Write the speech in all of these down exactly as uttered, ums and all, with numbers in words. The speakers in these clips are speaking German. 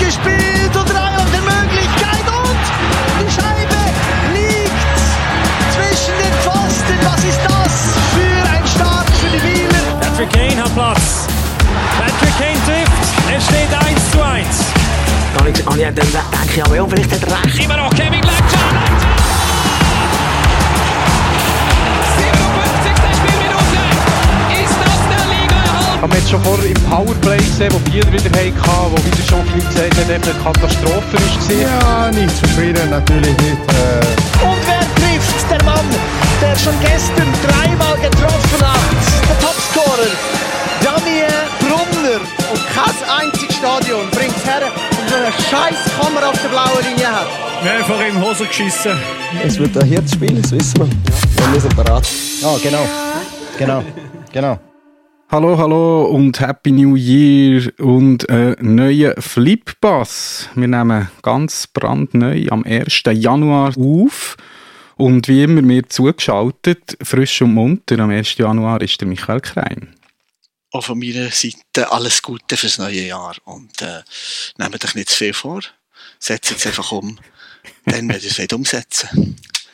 gespielt und Rayon der Möglichkeit und die Scheibe liegt zwischen den Pfosten. Was ist das für ein Start für die Wieler? Patrick Kane hat Platz. Patrick Kane trifft. Es steht eins zu eins. Dann denke ich, aber ja, vielleicht hat er recht. Immer noch Kevin Leitner. siebenundfünfzigste Spielminute. Ist das der Liga erhalten? Haben wir jetzt schon vorher im Powerplay gesehen, wo Biel wieder hatten, wo wieder schon viel gesagt hat, eben eine Katastrophe war. Ja, nicht zufrieden, natürlich nicht. Äh. Und wer trifft? Der Mann, der schon gestern dreimal getroffen hat. Der Topscorer, Daniel Brunner. Und kein einziges Stadion bringt es her, um so eine Scheisskammer auf der blauen Linie hat. Mehrfach im Hose geschissen. Es wird ein Herzspiel, das wissen wir. Wir sind bereit. Ja, genau. Genau. Genau. Hallo, hallo und Happy New Year und äh, neuen Flippass. Wir nehmen ganz brandneu am ersten Januar auf. Und wie immer mir zugeschaltet, frisch und munter am ersten Januar ist der Michael Kreim. Auch von meiner Seite alles Gute fürs neue Jahr und äh, nehmt euch nicht zu viel vor. Setzt es einfach um, dann werdet ihr es umsetzen.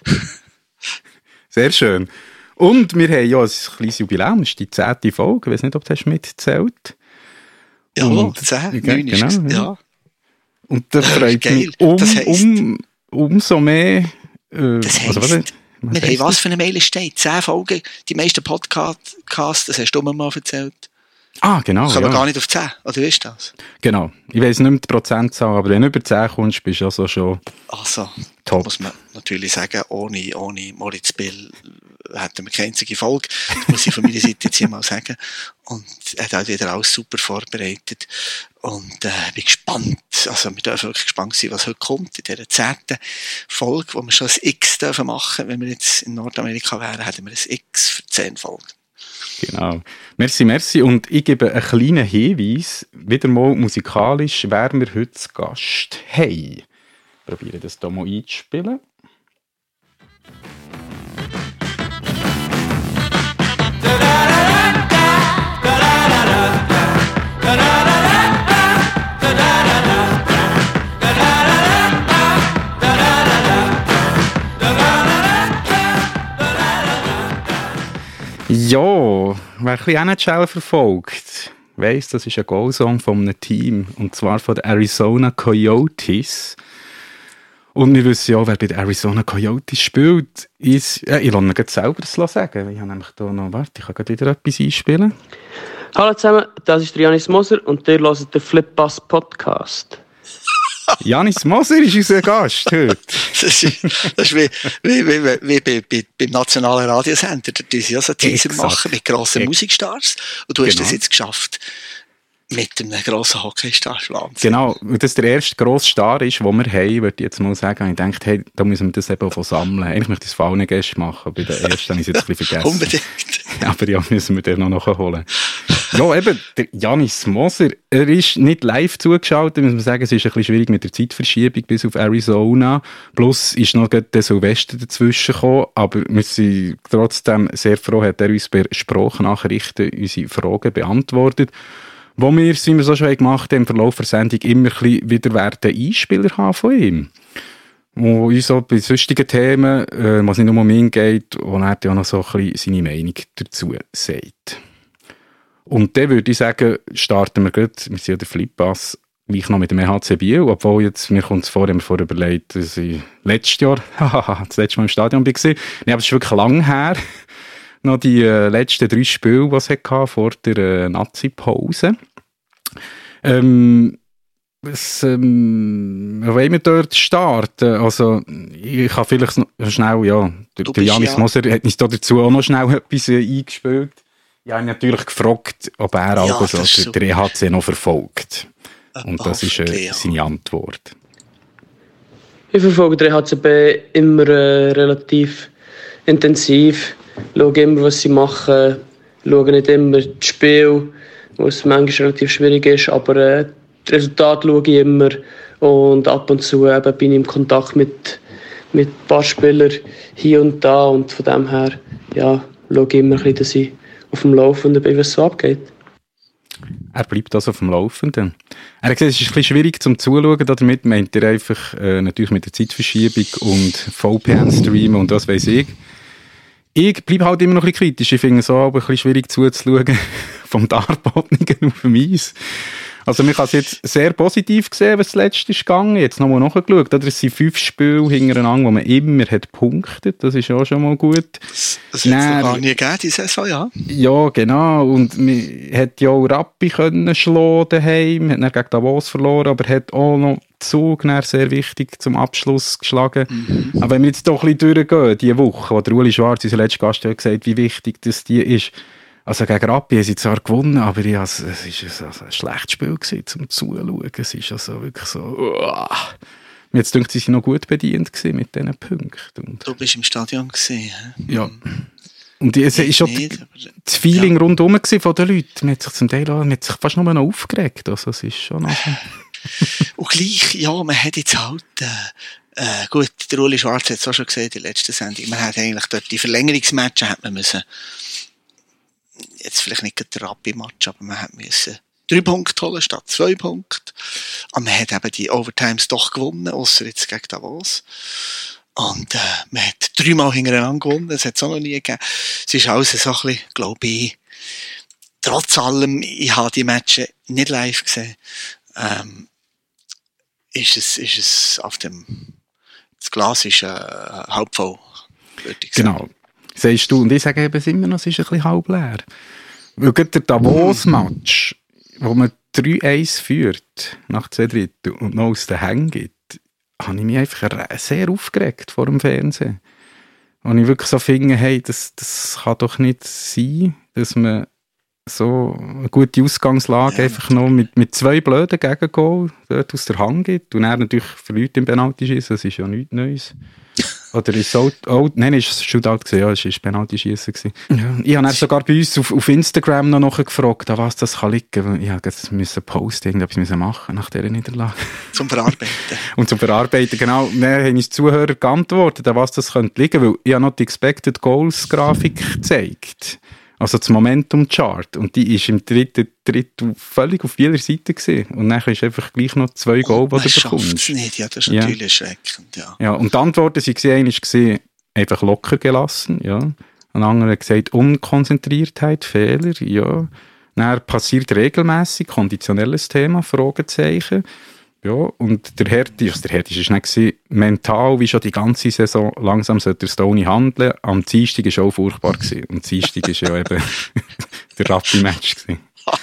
Sehr schön. Und wir haben ja ein kleines Jubiläum, das ist die zehnte Folge. Ich weiß nicht, ob du mitgezählt hast. Ja, zehn, neun genau, ist es, ja. Und das freut mich um, um, umso mehr. Äh, das heisst, also, was, was wir haben was für eine Mail steht? Zehn Folgen, die meisten Podcasts, das hast du mir mal erzählt. Ah, genau. Kommen wir ja. gar nicht auf zehn, oder wie ist das? Genau. Ich weiss nicht mehr die Prozentzahl, aber wenn du über zehn kommst, bist du also schon also, top. Muss man natürlich sagen, ohne, ohne Moritz Bill hätten wir keine einzige Folge. Das muss ich von meiner Seite jetzt hier mal sagen. Und er hat auch wieder alles super vorbereitet. Und äh, bin gespannt. Also wir dürfen wirklich gespannt sein, was heute kommt. In dieser zehnten Folge, wo wir schon ein X dürfen machen. Wenn wir jetzt in Nordamerika wären, hätten wir ein X für zehn Folgen. Genau. Merci, merci. Und ich gebe einen kleinen Hinweis. Wieder mal musikalisch, wer wir heute zu Gast haben. Probiere das hier mal einzuspielen. Ja, wer ein bisschen N H L verfolgt, weiss, das ist ein Goalsong von einem Team, und zwar von den Arizona Coyotes. Und wir wissen ja, wer bei den Arizona Coyotes spielt, ist, äh, ich lasse ihn selber das sagen. Ich habe nämlich hier noch, warte, ich kann wieder etwas einspielen. Hallo zusammen, das ist Janis Moser und ihr hört den Flippass Podcast. Janis Moser ist unser Gast heute. Das ist, das ist wie, wie, wie, wie, wie bei, bei, beim nationalen Radiosender. Da tun sie ja so Teaser machen mit grossen Ex- Musikstars. Und du hast genau. das jetzt geschafft mit einem grossen Hockeystar. Genau, und das der erste grosse Star ist, den wir haben, würde ich jetzt mal sagen. Ich dachte, hey, da müssen wir das eben auch sammeln. Eigentlich möchte ich das von allen Gästen machen. Bei der ersten habe ich es jetzt ein bisschen vergessen. Unbedingt. Aber ja, müssen wir den noch nachholen. Ja, eben, der Janis Moser, er ist nicht live zugeschaltet, muss man sagen, es ist ein bisschen schwierig mit der Zeitverschiebung bis auf Arizona. Plus ist noch der Silvester dazwischen gekommen, aber wir sind trotzdem sehr froh, hat er uns per Sprachnachrichten unsere Fragen beantwortet. Wo wir, wie wir so schon gemacht haben, im Verlauf der Sendung immer ein bisschen wieder werden Einspieler haben von ihm. Wo uns auch bei sonstigen Themen, äh, was nicht nur um ihn geht, wo er ja noch so ein bisschen seine Meinung dazu sagt. Und dann würde ich sagen, starten wir gleich, wir sind ja der Flippass, gleich noch mit dem E H C Biel, obwohl jetzt, mir kommt es vor, haben wir vorher überlegt, dass ich letztes Jahr, das letzte Mal im Stadion war. Nein, aber es ist wirklich lang her, noch die äh, letzten drei Spiele, die es hatte, vor der äh, Nazi-Pause. Ähm, was, ähm, wollen wir dort starten? Also, ich kann vielleicht noch schnell, ja, der, der Janis ja. Moser hat uns da dazu auch noch schnell etwas äh, eingespielt. Ich habe ihn natürlich gefragt, ob er ja, also so der E H C noch verfolgt. Und das ist äh, seine Antwort. Ich verfolge den E H C B immer äh, relativ intensiv. Schaue immer, was sie machen. Schaue nicht immer das Spiel, was manchmal relativ schwierig ist. Aber äh, das Resultat schaue ich immer. Und ab und zu eben bin ich im Kontakt mit, mit ein paar Spielern hier und da. Und von dem her ja, schaue ich immer ein bisschen, dass ich auf dem Laufenden bin, was so abgeht. Er bleibt also auf dem Laufenden. Er hat gesagt, es ist ein bisschen schwierig zum Zuschauen. Damit meint er einfach äh, natürlich mit der Zeitverschiebung und V P N-Streamen und was weiss ich. Ich bleibe halt immer noch ein bisschen kritisch. Ich finde es auch ein bisschen schwierig zuzuschauen vom Darbotnigen auf dem Eis. Also man kann es jetzt sehr positiv sehen, was das letzte ist gegangen. Jetzt nochmal nachgeschaut. Oder? Es sind fünf Spiele hintereinander, wo man immer hat punktet. Das ist auch schon mal gut. Das, das hat es noch gar nie gegeben, die Saison, ja. Ja, genau. Und man hat ja auch Rappi können schlagen daheim. Hat dann gegen Davos verloren, aber hat auch noch Zug sehr wichtig zum Abschluss geschlagen. Mhm. Aber wenn wir jetzt doch ein bisschen durchgehen, diese Woche, wo der Uli Schwarz, unser letzter Gast, hat gesagt, wie wichtig das die ist. Also gegen Rappi haben sie zwar gewonnen, aber ja, es war ein, ein schlechtes Spiel gewesen, zum Zuschauen. Es ist also wirklich so... Uh, mir jetzt denkt, sie waren noch gut bedient gewesen mit diesen Punkten. Und du bist im Stadion gewesen. Ja. Und es war schon nicht, das Feeling ja. rundherum von den Leuten. Man hat sich zum Teil man hat sich fast nur noch aufgeregt. Also es ist schon noch so. Und gleich, ja, man hat jetzt halt... Äh, äh, gut, der Uli Schwarz hat es auch schon gesehen in der letzten Sendung. Man hat eigentlich dort die Verlängerungsmatches hat man müssen... Jetzt vielleicht nicht der Rappi-Match, aber man musste drei Punkte holen statt zwei Punkte. Und man hat eben die Overtimes doch gewonnen, ausser jetzt gegen Davos. Und äh, man hat dreimal hintereinander gewonnen, das hat es auch noch nie gegeben. Es ist alles so ein bisschen, glaube ich, trotz allem, ich habe die Matches nicht live gesehen, ähm, ist es, ist es auf dem, das Glas ist äh, halb voll, würde ich sagen. Genau. Sagst du, und ich sage eben immer noch, es ist ein bisschen halb leer. Weil gerade der Davos-Match, wo man drei eins führt, nach zwei Drittel, und noch aus den Hängen geht, habe ich mich einfach sehr aufgeregt vor dem Fernsehen. Und ich wirklich so finde, hey, das, das kann doch nicht sein, dass man so eine gute Ausgangslage ja, einfach noch mit, mit zwei blöden Gegengol dort aus der Hand gibt. Und er natürlich verliert im Penalty-Schießen, das ist ja nichts Neues. Oder ist es out, out, nein, es war Shootout gewesen, ja, es war Penalty-Schiessen gewesen. Ja. Ich habe sogar bei uns auf, auf Instagram noch nachgefragt, an was das kann liegen. Ich musste posten, irgendetwas machen nach dieser Niederlage. Zum Verarbeiten. Und zum Verarbeiten, genau. Dann haben uns die Zuhörer geantwortet, an was das könnte liegen, weil ich habe noch die Expected Goals-Grafik gezeigt. Also das Momentum-Chart. Und die war im dritten Drittel völlig auf jeder Seite gewesen. Und dann ist einfach gleich noch zwei Goal, die du bekommst. Das nicht, ja, das ist natürlich ja. erschreckend, ja. Ja, und die Antworten waren gesehen, einfach locker gelassen, ja. Ein anderer hat gesagt, Unkonzentriertheit, Fehler, ja. Dann passiert regelmässig, konditionelles Thema, Fragezeichen. Ja, und der Herdi, also der Herdi war nicht mental, wie schon die ganze Saison, langsam sollte der Stoney handeln. Am Dienstag war es auch furchtbar gewesen. Und Dienstag war ja eben der Rappi-Match gewesen.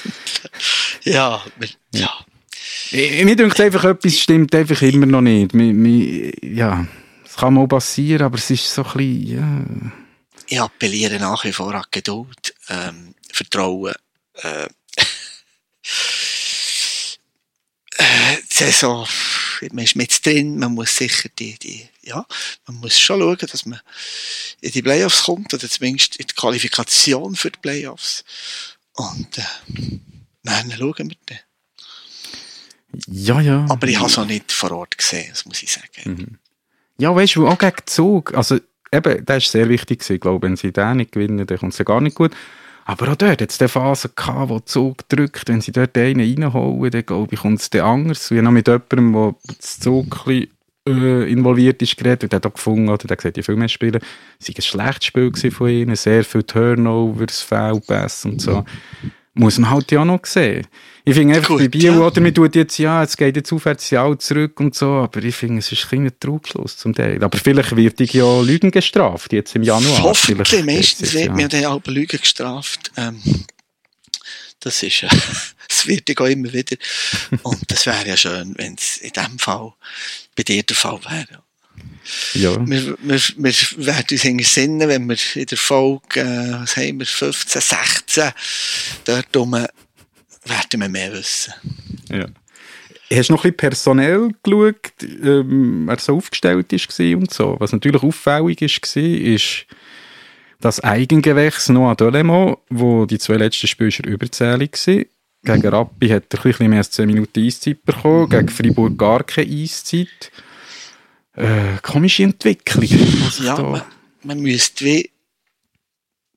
Ja, ja. Ich, mir denkt einfach, etwas stimmt einfach immer noch nicht. Wir, wir, ja, es kann mal passieren, aber es ist so ein bisschen, ja. Ich appelliere nach wie vor an Geduld, ähm, Vertrauen, äh, Saison, man ist mit drin, man muss sicher die, die, ja, man muss schon schauen, dass man in die Playoffs kommt, oder zumindest in die Qualifikation für die Playoffs. Und, äh, dann schauen wir dann. Ja, ja. Aber ich habe es auch nicht vor Ort gesehen, das muss ich sagen. Mhm. Ja, weißt du, auch gegen Zug, also, eben, das ist sehr wichtig gewesen, glaube ich, wenn sie den nicht gewinnen, dann kommt es ja gar nicht gut. Aber auch dort hat es eine Phase gehabt, wo der Zug drückt. Wenn sie dort einen reinholen, dann glaube ich, kommt es dann anders. Wie noch mit jemandem, der das Zug ein bisschen, äh, involviert ist, geredet. Und der hat auch gefunden, oder der sieht ja viel mehr Spiele. Es war ein schlechtes Spiel von ihnen, sehr viele Turnovers, Foulpässe und so. Muss man halt ja auch noch sehen. Ich finde einfach, bei Biel, ja. oder man tut jetzt, ja, es geht jetzt aufwärts, ja auch zurück und so, aber ich finde, es ist ein kleiner Trugschluss zum Teil. Aber vielleicht wird ich ja Lügen gestraft, jetzt im Januar. Hoffentlich, vielleicht meistens wird ja. mir dann auch Lügen gestraft. Ähm, das ist, äh, das wird ich auch immer wieder. Und das wäre ja schön, wenn es in diesem Fall bei dir der Fall wäre. Ja. Wir, wir, wir werden uns in Sinnen, wenn wir in der Folge, äh, was haben wir, fünfzehn, sechzehn, dort rum, werden wir mehr wissen. Ja. Hast du noch ein bisschen personell geschaut, ähm, wer so aufgestellt war und so? Was natürlich auffällig war, ist das Eigengewächs Noah Delémont, wo die zwei letzten Spiele schon überzählig waren. Gegen Rappi hat er ein bisschen mehr als zehn Minuten Eiszeit bekommen, gegen Freiburg gar keine Eiszeit. Äh, komische Entwicklung. Ja, man, man müsste wie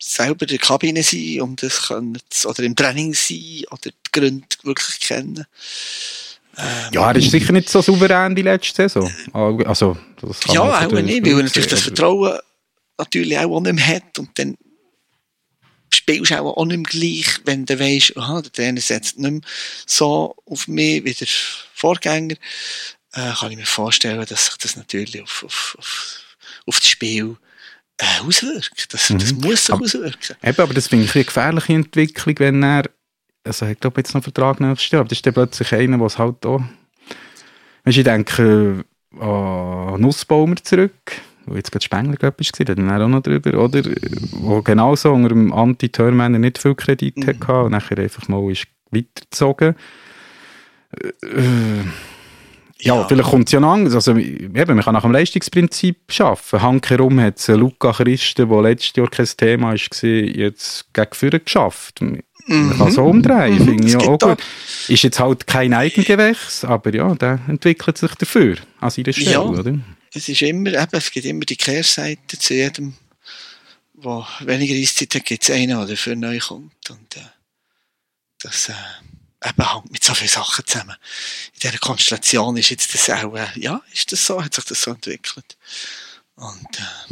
selber in der Kabine sein, um das können, oder im Training sein, oder die Gründe wirklich kennen. Ähm, ja, er ist sicher nicht so souverän die letzte Saison. Also, das kann ja, man auch nicht, weil er natürlich das Vertrauen natürlich auch nicht mehr hat und dann spielst du auch nicht mehr gleich, wenn du weisst, aha, der Trainer setzt nicht mehr so auf mich wie der Vorgänger, äh, kann ich mir vorstellen, dass sich das natürlich auf, auf, auf, auf das Spiel äh, auswirkt. Das, mhm. das muss sich aber, auswirken. Eben, aber das finde ich eine gefährliche Entwicklung, wenn er, also ich glaube jetzt noch einen Vertrag nächstes Jahr, aber das ist dann plötzlich einer, der es halt auch, weißt, ich denke an Nussbaumer zurück, wo jetzt gerade Spengler etwas war, da dann auch noch drüber, oder? Wo genauso unter dem Anti-Törmänner nicht viel Kredit mhm. hatte und nachher einfach mal ist weitergezogen. Äh, ja, ja, vielleicht kommt es ja noch anders. Also, eben, man kann nach dem Leistungsprinzip arbeiten. Handherum hat es Luca Christen, der letztes Jahr kein Thema war, jetzt gegen Führer geschafft. Man mhm. kann so umdrehen, mhm. finde ich ja auch gut. Ist jetzt halt kein Eigengewächs, aber ja, der entwickelt sich dafür an seiner Stelle, ja. oder? Es ist immer, eben, es gibt immer die Kehrseite zu jedem, der weniger Eiszeit hat, gibt es einen, der dafür neu kommt. Und äh, das äh, eben hängt mit so vielen Sachen zusammen. In dieser Konstellation ist jetzt das auch, äh, ja, ist das so, hat sich das so entwickelt. Und äh,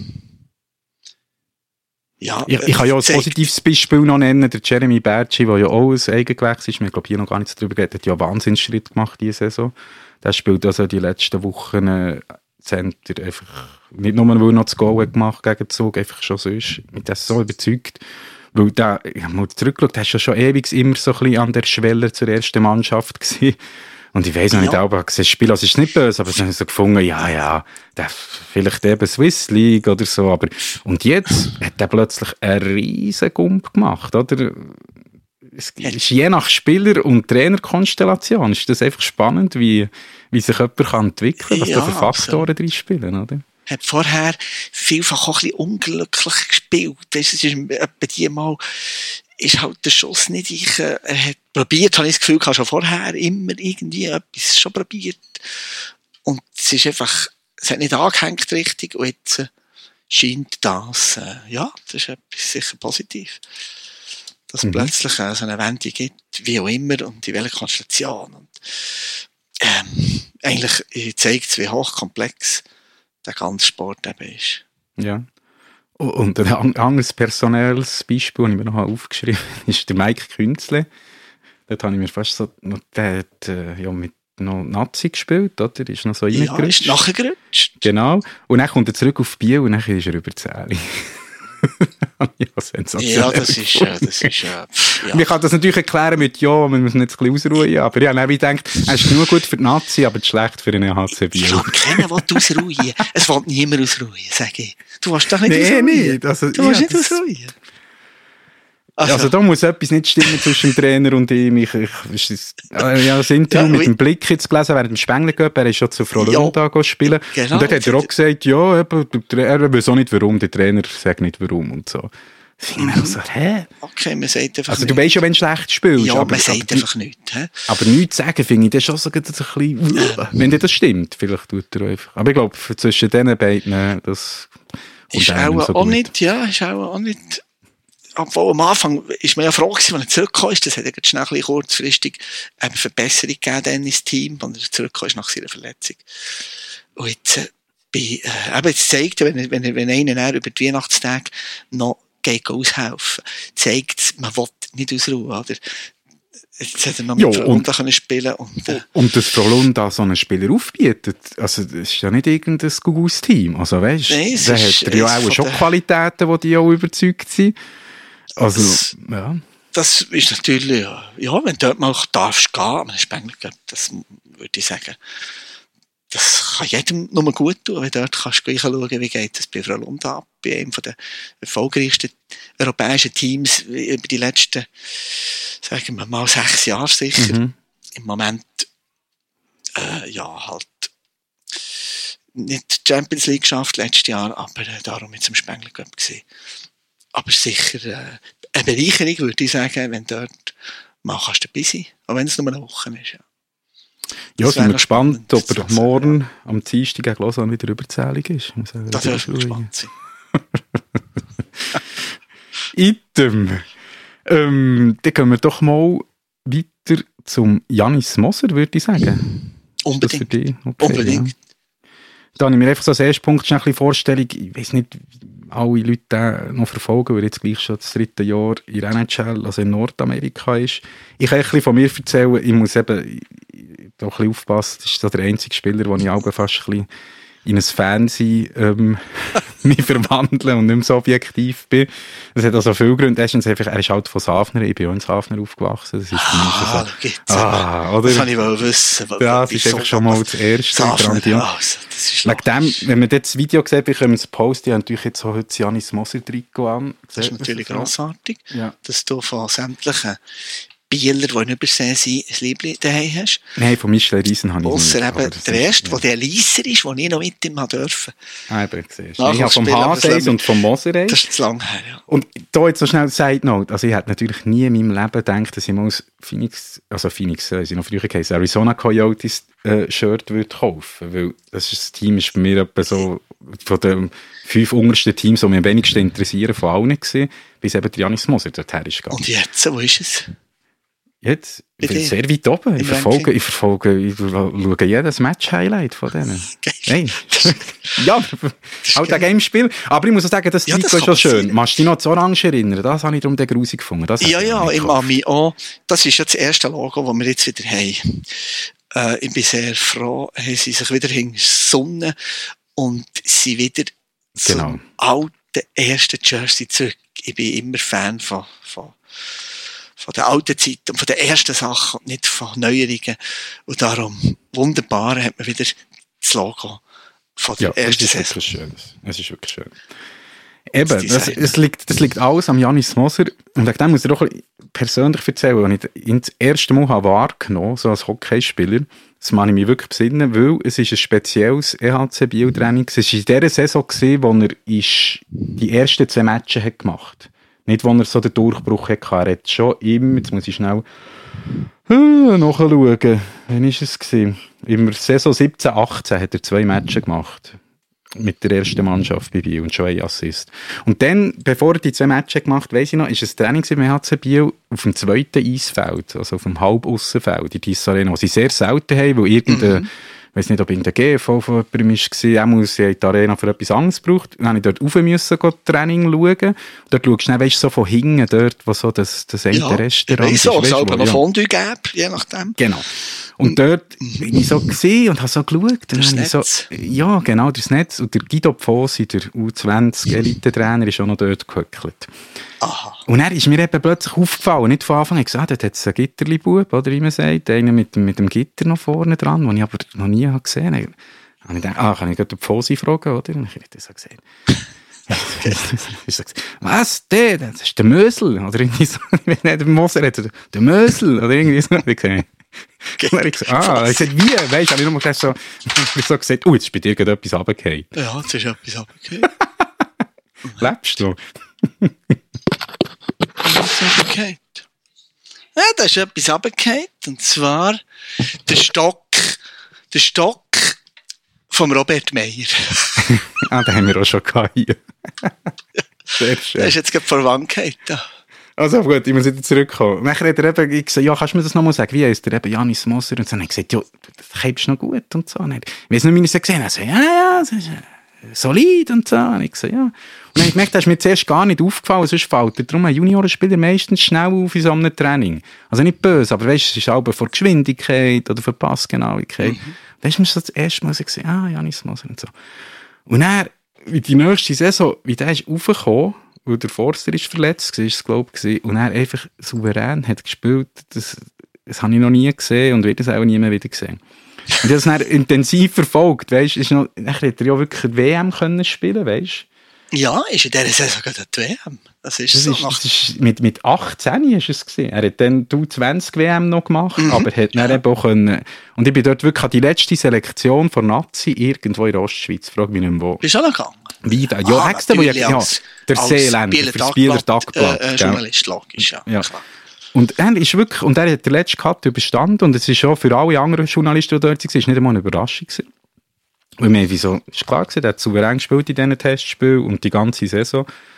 ja, ich, ich kann ja ein positives Beispiel noch nennen, der Jeremy Bertschi, der ja auch ein Eigengewächs ist, wir glaube hier noch gar nicht darüber geredet, hat ja einen Wahnsinnsschritt gemacht diese Saison. Der spielt also die letzten Wochen äh, Center einfach, nicht nur, weil er noch das Goal gemacht hat gegen den Zug, einfach schon so ist, mit dem so überzeugt. Weil der, ich habe mal zurückgeschaut, der war ja schon ewig immer so ein bisschen an der Schwelle zur ersten Mannschaft gewesen. Und ich weiss noch ja. nicht, aber das Spiel, also ist nicht böse, aber es haben so gefunden, ja, ja, der, vielleicht eben Swiss League oder so, aber, und jetzt hat er plötzlich einen riesen Gump gemacht, oder? Es ist je nach Spieler- und Trainerkonstellation ist das einfach spannend, wie, wie sich jemand kann entwickeln kann, was ja, da für Faktoren also. drin spielen, oder? Hat vorher vielfach auch ein bisschen unglücklich gespielt. Weißt, es ist etwa die Mal, ist halt der Schuss nicht ich, er hat probiert, habe ich das Gefühl, er schon vorher immer irgendwie etwas schon probiert. Und es ist einfach, es hat nicht angehängt richtig und jetzt äh, scheint das, äh, ja, das ist etwas sicher positiv. Dass es mhm. plötzlich äh, so eine Wende gibt, wie auch immer, und in welcher Konstellation. Und, ähm, eigentlich zeigt es, wie hochkomplex der ganze Sport eben ist. Ja. Und ein anderes personelles Beispiel, das ich mir noch aufgeschrieben habe, ist der Mike Künzle. Dort habe ich mir fast so, der hat äh, ja, mit noch Nazi gespielt, oder? Ist noch so reingerutscht. Ja, ist nachgerutscht. Genau. Und dann kommt er zurück auf Biel und dann ist er über zehn. Ja, sensationell. Ja, das ist, äh, das ist, äh, ja. Man kann das natürlich erklären mit, ja, man muss nicht ein bisschen ausruhen, aber ja, dann habe ich gedacht, er ist genug gut für die Nazi, aber schlecht für den H C Biel. Ja, keiner will ausruhen. Es will niemand ausruhen, sage ich. Du willst doch nicht nee, ausruhen. Nicht. Also, du willst ja, nicht ausruhen. Also, also da muss etwas nicht stimmen zwischen dem Trainer und ihm. Ich, ich, ich, ich ja, das Interview ja, mit dem Blick jetzt gelesen während dem Spengler Cup. Er ist schon zu Frolunda ja, spielen. Genau, und dort hat er auch gesagt, ja, eben, er weiß auch nicht warum, der Trainer sagt nicht warum und so. Mhm. Ich so, hä? Okay, man sagt einfach Also du weißt ja, wenn du schlecht spielst. Ja, aber, man sagt aber, einfach nichts. He? Aber nichts sagen finde ich das schon so ein bisschen, ja. Wenn das stimmt, vielleicht tut er einfach. Aber ich glaube, zwischen diesen beiden, das ist auch, so auch nicht, ja, ist auch, auch nicht. Obwohl am Anfang ist man ja froh gewesen, als er zurückgekommen ist. Das hat er schnell ein bisschen kurzfristig eine Verbesserung gegeben dann ins Team, als er zurückgekommen ist nach seiner Verletzung. Und jetzt, äh, bei, äh, eben jetzt zeigt er, wenn, wenn, wenn einer über die Weihnachtstage noch geht aushelfen, zeigt es, man will nicht ausruhen, oder? Jetzt hat er noch mit Frolunda können spielen und, äh, und dass Frolunda so einen Spieler aufbietet, also das ist ja nicht irgendein gutes Team. Also weißt, nee, da hat er ja auch schon Qualitäten, die die auch überzeugt sind. Also, das, ja. Das ist natürlich, ja, wenn du dort mal darfst gehen, aber Spengler, das würde ich sagen, das kann jedem nur gut tun, wenn du dort kannst gleich schauen, wie geht es bei Frolunda ab, bei einem der erfolgreichsten europäischen Teams über die letzten, sagen wir mal, sechs Jahre sicher. Mhm. Im Moment, äh, ja, halt nicht die Champions League geschafft letztes Jahr, aber äh, darum mit dem Spengler Cup gesehen. Aber sicher äh, eine Bereicherung, würde ich sagen, wenn du dort mal kannst dabei sein, auch wenn es nur eine Woche ist. Ja, ja sind wir gespannt, ob er morgen ja. am Dienstag gegen Lausanne wieder überzählig ist. Da dürfen wir gespannt sein. Item. Ähm, dann gehen wir doch mal weiter zum Giannis Moser, würde ich sagen. Unbedingt. Okay, Unbedingt. Ja. Da habe ich mir einfach so als ersten Punkt schnell eine Vorstellung, ich weiß nicht, alle Leute den noch verfolgen, weil jetzt gleich schon das dritte Jahr in der N H L, also in Nordamerika ist. Ich kann ein bisschen von mir erzählen, ich muss eben da ein bisschen aufpassen, das ist so der einzige Spieler, wo ich auch fast ein bisschen in ein Fernsehen ähm, mich verwandeln und nicht mehr so objektiv bin. Das hat also viele Gründe. Erstens einfach, er ist halt von Safner, ich bin auch in Safner aufgewachsen. Das ist ah, so, ah, oder? Das kann ich mal wissen. Ja, das ist einfach schon mal das erste. Grandios. Also, wegen dem, wenn man das Video sieht, bekommen wir es posten. Ich habe natürlich jetzt so heute Giannis Moser-Trikot an. Das ist natürlich das grossartig, ja. dass du von sämtlichen Bieler, die in Übersee sind, ein Liebling daheim hast. Nein, von Michel Riesen habe ich Ausser nicht. eben der erste, ja. der Liesser ist, den ich noch mit ihm durfte. Ah, eben, siehst du. Ich habe vom Hase und vom Moser. Das ist zu lang her, ja. Und da jetzt so schnell Side Note. Also ich hätte natürlich nie in meinem Leben gedacht, dass ich mal aus Phoenix, also Phoenix, äh, sie noch früher geheißen, Arizona Coyotes äh, Shirt würde kaufen. Weil das, ist, das Team ist bei mir etwa so von den fünf untersten Teams, die mich am wenigsten interessieren, von allen gesehen, bis eben Giannis Moser dorthin ist gegangen. Und jetzt, wo ist es? Jetzt? Ich bin sehr weit oben. Ich verfolge, ich verfolge, ich schaue jedes Match-Highlight von denen. Hey. Ja, auch das Game-Spiel. Aber ich muss auch sagen, das ja, Trikot ist schon schön. Sein. Machst du dich noch zu Orange erinnern? Das habe ich darum den grusig gefunden. Das ja, ja, ich mache mich auch. Das ist ja das erste Logo, das wir jetzt wieder haben. Äh, ich bin sehr froh, haben sie sich wieder hinter die Sonne und sie wieder genau. zum alten ersten Jersey zurück. Ich bin immer Fan von, von von der alten Zeit und von den ersten Sachen und nicht von Neuerungen. Und darum, wunderbar, hat man wieder das Logo von der ja, ersten es ist Saison. Wirklich schön. Es ist wirklich schön. Eben, das, das, liegt, das liegt alles am Giannis Moser. Und wegen dem muss ich auch persönlich erzählen, als ich ihn das erste Mal wahrgenommen habe, so als Hockeyspieler, das kann ich mich wirklich besinnen, weil es ist ein spezielles E H C Biel-Training. Es war in dieser Saison, wo er die ersten zwei Matches hat gemacht hat. Nicht, wo er so den Durchbruch hatte. Er hat schon immer, jetzt muss ich schnell äh, nachschauen, wann war es? Im Saison siebzehn achtzehn hat er zwei Matches gemacht. Mit der ersten Mannschaft bei Biel und schon ein Assist. Und dann, bevor er die zwei Matches gemacht hat, weiss ich noch, ist ein Training im E H C Biel auf dem zweiten Eisfeld, also auf dem Halbaußenfeld, in Diss Arena, was sie sehr selten haben, weil irgendeine mhm. Ich weiss nicht, ob in der G V von jemandem war, er muss ja in die Arena für etwas anderes gebraucht. Dann musste ich dort rauf müssen, Training schauen. Und dort schaust du schnell, weißt du, so von hinten dort, wo so das, das eine ja, Restaurant ist. Ja, es aber noch ja. Fondue gäbe, je nachdem. Genau. Und dort bin ich so gesehen und habe so geschaut. Das Netz. So, ja, genau, das Netz. Und der Guido Pfosi, der U zwanzig Elite-Trainer, ist auch noch dort gehöckelt. Aha. Und dann ist mir eben plötzlich aufgefallen, nicht von Anfang an, gesagt, dort hat es einen Gitterli-Bub, oder wie man sagt, einen mit, mit dem Gitter noch vorne dran, den ich aber noch nie gesehen habe. Und ich dachte, ah, kann ich gerade den Pfosi fragen, oder? Und ich habe das so gesehen. Was? Der? Das ist der Mösel. Oder irgendwie so. Wenn nicht der Moser hat, der Mösel. Oder irgendwie so. Ich gesagt, ah, ich gesagt, wie? Weißt du, habe ich nur gesagt, so, ich so gesagt, oh, jetzt ist bei dir gerade etwas runtergefallen. Ja, jetzt ist etwas runtergefallen. Lebst du? Was ist runtergefallen? Ja, da ist etwas runtergefallen. Und zwar der Stock, der Stock vom Robert Meyer. Ah, den haben wir auch schon gehabt hier. Sehr schön. Der ist jetzt gerade vor der Wand gefallen. Also gut, ich muss wieder zurückkommen. Und dann hat er eben gesagt, ja, kannst du mir das nochmal sagen? Wie heißt der eben Giannis Moser? Und dann habe ich gesagt, ja, das kannst du noch gut und so. Und ich weiß nicht, wie ich es gesehen habe. Er sagt, ja, ja, das ist solid und so. Und ich gesagt, ja. Und dann habe ich gemerkt, das ist mir zuerst gar nicht aufgefallen, sonst fällt er. Darum haben Juniorenspieler meistens schnell auf in so einem Training. Also nicht böse, aber weißt, es ist auch vor Geschwindigkeit oder für Passgenauigkeit. Mhm. Da ist mir so das erste Mal gesehen, ah, Giannis Moser und so. Und dann, wie die nächste Saison, wie der ist raufgekommen, weil der Forster ist verletzt war, ist es, glaube ich, und er einfach souverän hat gespielt, das, das habe ich noch nie gesehen und werde es auch nie mehr wieder gesehen. Und ich habe es dann intensiv verfolgt, weißt, ist noch, dann hätte er ja wirklich die W M können spielen, weißt. Ja, ist in dieser Saison gerade die W M. Das ist das so. Ist, das ist mit, mit achtzehn ist es gewesen. Er hat dann die U zwanzig W M noch gemacht, mhm. aber hat dann ja. eben auch können, und ich bin dort wirklich an die letzte Selektion von Nazi irgendwo in der Ostschweiz, frag mich nicht mehr wo. Bist du auch noch gegangen? Wie da? Ja, ah, extra, wo ich, ja, der Seeländer, für das Bieler Tagblatt. Äh, äh, Journalist, logisch, ja. ja. Und er ist wirklich, und er hat den letzten Cut überstanden, und es ist auch für alle anderen Journalisten, die dort waren, nicht einmal eine Überraschung gewesen. Weil mir wieso, ist klar gewesen, er hat souverän gespielt in diesen Testspielen und die ganze Saison.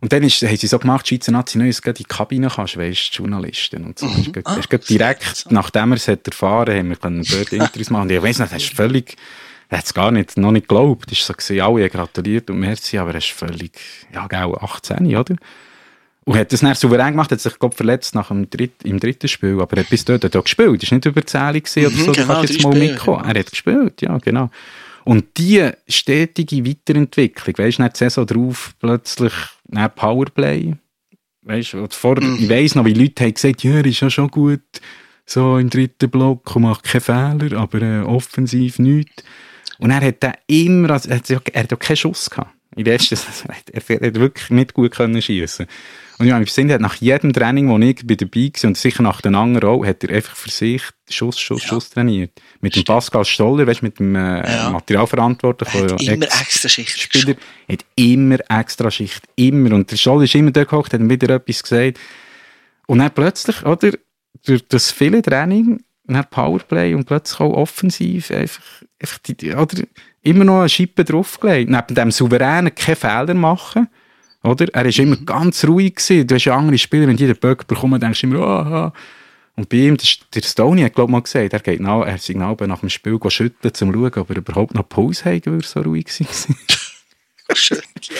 Und dann ist, haben sie so gemacht, die Schweizer Nazi, dass du in die Kabine kannst, weisst, die Journalisten und so. Mhm. Ah, hast du direkt, nachdem er es hat erfahren, haben wir können dort Interviews machen. Und ich weiss nicht, das ist völlig, er hat es gar nicht, noch nicht geglaubt. Es war so gewesen, alle haben gratuliert und merci, aber er ist völlig, ja, genau, achtzehn, oder? Und hat das dann souverän gemacht, hat sich, glaube verletzt nach dem Dritt, im dritten Spiel, aber er hat bis dort auch gespielt. Es war nicht Überzählung gewesen, oder so, mhm, genau, du kannst jetzt mal mitkommen. Er hat gespielt, ja, genau. Und diese stetige Weiterentwicklung, weisst du, nicht die Saison drauf plötzlich ein Powerplay, weisst du, vor, mm. ich weiss noch, wie Leute haben gesagt, ja, er ist ja schon gut, so im dritten Block und macht keine Fehler, aber äh, offensiv nichts. Und er hat dann immer, also, er hat ja keinen Schuss gehabt. In der ersten Saison, er hat wirklich nicht gut können schiessen. Und ja, im Sinne, nach jedem Training, wo ich bei dabei war, und sicher nach den anderen auch, hat er einfach für sich Schuss, Schuss, ja. Schuss trainiert. Mit dem Pascal Stoller, weißt, mit dem äh, ja. Materialverantwortlichen. Er hat immer extra Schicht Spieler, hat immer extra Schicht, immer. Und der Stoller ist immer da gehockt, hat ihm wieder etwas gesagt. Und dann plötzlich, oder, durch das viele Training, dann Powerplay und plötzlich auch offensiv, einfach, einfach die, oder, immer noch eine Schippe draufgelegt. Neben dem Souveränen keine Fehler machen. Oder? Er war immer ganz ruhig gewesen. Du hast ja andere Spieler, wenn die den Böck bekommen, denkst du immer, ah, oh. Und bei ihm, der Stoney hat, glaube ich, mal gesagt, er geht nach, er sich nach dem Spiel schütteln, um zu schauen, ob er überhaupt noch Pause hat, weil er so ruhig war. Schön,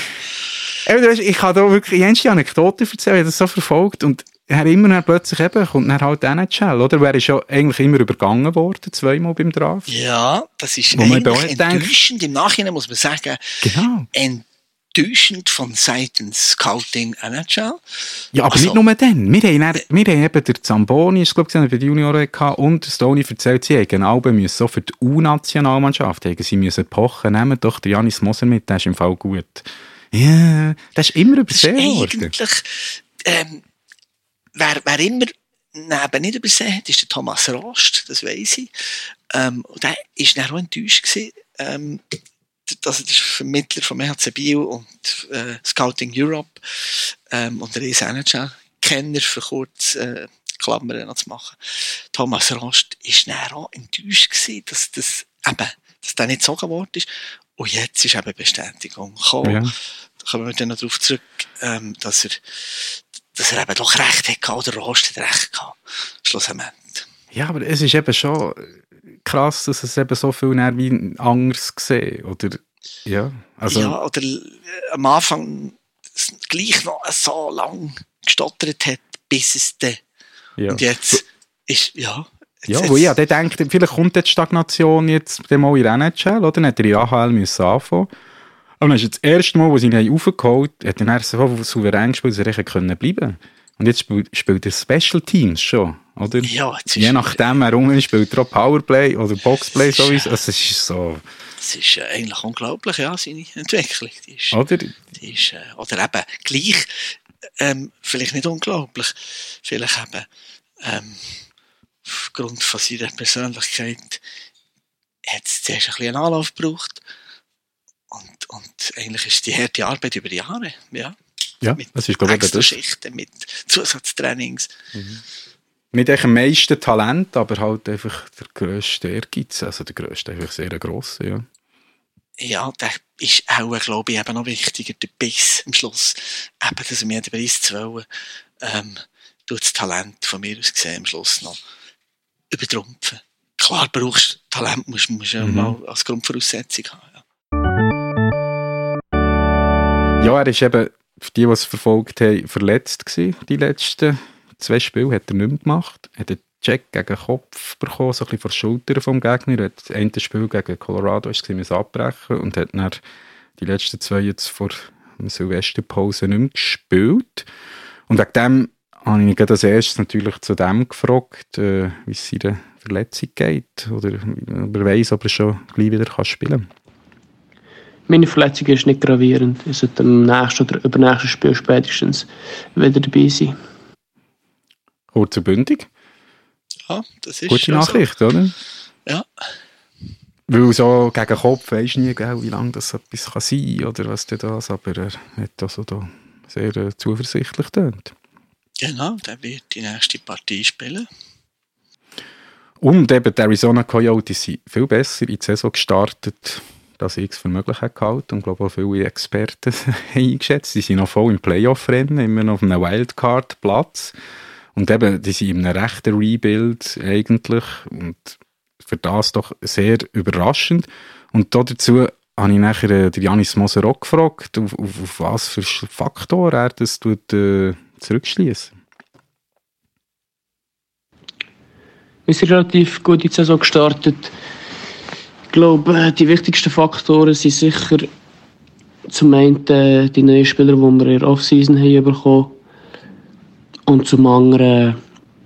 ja. Ich kann da wirklich jenste Anekdoten erzählen, ich habe das so verfolgt und er immer dann plötzlich eben, kommt dann halt N H L, oder? Er ist ja eigentlich immer übergangen worden, zweimal beim Draft. Ja, das ist eigentlich enttäuschend. Im Nachhinein muss man sagen, genau. enttäuschend von seitens Scouting N H L. Ja, aber also, nicht nur dann. Wir haben, dann, wir haben eben der Zamboni, ich glaube, bei den Junioren gehabt, und der Stoney erzählt, sie haben genau müssen, so für die U-Nationalmannschaft, haben sie müssen pochen, nehmen doch den Janis Moser mit, der ist im Fall gut. Ja, yeah, das ist immer übersehen worden. Eigentlich, ähm, wer, wer immer neben nicht übersehen hat, ist der Thomas Rost, das weiss ich. Ähm, und der war dann auch enttäuscht gewesen, ähm, das ist Vermittler vom E H C Biel und äh, Scouting Europe ähm, und der ist N H L-Kenner für kurz äh, Klammern noch zu machen. Thomas Rost war dann auch enttäuscht gewesen, dass das eben, dass der nicht so geworden ist. Und jetzt ist eben Bestätigung gekommen. Ja. Da kommen wir dann noch darauf zurück, ähm, dass er, dass er eben doch recht hatte, oder Rost hat recht gehabt, schlussendlich. Ja, aber es ist eben schon krass, dass es eben so viel wie anders gesehen, oder? Ja, also ja, oder am Anfang gleich noch so lang gestottert hat, bis es dann. Ja. Und jetzt ist, ja. Jetzt, ja, wo ja, der denkt, vielleicht kommt jetzt die Stagnation jetzt mal in der N H L, oder? Dann hat er in der A H L müssen anfangen. Und dann ist das erste Mal, wo sie ihn aufgeholt haben, hat er so souverän gespielt, dass er bleiben konnte. Und jetzt spielt, spielt er Special Teams schon, oder? Ja, jetzt je nachdem, wer rum ist, spielt er auch Powerplay oder Boxplay, sowieso. Also, es ist so. Das ist äh, eigentlich unglaublich, ja, seine Entwicklung. Die ist, oder? Die ist, äh, oder eben gleich, ähm, vielleicht nicht unglaublich, vielleicht eben, ähm, aufgrund von seiner Persönlichkeit hat es zuerst ein bisschen einen Anlauf gebraucht. Und, und eigentlich ist die harte Arbeit über die Jahre, ja. Ja, mit das ist, glaube ich, extra Schichten, mit Zusatztrainings. Mhm. Mit dem meisten Talent, aber halt einfach der grösste Ehrgeiz, also der grösste, einfach sehr grosse, ja. Ja, der ist auch, glaube ich, eben noch wichtiger, der Biss am Schluss. Eben, dass er mir den Preis zu wollen, ähm, tut das Talent von mir aus gesehen am Schluss noch übertrumpfen. Klar, brauchst Talent, musst du ja mhm. mal als Grundvoraussetzung haben. Ja, ja, er ist eben, für die, die es verfolgt haben, verletzt gewesen, die letzten zwei Spiele. Hat er nicht mehr gemacht. Er hat einen Check gegen den Kopf bekommen, so ein bisschen vor die Schulter vom Gegner. Er hat das eine Spiel gegen Colorado musste abbrechen und hat dann die letzten zwei jetzt vor der Silvesterpause nicht mehr gespielt. Und wegen dem habe ich als erstes natürlich zu dem gefragt, äh, wie es seiner Verletzung geht. Oder ob er weiss, ob er schon gleich wieder spielen kann. Meine Verletzung ist nicht gravierend. Ich sollte am nächsten oder übernächsten Spiel spätestens wieder dabei sein. Kurz und bündig. Ja, das ist gute Nachricht, so. Oder? Ja. Weil so gegen den Kopf weisst du nie, wie lange das etwas kann sein kann oder was denn das, aber er hat also da sehr äh, zuversichtlich getönt. Genau, der wird die nächste Partie spielen. Und eben die Arizona Coyotes sind viel besser in die Saison gestartet dass ich es für möglich habe gehalten und glaube auch viele Experten eingeschätzt. Die sind noch voll im Playoff-Rennen, immer noch auf einem Wildcard-Platz. Und eben, die sind in einem rechten Rebuild eigentlich und für das doch sehr überraschend. Und dazu habe ich nachher den Giannis Moser auch gefragt, auf, auf, auf was für Faktor er das tut, äh, zurückschließen. Wir sind relativ gut in die Saison gestartet. Ich glaube, die wichtigsten Faktoren sind sicher zum einen die neuen Spieler, die wir in der Offseason haben bekommen. Und zum anderen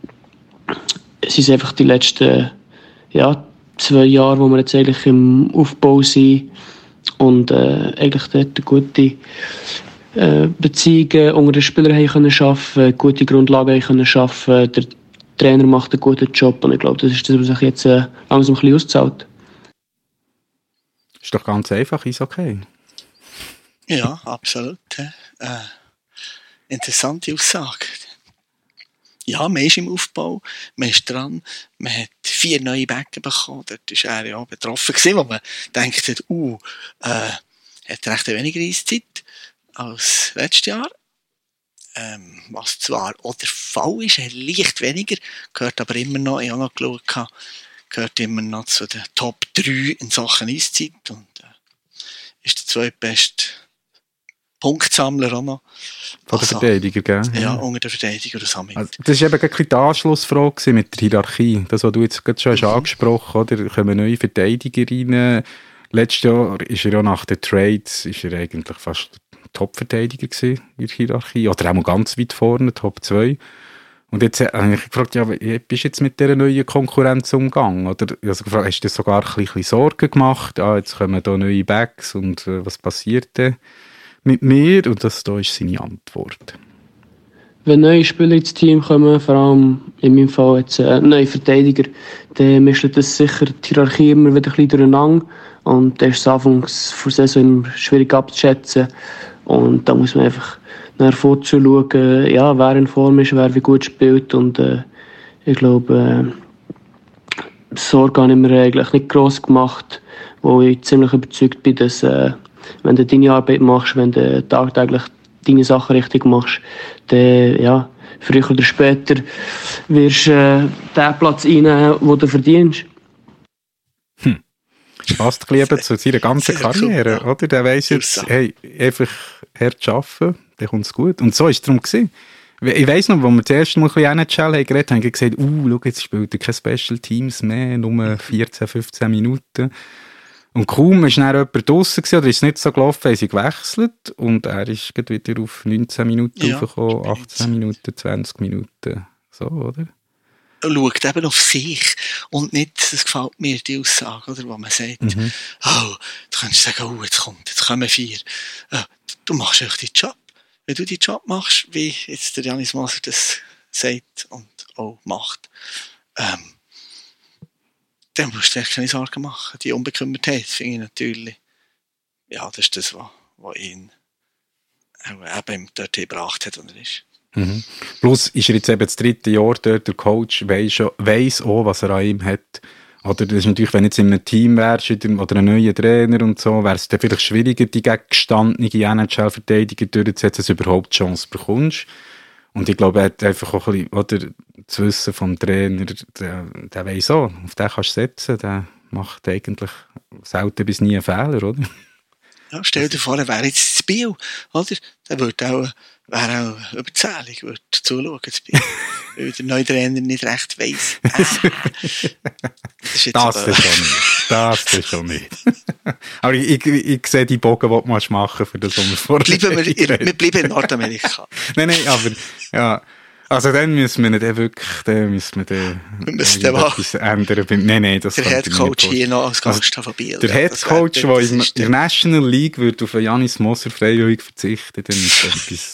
sind es einfach die letzten ja, zwei Jahre, wo wir jetzt eigentlich im Aufbau sind und äh, eigentlich dort gute äh, Beziehungen unter den Spielern haben können schaffen, gute Grundlagen haben können schaffen. Der Trainer macht einen guten Job und ich glaube, das ist das, was sich jetzt äh, langsam ein bisschen auszahlt. Ist doch ganz einfach, ist okay. Ja, absolut. Äh, interessante Aussage. Ja, man ist im Aufbau, man ist dran, man hat vier neue Backen bekommen, dort war er ja betroffen gewesen, wo man denkt hat, uh, äh, hat recht weniger Eiszeit als letztes Jahr. Ähm, was zwar auch der Fall ist, er leicht weniger, gehört aber immer noch, ich habe noch geschaut, gehört immer noch zu den Top drei in Sachen Eiszeit und äh, ist der zweitbeste Punktsammler auch noch. Von der also, Verteidiger, gell? Ja, unter der Verteidiger oder Sammler. Also, das war eben gleich die Anschlussfrage mit der Hierarchie. Das, was du jetzt gerade schon mhm. hast angesprochen hast, da kommen neue Verteidiger rein. Letztes Jahr ist er ja nach den Trades ist er eigentlich fast Top-Verteidiger gewesen in der Hierarchie. Oder auch mal ganz weit vorne, Top zwei. Und jetzt habe ich gefragt, ja, wie bist du jetzt mit dieser neuen Konkurrenz umgegangen? Oder also gefragt, hast du dir sogar ein bisschen Sorgen gemacht? Ah, jetzt kommen da neue Backs und äh, was passiert denn mit mir? Und das da ist seine Antwort. Wenn neue Spieler ins Team kommen, vor allem in meinem Fall jetzt äh, neue Verteidiger, dann mischt das sicher die Hierarchie immer wieder ein bisschen durcheinander. Und das ist es anfangs vor der Saison immer schwierig abzuschätzen. Und da muss man einfach nach vorzuschauen, ja, wer in Form ist, wer wie gut spielt. Und äh, ich glaube, äh, Sorge habe ich mir eigentlich nicht gross gemacht, wo ich ziemlich überzeugt bin, dass äh, wenn du deine Arbeit machst, wenn du tagtäglich deine Sachen richtig machst, dann, ja, früher oder später wirst du äh, den Platz einnehmen, den du verdienst. Hm. Passt lieber zu seiner ganzen Karriere, cool, oder? Der weiss jetzt, hey, einfach hart arbeiten, dann kommt es gut. Und so war es darum gewesen. Ich weiss noch, als wir das erste Mal ein bisschen N H L haben geredet haben, haben wir gesagt, uh, schau, jetzt spielt er keine Special Teams mehr, nur vierzehn, fünfzehn Minuten. Und kaum war dann jemand draussen gewesen, oder ist es nicht so gelaufen, haben sie gewechselt und er ist wieder auf neunzehn Minuten ja, raufgekommen, achtzehn Minuten, zwanzig Minuten, so, oder? Er schaut eben auf sich und nicht, das gefällt mir, die Aussage, oder, wo man sagt, mhm. oh, du kannst sagen, oh, jetzt kommt, jetzt kommen vier. Oh, du machst echt deinen Job. Wenn du deinen Job machst, wie jetzt der Giannis Moser das sagt und auch macht, ähm, dann musst du dir keine Sorgen machen. Die Unbekümmertheit finde ich natürlich, ja, das ist das, was, was ihn auch eben dort gebracht hat, und er ist. Mhm. Plus ist er jetzt eben das dritte Jahr dort, der Coach weiss, weiss auch, was er an ihm hat. Oder das ist natürlich, wenn du jetzt in einem Team wärst oder ein neuer Trainer und so, wäre es dann vielleicht schwieriger, die gegengestandene N H L-Verteidiger durchzusetzen, dass du überhaupt die Chance bekommst. Und ich glaube, er hat einfach auch ein bisschen, oder, das Wissen vom Trainer, der, der weiss auch, auf den kannst du setzen, der macht eigentlich selten bis nie einen Fehler, oder? Ja, stell dir vor, er wäre jetzt das Bio, oder? Der würde auch, wäre auch überzählig, würde zuschauen, das Bio. Weil der neue Trainer nicht recht weiss. Ah, das ist, das ist schon nicht. Das ist schon nicht. Aber ich, ich, ich sehe die Bogen, die du machen musst für den Sommer vor. Bleiben wir, wir bleiben in Nordamerika. Nein, nein, aber, ja. Also dann müssen wir nicht wirklich, dann müssen wir dann wir müssen etwas ändern. Nein, nein, das der Headcoach hier noch als Gast also, von Biel. Der Headcoach, der in der National League würde auf Giannis Moser freiwillig verzichten, dann ist das etwas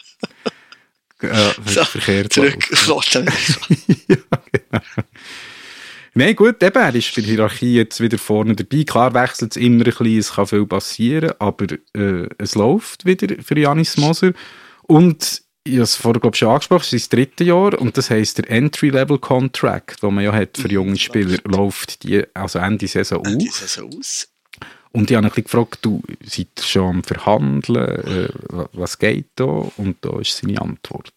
äh, so, verkehrt. Zurück auf Nordamerika. Ja, genau. Nein, gut, eben, er ist bei der Hierarchie jetzt wieder vorne dabei. Klar wechselt es immer ein bisschen, es kann viel passieren, aber äh, es läuft wieder für Giannis Moser. Und ich habe es vorher, glaube ich, schon angesprochen, es ist das dritte Jahr und das heisst, der Entry-Level-Contract, den man ja hat für junge Spieler, läuft die, also Ende Saison Ende Saison aus. Und ich habe ein bisschen gefragt, du seid schon am Verhandeln, äh, was geht da? Und da ist seine Antwort.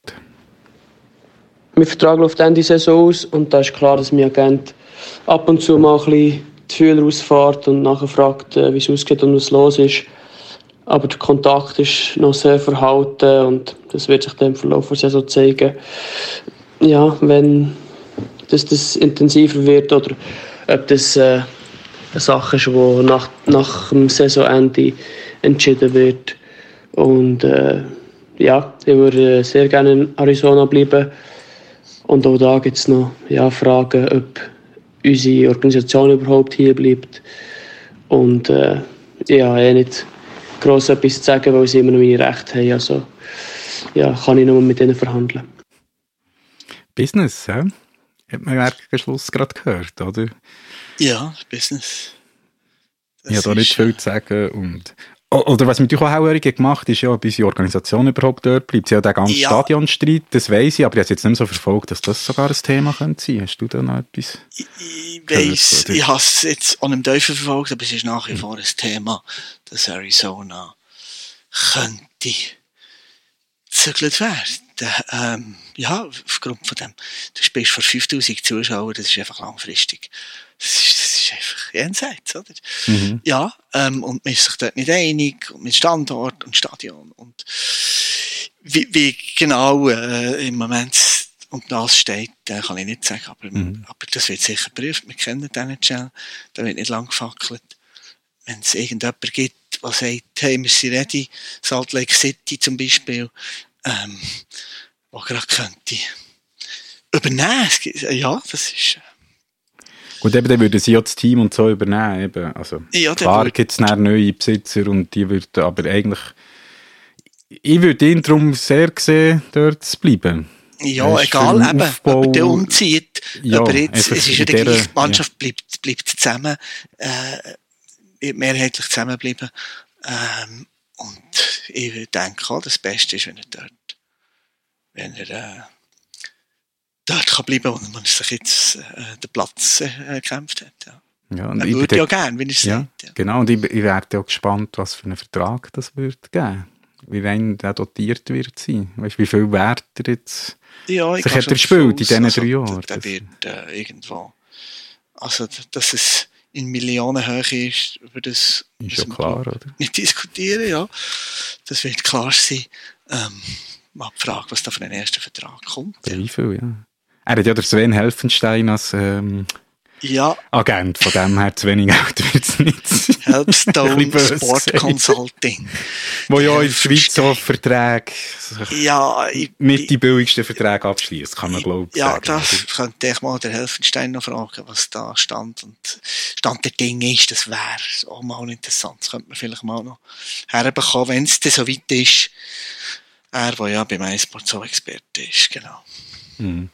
Mein Vertrag läuft Ende Saison aus und da ist klar, dass mein Agent ab und zu mal ein bisschen die Fühler ausfährt und nachher fragt, wie es ausgeht und was los ist. Aber der Kontakt ist noch sehr verhalten und das wird sich dann im Verlauf der Saison zeigen. Ja, wenn das, das intensiver wird oder ob das äh, eine Sache ist, die nach, nach dem Saisonende entschieden wird. Und äh, ja, ich würde sehr gerne in Arizona bleiben. Und auch da gibt es noch ja, Fragen, ob unsere Organisation überhaupt hier bleibt. Und äh, ich habe eh nicht gross etwas zu sagen, weil sie immer noch meine Rechte haben. Also ja, kann ich nur mit ihnen verhandeln. Business, ja? Hat man ja am Schluss gerade gehört, oder? Ja, Business. Das ich habe da nicht viel zu sagen. Und, oder was mit euch auch Hauerige gemacht ist, ja, bis die Organisation überhaupt dort bleibt. Sie hat den ganzen ja. Stadionstreit, das weiss ich, aber ich habe es jetzt nicht mehr so verfolgt, dass das sogar ein Thema könnte sein. Hast du da noch etwas? Ich, ich weiss, ich habe es jetzt an einem Teufel verfolgt, aber es ist nach wie vor ein Thema, dass Arizona könnte gezügelt werden. Ähm, ja, aufgrund von dem. Du spielst vor fünftausend Zuschauern, das ist einfach langfristig. Das ist, das ist einfach jenseits, oder? Mhm. Ja, ähm, und man ist sich dort nicht einig, mit Standort und Stadion. Und wie, wie genau äh, im Moment um das steht, äh, kann ich nicht sagen, aber, mhm. aber das wird sicher geprüft. Wir kennen den N H L, da wird nicht lang gefackelt. Wenn es irgendjemand gibt, der sagt, hey, wir sind ready, Salt Lake City zum Beispiel, ähm, wo gerade könnte übernehmen. Ja, das ist... Gut, eben, dann würden sie ja das Team und so übernehmen. Eben. Also, ja, klar gibt es dann neue Besitzer und die würden, aber eigentlich, ich würde ihn darum sehr sehen, dort zu bleiben. Ja, egal, eben, Aufbau, ob der umzieht, ja, aber jetzt, es ist ja die gleiche Mannschaft, ja. bleibt, bleibt zusammen, äh, mehrheitlich zusammenbleiben. Ähm, und ich denke auch, das Beste ist, wenn er dort, wenn er, äh, dort kann bleiben, wo man sich jetzt äh, den Platz äh, gekämpft hat. Ja. Ja, und er ich würde ja gerne, wenn er es ja, sagt. Ja. Genau, und ich, ich wäre auch gespannt, was für einen Vertrag das wird geben. Wie rein der dotiert wird sein. Weißt du, wie viel Wert er jetzt ja, sich hat er gespielt in diesen also, drei Jahren? Der wird äh, irgendwo, also dass es in Millionenhöhe ist, über das ist ja klar, oder? Nicht diskutieren, ja. Das wird klar sein. Ähm, mal die Frage, was da für einen ersten Vertrag kommt. Ja. Wie viel, ja. Er hat ja der Sven Helfenstein als ähm, ja. Agent, von dem her zu wenig Geld wird es nicht sein. Helpstone Sport Consulting. Wo ja in der Schweiz so Verträge ja, ich, mit die billigsten Verträge abschließt, kann man glaube ich ja, sagen. Ja, das könnte ich mal der Helfenstein noch fragen, was da Stand und Stand der Dinge ist. Das wäre auch mal interessant. Das könnte man vielleicht mal noch herbekommen, wenn es dann so weit ist. Er, der ja beim iSport so Experte ist, genau. Mhm.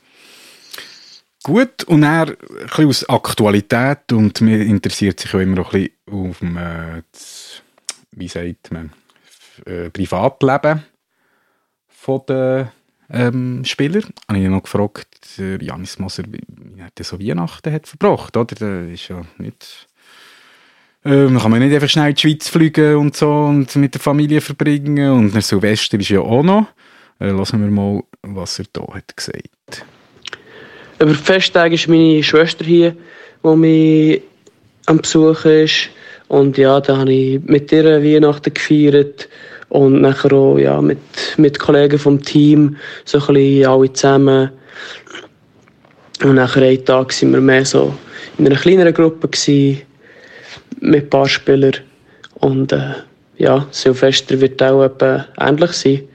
Gut, und er ein bisschen aus Aktualität und mir interessiert sich auch immer noch ein bisschen auf dem, äh, das, wie sagt man, äh, Privatleben von den ähm, Spielern. Habe ich noch gefragt, äh, Janis Moser, wie er so Weihnachten hat verbracht, oder? Der ist ja nicht... Äh, man kann man nicht einfach schnell in die Schweiz fliegen und so und mit der Familie verbringen. Und der Silvester ist ja auch noch. Äh, lassen wir mal, was er da hat gesagt. Über die Festtage ist meine Schwester hier, die mich am Besuch ist. Und ja, da habe ich mit ihr Weihnachten gefeiert. Und nachher auch ja, mit, mit Kollegen vom Team, so ein bisschen alle zusammen. Und nachher einen Tag waren wir mehr so in einer kleineren Gruppe gewesen, mit ein paar Spielern. Und äh, ja, Silvester wird auch etwa ähnlich sein.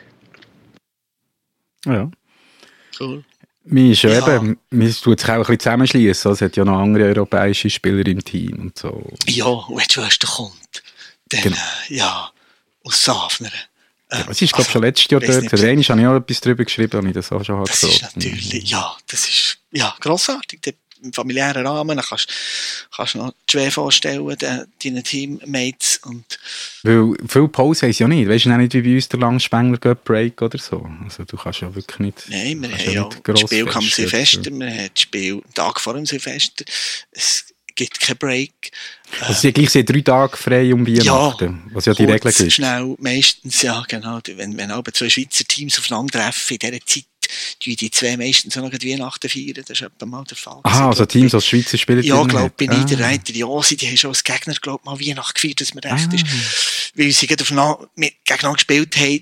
Ja. Cool. Mir ist ja, ja eben, wir tun sich auch ein bisschen zusammenschließen. Es hat ja noch andere europäische Spieler im Team und so. Ja, und wenn Schwester kommt, dann, genau. äh, ja, aus Safner. Ähm, ja, es ist, glaube ich, schon letztes Jahr dort. Der Reinisch habe ich auch etwas darüber geschrieben, und ich das auch schon habe. Das ist natürlich, ja, das ist, ja, grossartig. Der, im familiären Rahmen, dann kannst du noch die Schwer vorstellen, deinen Teammates. Und weil viel Pause haben sie ja nicht. Weißt du nicht, wie bei uns der Langspengler geht Break oder so. Also du kannst ja wirklich nicht... Nein, wir haben ja das Spiel am Silvester, wir haben das Spiel am Tag vor dem Silvester. Es gibt keinen Break. Also sie gleich sind drei Tage frei um Weihnachten, ja, was ja die Regel gibt. Schnell, meistens, ja genau, wenn, wenn aber zwei Schweizer Teams aufeinandertreffen, in dieser Zeit, die die zwei meistens auch noch Weihnachten feiern, das ist etwa mal der Fall. Aha, also Teams als Schweizer Spieler. Ja, glaube ich, ah. in der Reiter Josi, die haben schon als Gegner, glaube ich, mal Weihnachten gefeiert, dass man recht ah. ist. Weil sie aufeinander, gegeneinander gespielt haben,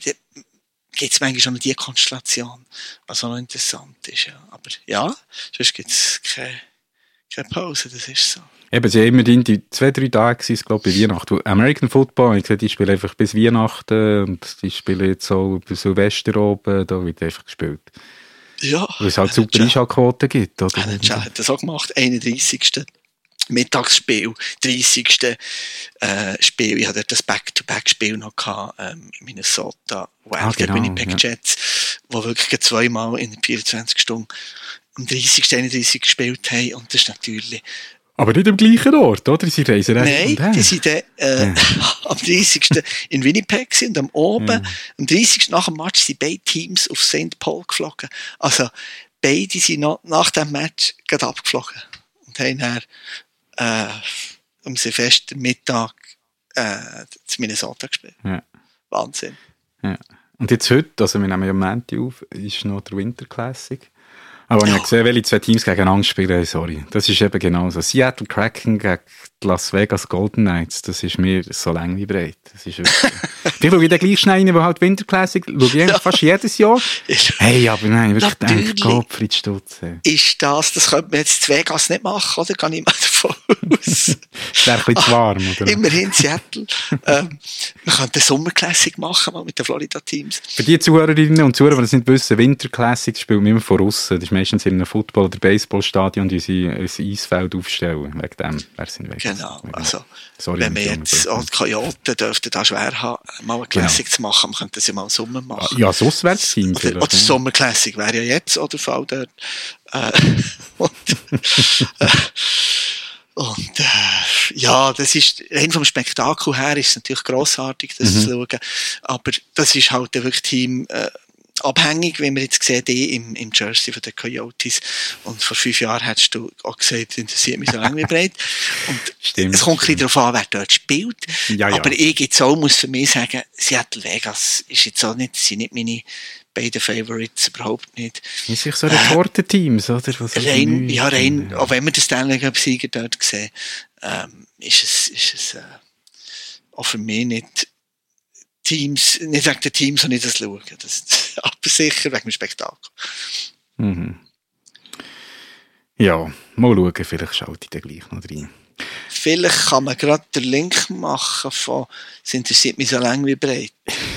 gibt es manchmal schon diese Konstellation, was auch noch interessant ist. Ja. Aber ja, sonst gibt es keine, keine Pause, das ist so. Eben, sie haben immerhin die zwei, drei Tage, glaube ich, bei Weihnachten. American Football, ich gesagt, die spielen einfach bis Weihnachten und die spielen jetzt so bei Silvester oben, da wird einfach gespielt. Ja. Weil es halt super Einschaltquoten gibt, oder? Er hat das auch gemacht, einunddreißigsten Mittagsspiel, dreißigsten Äh, Spiel, ich hatte das Back-to-Back-Spiel noch gehabt, ähm, Minnesota Wild ah, genau, Winnipeg ja. Jets, wo wirklich zweimal in vierundzwanzig Stunden am dreißigsten einunddreißigsten gespielt haben, und das ist natürlich... Aber nicht am gleichen Ort, oder? Sie reisen recht. Nein, die sind dann, äh, ja. am dreißigsten in Winnipeg und am Oben, ja. am dreißigsten nach dem Match sind beide Teams auf Saint Paul geflogen. Also, beide sind noch, nach dem Match gerade abgeflogen und haben dann äh, um Silvestermittag äh, zu Minnesota gespielt. Ja. Wahnsinn. Ja. Und jetzt heute, also wir nehmen ja am Montag auf, ist noch der Winter Classic. Aber ja. ich habe gesehen, welche zwei Teams gegeneinander spielen, sorry. Das ist eben genauso. Seattle Kraken gegen die Las Vegas Golden Knights, das ist mir so lang wie breit. Das ist wirklich... Ich schaue wieder gleich schnell rein, wo halt Winter Classic, schaue ich ja. fast jedes Jahr. Hey, aber nein, wirklich denke, Gottfried Stutz. Ist das, das könnte man jetzt in Vegas nicht machen, oder? Kann ich mal davon aus. Das wäre ein bisschen zu warm, oder? Immerhin Seattle. ähm, wir könnten eine Sommer Classic machen, mal mit den Florida-Teams. Für die Zuhörerinnen und Zuhörer, die das nicht wissen, Winter Classic spielen wir immer von aussen. Das ist meistens in einem Football- oder Baseballstadion, die sie ein Eisfeld aufstellen. Wegen dem wäre es in Vegas. Genau, also Sorry, wenn wir jetzt auch die Kojoten dürften da schwer haben, mal eine Classic genau. zu machen, wir könnten das ja mal im Sommer machen. Ja, das Auswärtsteam vielleicht. Oder, oder das Sommer Classic wäre ja jetzt auch der Fall dort. Äh, und äh, und äh, ja, das ist, rein vom Spektakel her ist es natürlich grossartig, das mhm. zu schauen, aber das ist halt wirklich Team... Äh, abhängig, wie wir jetzt sehen, die im, im Jersey von den Coyotes. Und vor fünf Jahren hättest du auch gesagt, interessiert mich so lange wie breit. Und stimmt, es kommt ein bisschen darauf an, wer dort spielt. Ja, ja. Aber ich jetzt auch muss für mich sagen, Seattle Vegas ist jetzt auch nicht, sind nicht meine beiden Favorites, überhaupt nicht. Ist sich so Reporter-Teams, äh, oder? Was rein, ja, rein, ja. Auch wenn wir den Stanley Cup-Sieger dort sehen, ähm, ist es, ist es äh, auch für mich nicht Teams, nicht wegen den Teams, sondern ich das schauen. Das, aber sicher wegen dem Spektakel. Mhm. Ja, mal schauen, vielleicht schalte ich da gleich noch rein. Vielleicht kann man gerade den Link machen von «Es interessiert mich so lange wie breit».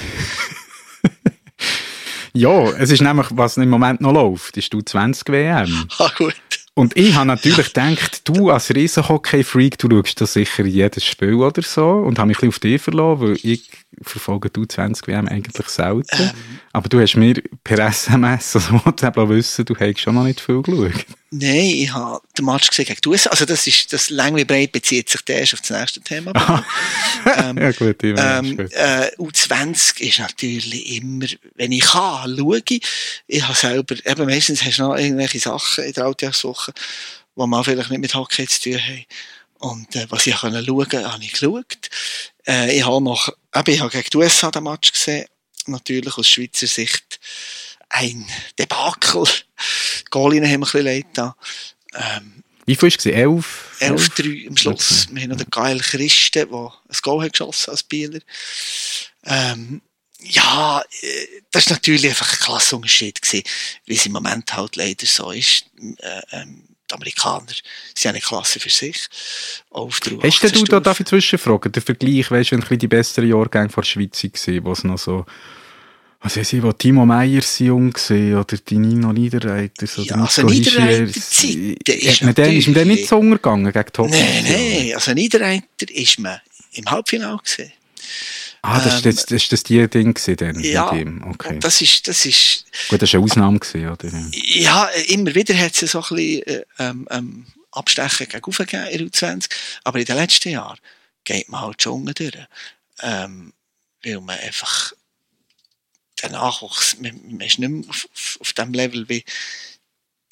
Ja, es ist nämlich, was im Moment noch läuft, ist die U zwanzig W M. Ah, gut. Und ich habe natürlich gedacht, du als Riesen-Hockey-Freak, du schaust da sicher jedes Spiel oder so und habe mich ein bisschen auf dich verlassen, weil ich verfolge die U zwanzig W M eigentlich selten. Ähm. Aber du hast mir per S M S oder WhatsApp wissen, du hast schon noch nicht viel geschaut. Nein, ich habe den Match gesehen gegen die U S A. Also das ist, das lang wie breit bezieht sich der erst auf das nächste Thema. ähm, ja gut, ich ähm, äh, U zwanzig ist natürlich immer, wenn ich kann, schaue ich. Ich habe selber, eben meistens hast du noch irgendwelche Sachen in der Alltagswoche, die man vielleicht nicht mit Hockey zu tun haben. Und äh, was ich schauen konnte, habe ich geschaut. Äh, ich habe noch, eben, ich habe gegen die U S A den Match gesehen. Natürlich aus Schweizer Sicht ein Debakel. Die Goalinnen haben mir ein bisschen leid da. Ähm, Wie viel war es? elf? elf drei am Schluss. Okay. Wir haben noch den Gael Christen, der ein Goal hat geschossen als Spieler. Ähm, ja, das war natürlich einfach ein Klassenunterschied gewesen, wie es im Moment halt leider so ist. Äh, ähm, die Amerikaner sind eine Klasse für sich. Auf der Hast du da, darf ich zwischenfragen, der Vergleich, weißt du, wenn die besseren Jahrgänge vor der Schweiz waren, wo es noch so, was weiß ich, wo Timo Meyers jung war, oder die Nino Niederreiter, so ja, also Niederreiter-Zeit, ist man dann, ist man dann nicht so untergegangen gegen die Hockey? Nein, nein, also Niederreiter ist man im Halbfinale gesehen. Ah, das, ähm, das, das, das, das die Ding dann ja, mit ihm. Okay. Das ist, das ist... Gut, das war eine Ausnahme gewesen, oder? Ja, immer wieder hat es so ein bisschen ähm, ähm, Abstechen gegen aufgegeben in U zwanzig, aber in den letzten Jahren geht man halt schon durch. Ähm, weil man einfach den Nachwuchs, man, man ist nicht mehr auf, auf, auf dem Level wie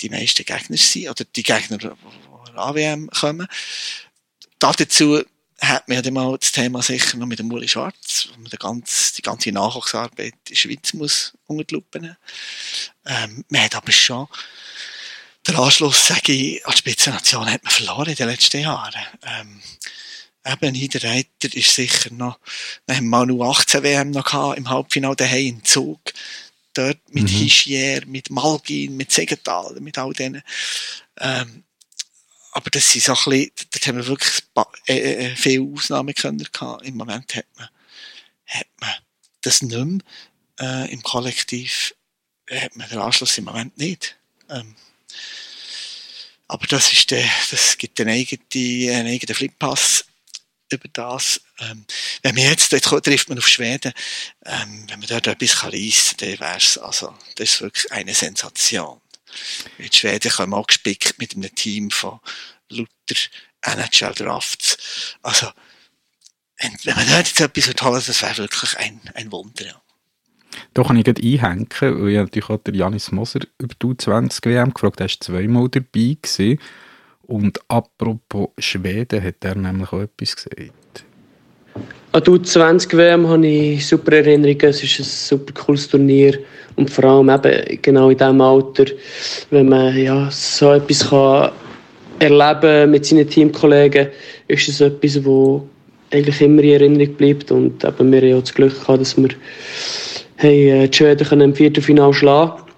die meisten Gegner sind, oder die Gegner, die an A W M kommen. Da dazu hat man ja dann mal das Thema sicher noch mit dem Uli Schwarz, wo man die ganze, die ganze Nachwuchsarbeit in der Schweiz muss unter die Lupe nehmen. Ähm, man hat aber schon den Anschluss, sage ich, als Spitzennation hat man verloren in den letzten Jahren. Ähm, eben Niederreiter ist sicher noch, wir haben mal nur achtzehn W M noch gehabt, im Halbfinale daheim in Zug. Dort mit mhm. Hischier, mit Malgin, mit Segenthal, mit all denen. Ähm, aber das sind so ein bisschen, dort haben wir wirklich äh, äh, viele Ausnahmen können gehabt. Im Moment hat man, hat man das nicht mehr. Äh, Im Kollektiv hat man den Anschluss im Moment nicht. Ähm, aber das ist der, das gibt einen eigenen, einen eigenen Flippass über das. Ähm, wenn man jetzt, jetzt trifft man auf Schweden, ähm, wenn man dort etwas reissen kann, dann wäre es, also, das ist wirklich eine Sensation. Die Schweden kommen auch gespickt mit einem Team von lauter N H L-Drafts. Also, wenn, wenn man dort jetzt etwas holen würde, das wäre wirklich ein, ein Wunder, ja. Da kann ich gerade einhängen, weil ich natürlich auch der Janis Moser über die U zwanzig W M gefragt, er war zweimal dabei gewesen. Und apropos Schweden, hat er nämlich auch etwas gesagt. An die U zwanzig W M habe ich super Erinnerungen. Es ist ein super cooles Turnier. Und vor allem eben genau in diesem Alter, wenn man ja, so etwas kann erleben mit seinen Teamkollegen, ist es etwas, das eigentlich immer in Erinnerung bleibt. Und eben, wir haben ja das Glück gehabt, dass wir hey, die Schweden im Viertelfinale schlagen können.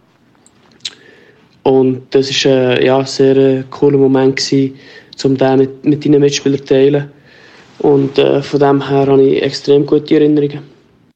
Und das war äh, ja, ein sehr äh, cooler Moment, gewesen, um den mit, mit deinen Mitspielern zu teilen. Und äh, von dem her habe ich extrem gute Erinnerungen.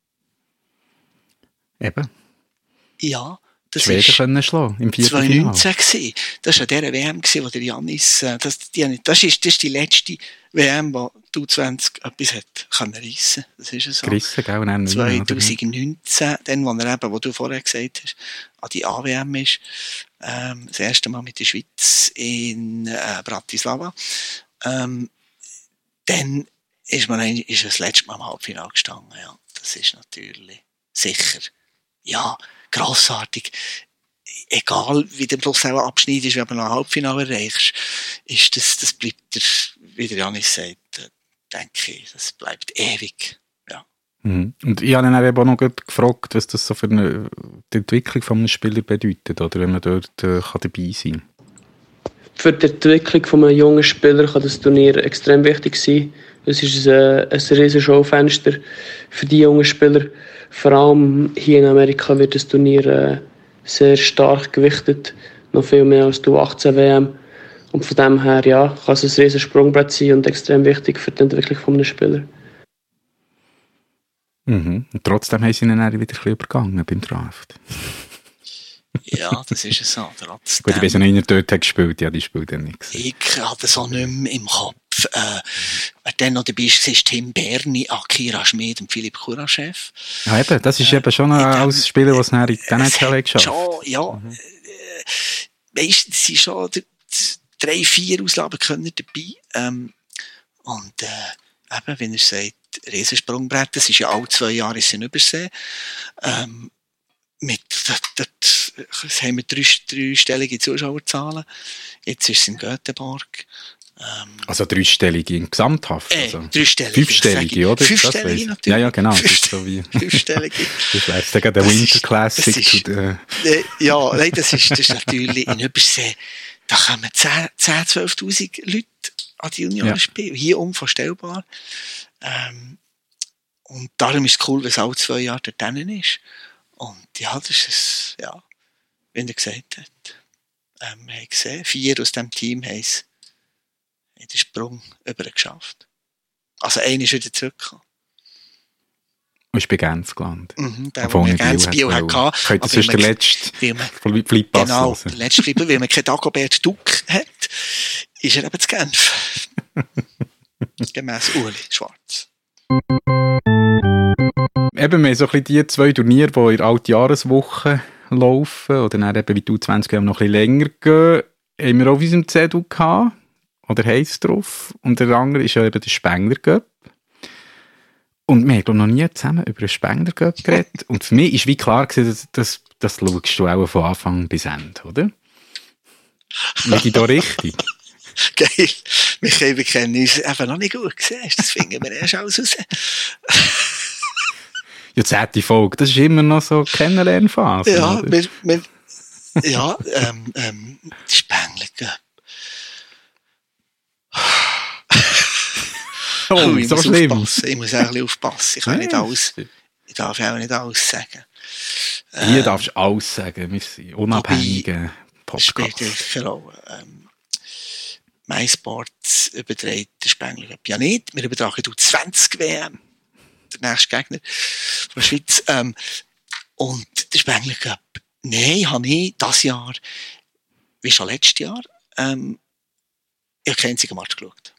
Eben. Ja, das Schweden ist können schlagen im Viertelfinale. zwanzig neunzehn. Das war an dieser W M, wo der Janis, das, die, das, ist, das ist die letzte W M, wo die U zwanzig etwas hat können reissen. Das ist so. Gerissen, gell? Nein, zwanzig neunzehn, dann, wo er eben, wo du vorher gesagt hast, an die A W M ist, ähm, das erste Mal mit der Schweiz in äh, Bratislava. Ähm, dann ist man ein, ist das letzte Mal im Halbfinale gestanden. Ja, das ist natürlich sicher, ja, grossartig. Egal, wie der Schluss auch Abschnitt ist, wenn du noch ein Halbfinale erreichst, ist das, das bleibt der, wie der Janis sagt, denke ich, das bleibt ewig. Ja. Mhm. Und ich habe ihn eben auch noch gefragt, was das so für eine, die Entwicklung von einem Spieler bedeutet, oder wenn man dort äh, kann dabei sein kann. Für die Entwicklung von einem jungen Spieler kann das Turnier extrem wichtig sein. Es ist ein, ein riesiges Schaufenster für die jungen Spieler. Vor allem hier in Amerika wird das Turnier äh, sehr stark gewichtet, noch viel mehr als die U achtzehn W M. Und von dem her ja, kann es ein riesiges Sprungbrett sein und extrem wichtig für die Entwicklung eines Spielers. Mhm. Und trotzdem haben sie ihn dann wieder ein bisschen übergangen beim Draft. Ja, das ist es so. Trotzdem. Gut, ich weiß nicht, ob er dort hat gespielt, ja, die spielt er nicht. Ich hatte es auch nicht mehr im Kopf. Äh, wer dann noch dabei ist, ist Tim Berni, Akira Schmid und Philipp Kuraschew. Ja, eben, das ist äh, eben schon ein dem, Spieler, der es nachher in die N H L geschafft hat. Schon, ja. Mhm. Äh, weißt, es sind schon drei, vier Auslagen können dabei. Ähm, und äh, eben, wenn er sagt, Riesensprungbrett, das ist ja alle zwei Jahre in Übersee. Ähm, mit, das, das, das haben wir drei, dreistellige Zuschauerzahlen. Jetzt ist es in Göteborg. Ähm, also dreistellige in Gesamthaft? Also äh, dreistellige. Fünfstellige, oder? Fünfstellige natürlich. Ja, ja, genau. Fünfstellige. Das ist so wie, das wäre jetzt der Winter Classic. Ist, ist, äh, ja, nein, das ist, das ist natürlich in Übersee, da kommen zehn, zwölftausend Leute an die Juniorenspiele. Ja. Hier unvorstellbar. Ähm, und darum ist es cool, wenn es alle zwei Jahre dort drinnen ist. Und ja, das ist es, ja, wie er gesagt hat. Ähm, wir haben gesehen, vier aus diesem Team haben es in den Sprung übergeschafft. Also einer ist wieder zurückgekommen. Und ist bei Genf gelandet. Mhm, der, der Genf Bio hatte. Das ist der letzte Flipass. Genau, der letzte Flipass, weil man keinen Dagobert Duck hat, ist er eben zu Genf. Gemäss Uli Schwarz. Eben, wir haben so ein bisschen die zwei Turniere, die in der Altjahreswoche laufen, oder dann eben wie die U zwanzig noch ein bisschen länger gehen, haben wir auf unserem Zettel gehabt, oder heisst drauf, und der andere ist ja eben der Spengler Cup. Und wir haben noch nie zusammen über den Spengler Cup geredet. Und für mich war wie klar, dass das, das schaust du auch von Anfang bis Ende, oder? Liege ich da richtig? Geil. Michael, wir kennen uns einfach noch nicht gut gesehen. Das finden wir erst alles raus. Ja, zehnte Folge, das ist immer noch so Kennenlernphase. Ja, oder? wir, wir, ja, ähm, ähm, die Spengler, Oh, ich so muss schlimm. aufpassen. Ich muss auch ein bisschen aufpassen. Ich kann nicht alles, ich darf auch nicht alles sagen. Hier darfst du alles sagen. Wir sind unabhängige Das spielt Podcast. keine Rolle. Ähm, MySports überträgt den Spengler Cup ja nicht. Wir übertragen die U zwanzig W M. Der nächste Gegner von der Schweiz. Ähm, und der Spengler Cup, nein, habe ich dieses Jahr, wie schon letztes Jahr, ähm, ich habe keinen einzigen Match geschaut.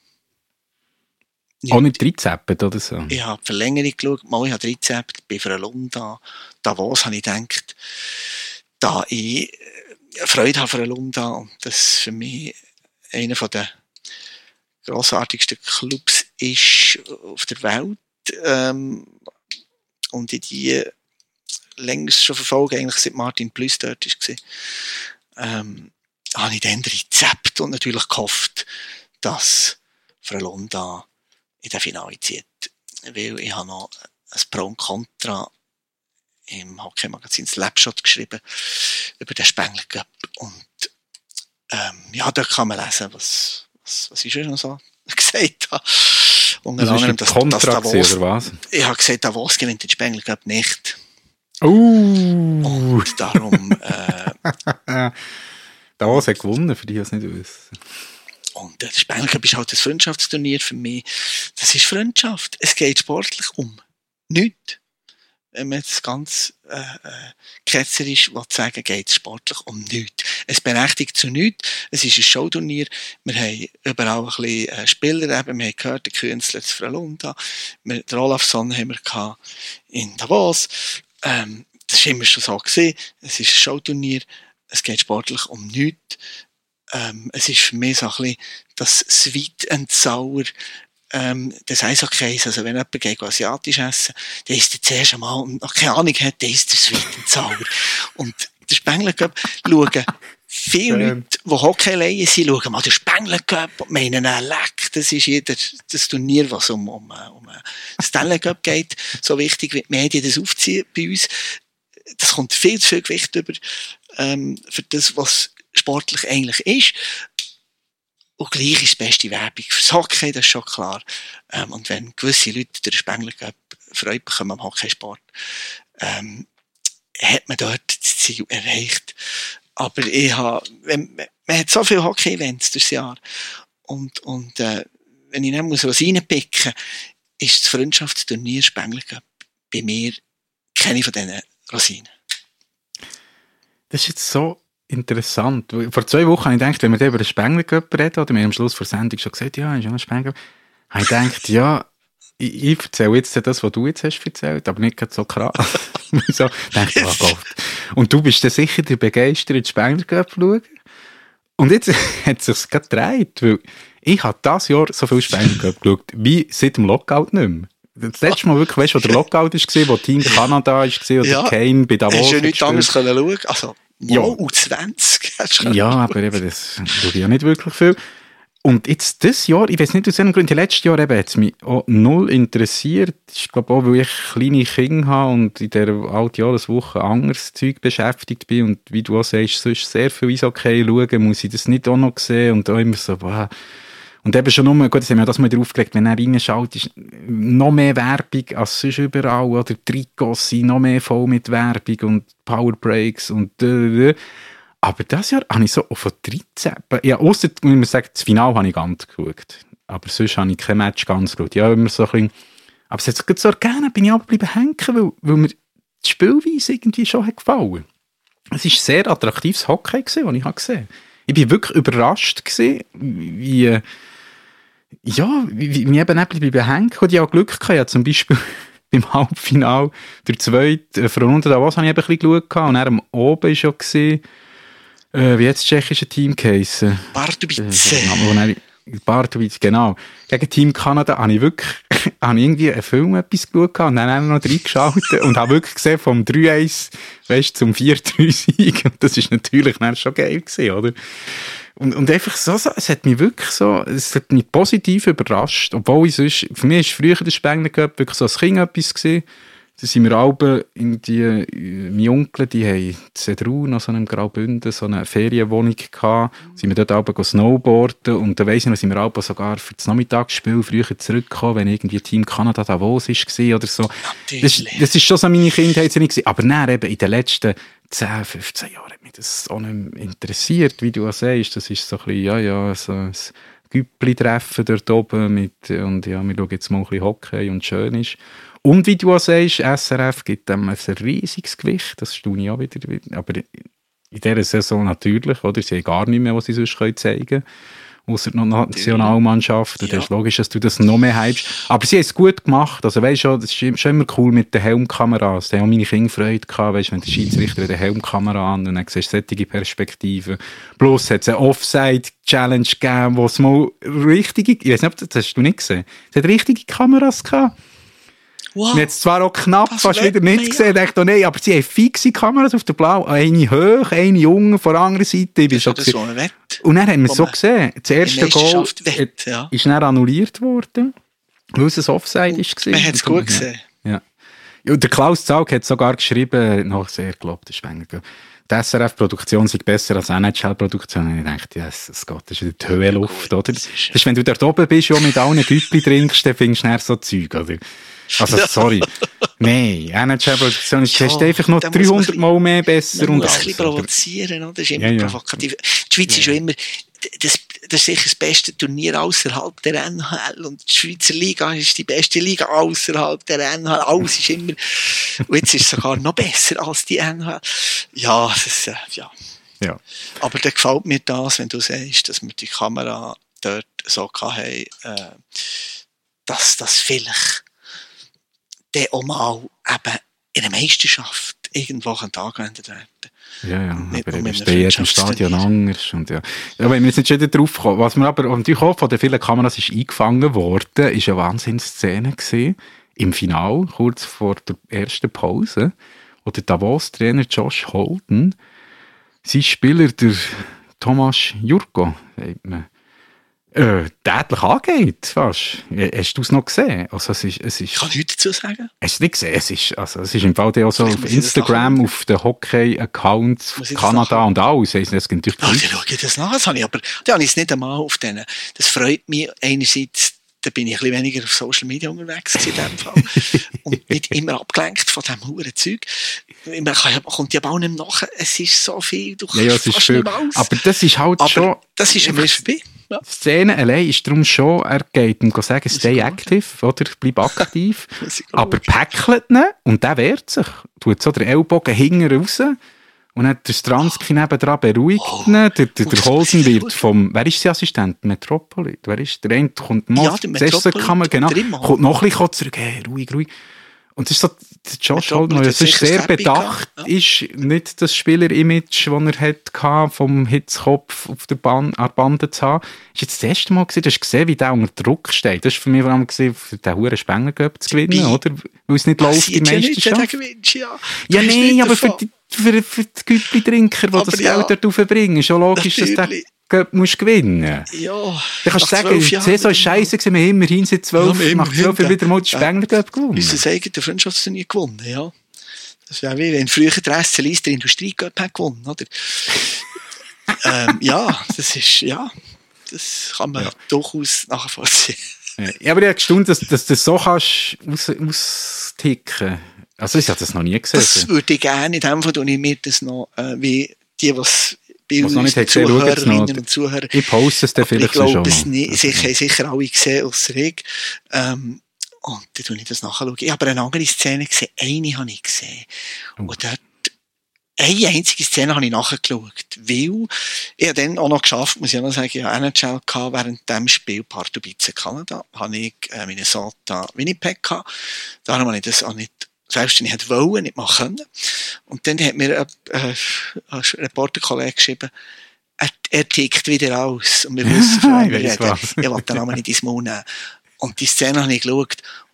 Nicht. Auch nicht reingezappt oder so? Ich habe die Verlängerung geschaut, mal ich habe reingezappt, bin für einen Lohn da. Davos habe ich gedacht, da ich Freude habe für einen Lohn da und das für mich einer der grossartigsten Clubs ist auf der Welt. Ähm, und ich die längst schon verfolge, eigentlich seit Martin Plus dort war, ähm, habe ich dann reingezappt und natürlich gehofft, dass Frölunda in der Finale zieht. Weil ich habe noch ein Pro und Contra im Hockey-Magazin Slapshot geschrieben über den Spengler Cup. Und ähm, ja, da kann man lesen, was, was, was ich schon noch so gesagt habe. Unter das anderem, ist dass, Kontra dass Davos, oder was? ich habe gesagt, Davos gewinnt den Spengler Cup nicht. Uh. Und darum äh, Davos hat gewonnen, für die, die es nicht wissen. Und der Spengler Cup ist halt ein Freundschaftsturnier für mich. Das ist Freundschaft. Es geht sportlich um nichts. Wenn man jetzt ganz äh, äh, ketzerisch will sagen, geht es sportlich um nichts. Es berechtigt zu nichts. Es ist ein Showturnier. Wir haben überall ein bisschen äh, Spieler. Eben. Wir haben gehört, der Künstler zu Frölunda. Wir, der Olafsson haben wir gehabt in Davos. Ähm, das war immer schon so gewesen. Es ist ein Showturnier. Es geht sportlich um nichts. Ähm, es ist für mich so ein bisschen das Sweet and Sour ähm, des Eishockeys. Also wenn jemand gegen asiatisch essen, der isst er zuerst einmal und noch keine Ahnung hat, der isst der Sweet and Sour. Und der Spengler Cup schauen viele Leute, die Hockey leihen, sie schauen mal den Spengler Cup und meinen, äh, leck, das ist jeder, das Turnier, was um, um, um Stanley Cup geht, so wichtig, wie die Medien das aufziehen bei uns. Das kommt viel zu viel Gewicht über, ähm, für das, was sportlich eigentlich ist. Und gleich ist die beste Werbung fürs Hockey, das ist schon klar. Ähm, und wenn gewisse Leute den Spengler Cup Freude bekommen am Hockeysport, ähm, hat man dort das Ziel erreicht. Aber ich habe, wenn, man hat so viele Hockey-Events durchs Jahr. Und, und äh, wenn ich nicht muss was reinpicken, ist das Freundschaftsturnier Spengler Cup bei mir keine von diesen Rosinen. Das ist jetzt so interessant. Vor zwei Wochen habe ich gedacht, wenn wir über den Spengler Cup reden, oder wir haben am Schluss vor der Sendung schon gesagt, ja, ist ja ein Spengler Cup, habe ich gedacht, ja, ich, ich erzähle jetzt das, was du jetzt hast erzählt, aber nicht so krass. so, dachte, oh Gott. Und du bist dann sicher der begeisterte Spengler Cup schauen. Und jetzt hat es sich gerade gedreht, weil ich habe dieses Jahr so viel Spengler Cup geschaut, wie seit dem Lockout nicht mehr. Das letzte Mal wirklich, weißt du, wo der Lockout war, wo Team Kanada war, oder ja, Kane bei Davos. Hast du ja nichts anderes können schauen. Also, ja. U zwanzig. Ja, aber eben, das schaue ich ja nicht wirklich viel. Und jetzt dieses Jahr, ich weiß nicht aus welchem Grund, letztes Jahr eben, hat es mich auch null interessiert. Ich glaube auch, weil ich kleine Kinder habe und in dieser alten Jahreswoche anderes Zeug beschäftigt bin. Und wie du auch sagst, sonst sehr viel Eishockey schauen, muss ich das nicht auch noch sehen. Und da immer so, boah. Und eben schon nur, gut, das haben wir ja das mal drauf gelegt, wenn er reinschaut, ist noch mehr Werbung als sonst überall, oder Trikots sind noch mehr voll mit Werbung und Powerbreaks und äh, aber dieses Jahr habe ich so von dreizehn, ja, ausser, muss man sagen, das Finale habe ich ganz geschaut, aber sonst habe ich kein Match ganz geschaut, ja, immer so ein bisschen, aber es hat sich so gerne, bin ich aber geblieben hängen, weil, weil mir die Spielweise irgendwie schon hat gefallen. Es war sehr attraktives Hockey gewesen, was ich habe gesehen. Ich war wirklich überrascht gewesen, wie, ja, wie, wie ich eben bleiben hängen. Ich hatte auch Glück gehabt, ja, zum Beispiel beim Halbfinale, der zweite, von unten da was habe ich eben ein bisschen geschaut und dann oben war schon gesehen, äh, wie jetzt das tschechische Team geheissen. Pardubice. Pardubice, genau. Gegen Team Kanada habe ich wirklich habe ich irgendwie einen Film etwas geschaut und dann haben wir noch reingeschaltet und habe wirklich gesehen, vom drei eins, weißt, zum vier drei Sieg. Und das ist natürlich dann schon geil gewesen, oder? Und, und einfach so, so, es hat mich wirklich so, es hat mich positiv überrascht, obwohl ich sonst, für mich ist früher der Spengler Cup wirklich so als Kind etwas gewesen. Da sind wir alle in die, mein Onkel, die haben in Sedrun, noch so einem Graubünden, so eine Ferienwohnung gehabt. Sind wir dort alle snowboarden und da weiss ich noch, sind wir alle sogar für das Nachmittagsspiel früher zurückgekommen, wenn irgendwie Team Kanada Davos war oder so. Das, das ist schon so meine Kindheit gewesen. Aber dann eben in den letzten zehn, fünfzehn Jahren hat mich das auch nicht mehr interessiert, wie du auch sagst. Das ist so ein bisschen, ja, ja, so ein Güppli-Treffen dort oben mit, und ja, wir schauen jetzt mal ein bisschen Hockey und schön ist. Und wie du auch sagst, S R F gibt dem ein riesiges Gewicht, das staune ich auch wieder. Aber in dieser Saison natürlich, oder? Sie haben gar nicht mehr, was sie sonst zeigen können. Ausser noch Nationalmannschaft. Ja. Das ist logisch, dass du das noch mehr hypst. Aber sie haben es gut gemacht. Also weißt du, das ist schon immer cool mit den Helmkameras. Da haben auch meine Kinder Freude gehabt, weißt, wenn der Schiedsrichter eine Helmkamera an und dann siehst du solche Perspektiven. Plus hat es eine Offside-Challenge gegeben, wo es mal richtige, ich weiß nicht, das hast du nicht gesehen, es hat richtige Kameras gehabt. Wow. Wir haben es zwar auch knapp das fast wieder nicht gesehen, ja. Dachte, oh nein, aber sie haben fixe Kameras auf der Blau, eine hoch, eine junge, von der anderen Seite. Ich bin schon so und dann haben wir es so gesehen. Das erste Goal wett, ja. ist dann annulliert worden, weil es ein Offside war. Man hat es gut gesehen. Ja. Ja. Und der Klaus Zaug hat sogar geschrieben, noch sehr gelobt, ist Spengler, die S R F-Produktion sei besser als N H L-Produktion. Und ich dachte, ja, es geht, das ist wieder die Höhenluft, oder? Das ist, das ist, wenn du dort oben bist und mit allen Güppli trinkst, dann findest du nachher so Zeug, oder? Also, sorry. Nein, N H L-Produktion ist ja, einfach noch dreihundert Mal mehr besser. Man muss und ein bisschen provozieren, oder? Das ist immer ja, ja. provokativ. Die Schweiz ja. ist schon immer, das, das ist sicher das beste Turnier außerhalb der N H L und die Schweizer Liga ist die beste Liga außerhalb der N H L. Alles ist immer, und jetzt ist es sogar noch besser als die N H L. Ja, das ist, äh, ja. ja. Aber da gefällt mir das, wenn du sagst, dass wir die Kamera dort so hatten, äh, dass das vielleicht der auch mal eben in einer Meisterschaft irgendwo angewendet werden. Ja, ja, nicht aber eben ist bei jedem Stadion anders. Und ja. Ja, wenn wir jetzt nicht schon drauf kommen, was mir aber natürlich auch von den vielen Kameras ist eingefangen worden, ist eine Wahnsinnsszene gewesen, im Finale, kurz vor der ersten Pause, wo der Davos-Trainer Josh Holden, sein Spieler, der Tomáš Jurko, sagt man, Äh, tätlich angeht, fast. Hast du es noch gesehen? Also, es ist, es ist, ich kann nichts dazu sagen. Hast du es nicht gesehen? Es ist, also, es ist im Fall auch so auf Instagram, auf den Hockey-Accounts von Kanada und alles. Es gibt natürlich Ach, dann schaue ich das nach. Das habe ich, aber da habe ich es nicht einmal auf denen. Das freut mich einerseits, da bin ich ein bisschen weniger auf Social Media unterwegs in dem Fall. Und nicht immer abgelenkt von diesem huren Zeug. Man kommt ja auch nicht mehr nach. Es ist so viel, du ja, ja, es ist viel. Aber das ist halt aber schon... das ist ein Spiel. Ja. Die Szene allein ist darum schon, er geht ihm sagen, stay active, oder bleib aktiv, aber päckelt ihn und der wehrt sich. Tut so den Ellbogen hinten raus und hat der Stransky nebendran beruhigt oh. ihn. Der, der, der Holden wird vom, wer ist sein Assistent? Metropolit. Wer ist der? Der kommt noch, ja, der Metropolit, genau, kommt noch ein bisschen zurück, hey, ruhig, ruhig. Und das ist so, der Josh Holden, der ist sehr bedacht, ja. ist nicht das Spieler-Image, das er hatte, vom Hitzkopf auf der Bahn, an der Bande zu haben. Ist jetzt das erste Mal gesehen, du hast gesehen, wie der unter Druck steht. Das ist für mich vor allem gesehen, den Huren Spengler Cup zu gewinnen, oder? Weil es nicht läuft, die Meisterschaft. Ja, ja nein, aber für die, für, für die Güppli-Trinker, die das ja. Geld dort raufbringen, ist schon logisch, natürlich. Dass der Cup musst gewinnen. Ja. Dann kannst du sagen, die Saison ist scheisse gewesen, wir haben immerhin seit zwölf, ja, nach zwölf wieder mal den Spengler Cup gewonnen. Unser eigenes Freundschaftsturnier gewonnen, ja. Das wäre wie wenn früher der S C Lies der Industrie Cup hat gewonnen, oder? ähm, ja, das ist, ja, das kann man ja. durchaus nachvollziehen. Ja, aber ich habe gestaunt, dass, dass du das so kannst aus, austicken. Also ich habe das noch nie gesehen. Das würde ich gerne, in dem Fall tue ich mir das noch, äh, wie die, was bei was uns Zuhörerinnen und Zuhörer. Ich poste es dann vielleicht schon. Ich glaube es nicht. Sicher, haben sicher alle gesehen, ausser ich. Ähm, und dann tue ich das nachschauen. Ich habe aber eine andere Szene gesehen. Eine habe ich gesehen. Oh. Und dort, eine einzige Szene habe ich nachgeschaut. Weil, ich habe dann auch noch geschafft, muss ich auch noch sagen, ich habe N H L gehabt, während dem Spiel Pardubice Kanada, habe ich äh, Minnesota Winnipeg gehabt. Darum habe ich das auch nicht selbst wenn ich hätte wollen, nicht machen können. Und dann hat mir ein, äh, ein Reporterkollege geschrieben, er, er tickt wieder aus. Und wir wissen, von wem wir reden. Ich wollte den Namen nicht ins Mund nehmen. Und die Szene habe ich geschaut.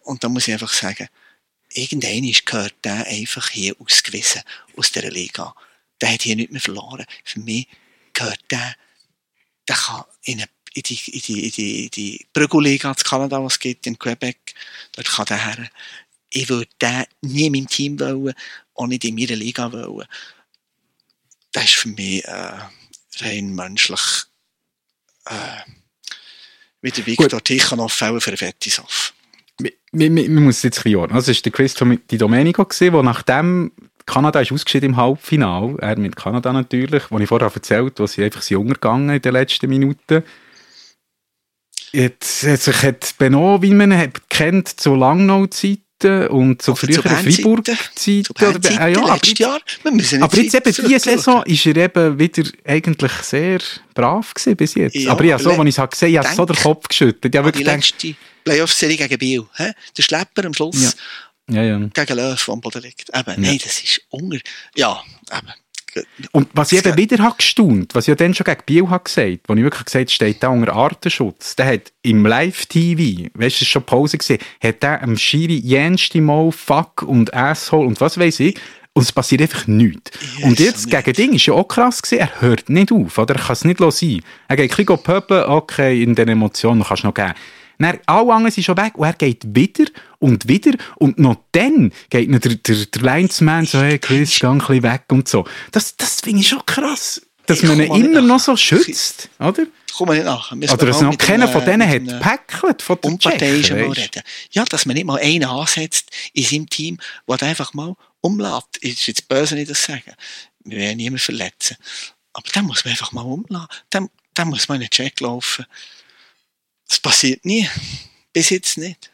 Und da muss ich einfach sagen, irgendwann gehört der einfach hier ausgewiesen aus dieser Liga. Der hat hier nicht mehr verloren. Für mich gehört der, der kann in, eine, in die, in die, in die, in die Brüggelliga in Kanada, was es gibt, in Quebec, dort kann der her. Ich würde den nie in meinem Team wollen, auch nicht in meiner Liga wollen. Das ist für mich äh, rein menschlich äh, wie der Viktor Tichanow fällen für einen Fetisov. Man muss es jetzt ein bisschen ordnen. Das war der Chris Di Domenico, der nachdem Kanada ist ausgeschieden im Halbfinale, er mit Kanada natürlich, wo ich vorher erzählt habe, wo sie einfach sind untergegangen in den letzten Minuten. Jetzt hat sich hat Benoit, wie man ihn kennt, zu Langnau-Zeiten und zu früheren Freiburg-Zeiten. Ah, ja, aber jetzt, Jahr. aber jetzt eben diese Saison ist er eben wieder eigentlich sehr brav gewesen bis jetzt. Ja, aber ja, so, als ich es gesehen habe, ich habe so den Kopf geschüttet. Ich habe wirklich gedacht, Playoff-Serie gegen Biel. He? Der Schlepper am Schluss ja. Ja, ja. gegen Löw, der am Boden liegt. Eben, ja. Nein, das ist Unger. Ja, eben. Und was ich eben wieder habe gestaunt, was ich ja dann schon gegen Biel habe gesagt, wo ich wirklich gesagt habe, steht da unter Artenschutz, der hat im Live-T V, weißt du, es war schon Pause gewesen, hat der am Schiri jenste Mal Fuck und Asshole und was weiss ich, und es passiert einfach nichts. Yes, und jetzt gegen Ding ist ja auch krass gewesen, er hört nicht auf, oder? Er kann es nicht sein. Er geht ein bisschen pöbeln, okay, in den Emotionen kannst du noch geben. Dann, alle anderen sind schon weg und er geht wieder und wieder und noch dann geht der, der, der Linesman so, hey Chris, geh ein bisschen weg und so. Das, das finde ich schon krass, dass ich man ihn immer noch so schützt, oder? Kommen wir nicht nach. Oder dass noch keiner von denen hat gepackelt, von den Tschechen, reden. Ja, dass man nicht mal einen ansetzt in seinem Team, der einfach mal umlässt. Ist jetzt böse, nicht das sagen. Wir werden niemanden verletzen. Aber dann muss man einfach mal umlassen. Dann, dann muss man in den Check laufen. Das passiert nie. Bis jetzt nicht.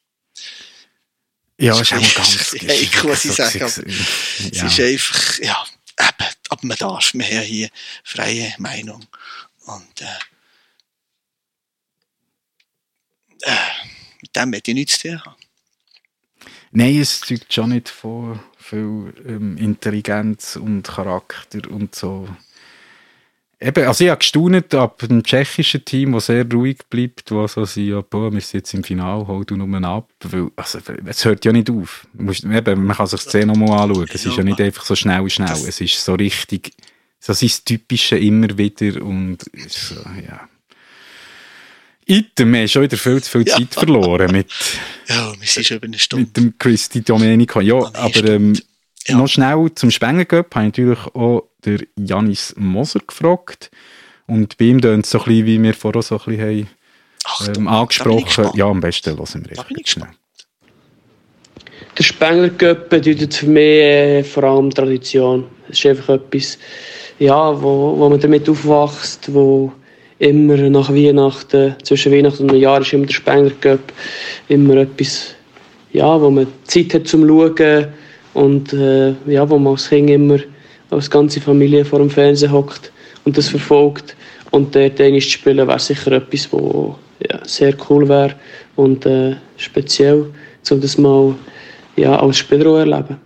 Ja, es ist auch ganz heikel, was ich sage. Es ja. ist einfach, ja, eben, aber man darf, wir haben hier freie Meinung. Und äh, äh, mit dem möchte ich nichts zu tun haben. Nein, es zeugt schon nicht von viel ähm, Intelligenz und Charakter und so. Eben, also ich habe gestaunt ab dem tschechischen Team, das sehr ruhig bleibt, wo so sind, ja, boah, wir sind jetzt im Finale, hol du nur ab. Weil, also, es hört ja nicht auf. Man, muss, eben, man kann sich die Szene nochmal anschauen. Es ist ja nicht einfach so schnell, schnell. Das es ist so richtig, so sein Typische immer wieder und so, ja. Item, wir haben schon wieder viel zu viel ja. Zeit verloren mit, ja, wir sind schon über eine Stunde. Mit dem Chris Di Domenico. Ja, oh, aber ähm, ja. noch schnell zum Spengen-Cup habe ich natürlich auch der Janis Moser gefragt. Und bei ihm tönt es so ein bisschen, wie wir vorher so ein bisschen haben, ähm, angesprochen. Ja, am besten hören wir da bin ich gespannt. Der Spengler-Cup bedeutet für mich äh, vor allem Tradition. Es ist einfach etwas, ja, wo, wo man damit aufwächst, wo immer nach Weihnachten, zwischen Weihnachten und Neujahr ist immer der Spengler-Cup immer etwas, ja, wo man Zeit hat zum Schauen und äh, ja, wo man als Kind immer als ganze Familie vor dem Fernsehen hockt und das verfolgt. Und dort Tennis zu spielen wäre sicher etwas, was ja, sehr cool wäre und äh, speziell, um das mal ja, als Spieler auch erleben.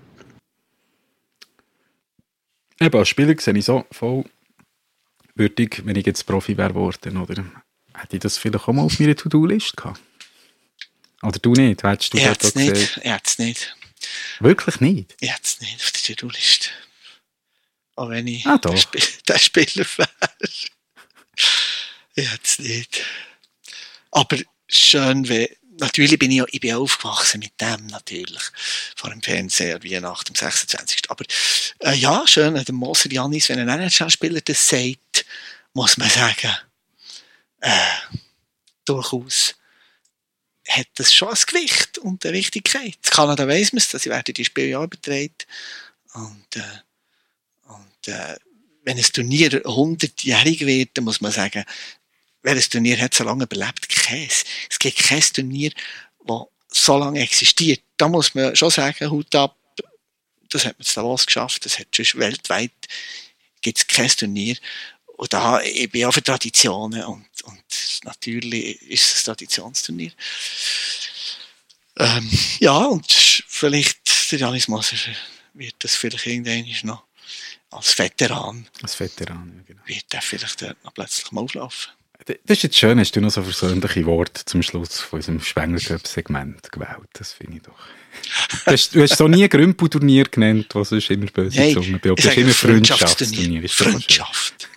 Eben, als Spieler sehe ich so voll würdig, wenn ich jetzt Profi wäre geworden, oder hätte ich das vielleicht auch mal auf meiner To-Do-List gehabt? Oder du nicht? Hättest du ich hätte es nicht. Ich hätte es nicht. Wirklich nicht? Ich hätte es nicht auf der To-Do-List. Auch wenn ich ah, der, Sp- der Spieler wäre. Ich hätte es nicht. Aber schön, wenn natürlich bin ich, ich bin aufgewachsen mit dem, natürlich. Vor dem Fernseher, Weihnachten am sechsundzwanzigsten Aber äh, ja, schön, der Moser Janis, wenn ein N H L-Spieler das sagt, muss man sagen, äh, durchaus hat das schon ein Gewicht und eine Wichtigkeit. In Kanada weiss man es, dass sie werden die Spiele ja übertragen. Und, äh, und äh, wenn ein Turnier hundertjährig wird, dann muss man sagen, welches Turnier hat so lange überlebt? Keins. Es gibt kein Turnier, das so lange existiert. Da muss man schon sagen, Hut ab, das hat man in Davos geschafft, das hat schon weltweit, gibt es kein Turnier. Und da, ich bin auch für Traditionen und, und natürlich ist es ein Traditionsturnier. Ähm, ja, und vielleicht, der Janis Moser wird das vielleicht irgendwann noch als Veteran, als Veteran, ja, genau. wird er vielleicht dort noch plötzlich mal auflaufen. Das ist jetzt schön, hast du noch so versöhnliche Worte zum Schluss von unserem Spengler-Cup-Segment gewählt. Das finde ich doch. Du hast, du hast so nie Grümpo-Turnier genannt, was sonst immer böse hey, Zunge bei. Du hast immer Freundschaftsturnier. Freundschaft.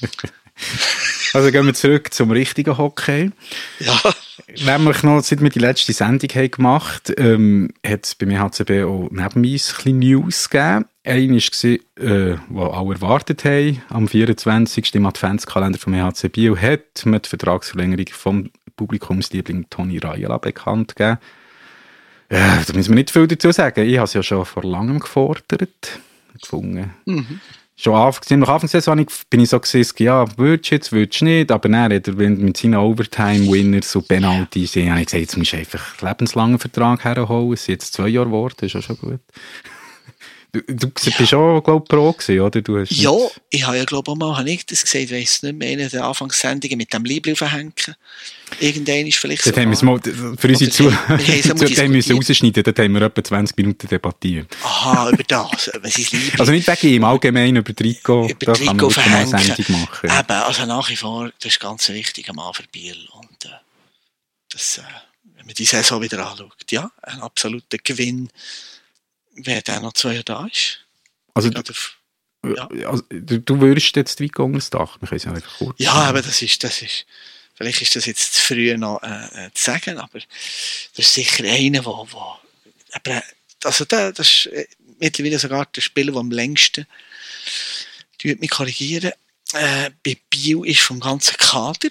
Also gehen wir zurück zum richtigen Hockey. Ja. Nämlich noch, seit wir die letzte Sendung haben gemacht haben, ähm, hat es bei mir H C B auch neben mir ein bisschen News gegeben. Eine war, äh, die alle erwartet haben. Am vierundzwanzigsten im Adventskalender vom E H C Biel hat man die Vertragsverlängerung vom Publikumsliebling Toni Rajala bekannt gegeben. Ja, da müssen wir nicht viel dazu sagen. Ich habe es ja schon vor langem gefordert. Gefunden. Mhm. Schon Anfang, nach Anfang der Saison bin ich so gesehen, ja, würdest du jetzt, würdest du nicht, aber dann hat er mit seinen Overtime-Winners und Penalties, ich habe gesagt, jetzt musst du einfach einen lebenslangen Vertrag herholen, es sind jetzt zwei Jahre geworden, das ist auch schon gut. Du, du ja. bist auch, glaube ich, Pro gewesen, oder? Du hast ja, nicht... ich habe ja, glaube ich, auch mal, habe ich das gesagt, weiss nicht mehr, in der Anfangssendungen mit dem Liebling aufhängen. Irgendwann ist vielleicht so. Haben wir mal, für unsere Zuhörer, haben wir es rausschneiden, dort haben wir etwa zwanzig Minuten debattiert. Aha, über das, über sein Liebling. Also nicht wegen ihm, allgemein über Trikot, über da Trikot kann man wirklich mal eine Sendung machen. Ja. Eben, also nach wie vor, das ist ganz ein wichtiger Mann für Biel. Und äh, das, äh, wenn man die Saison wieder anschaut, ja, ein absoluter Gewinn, wer der noch zwei Jahre da ist. Also, Oder, ja. also du, du würdest jetzt Trikot unter das Dach, wir können es ja einfach kurz ja, aber das ist, das ist, vielleicht ist das jetzt zu früh noch äh, zu sagen, aber das ist sicher einer, wo, wo aber, also der, das ist äh, mittlerweile sogar der Spieler, der am längsten, die wird mich korrigieren, äh, bei Biel ist vom ganzen Kader,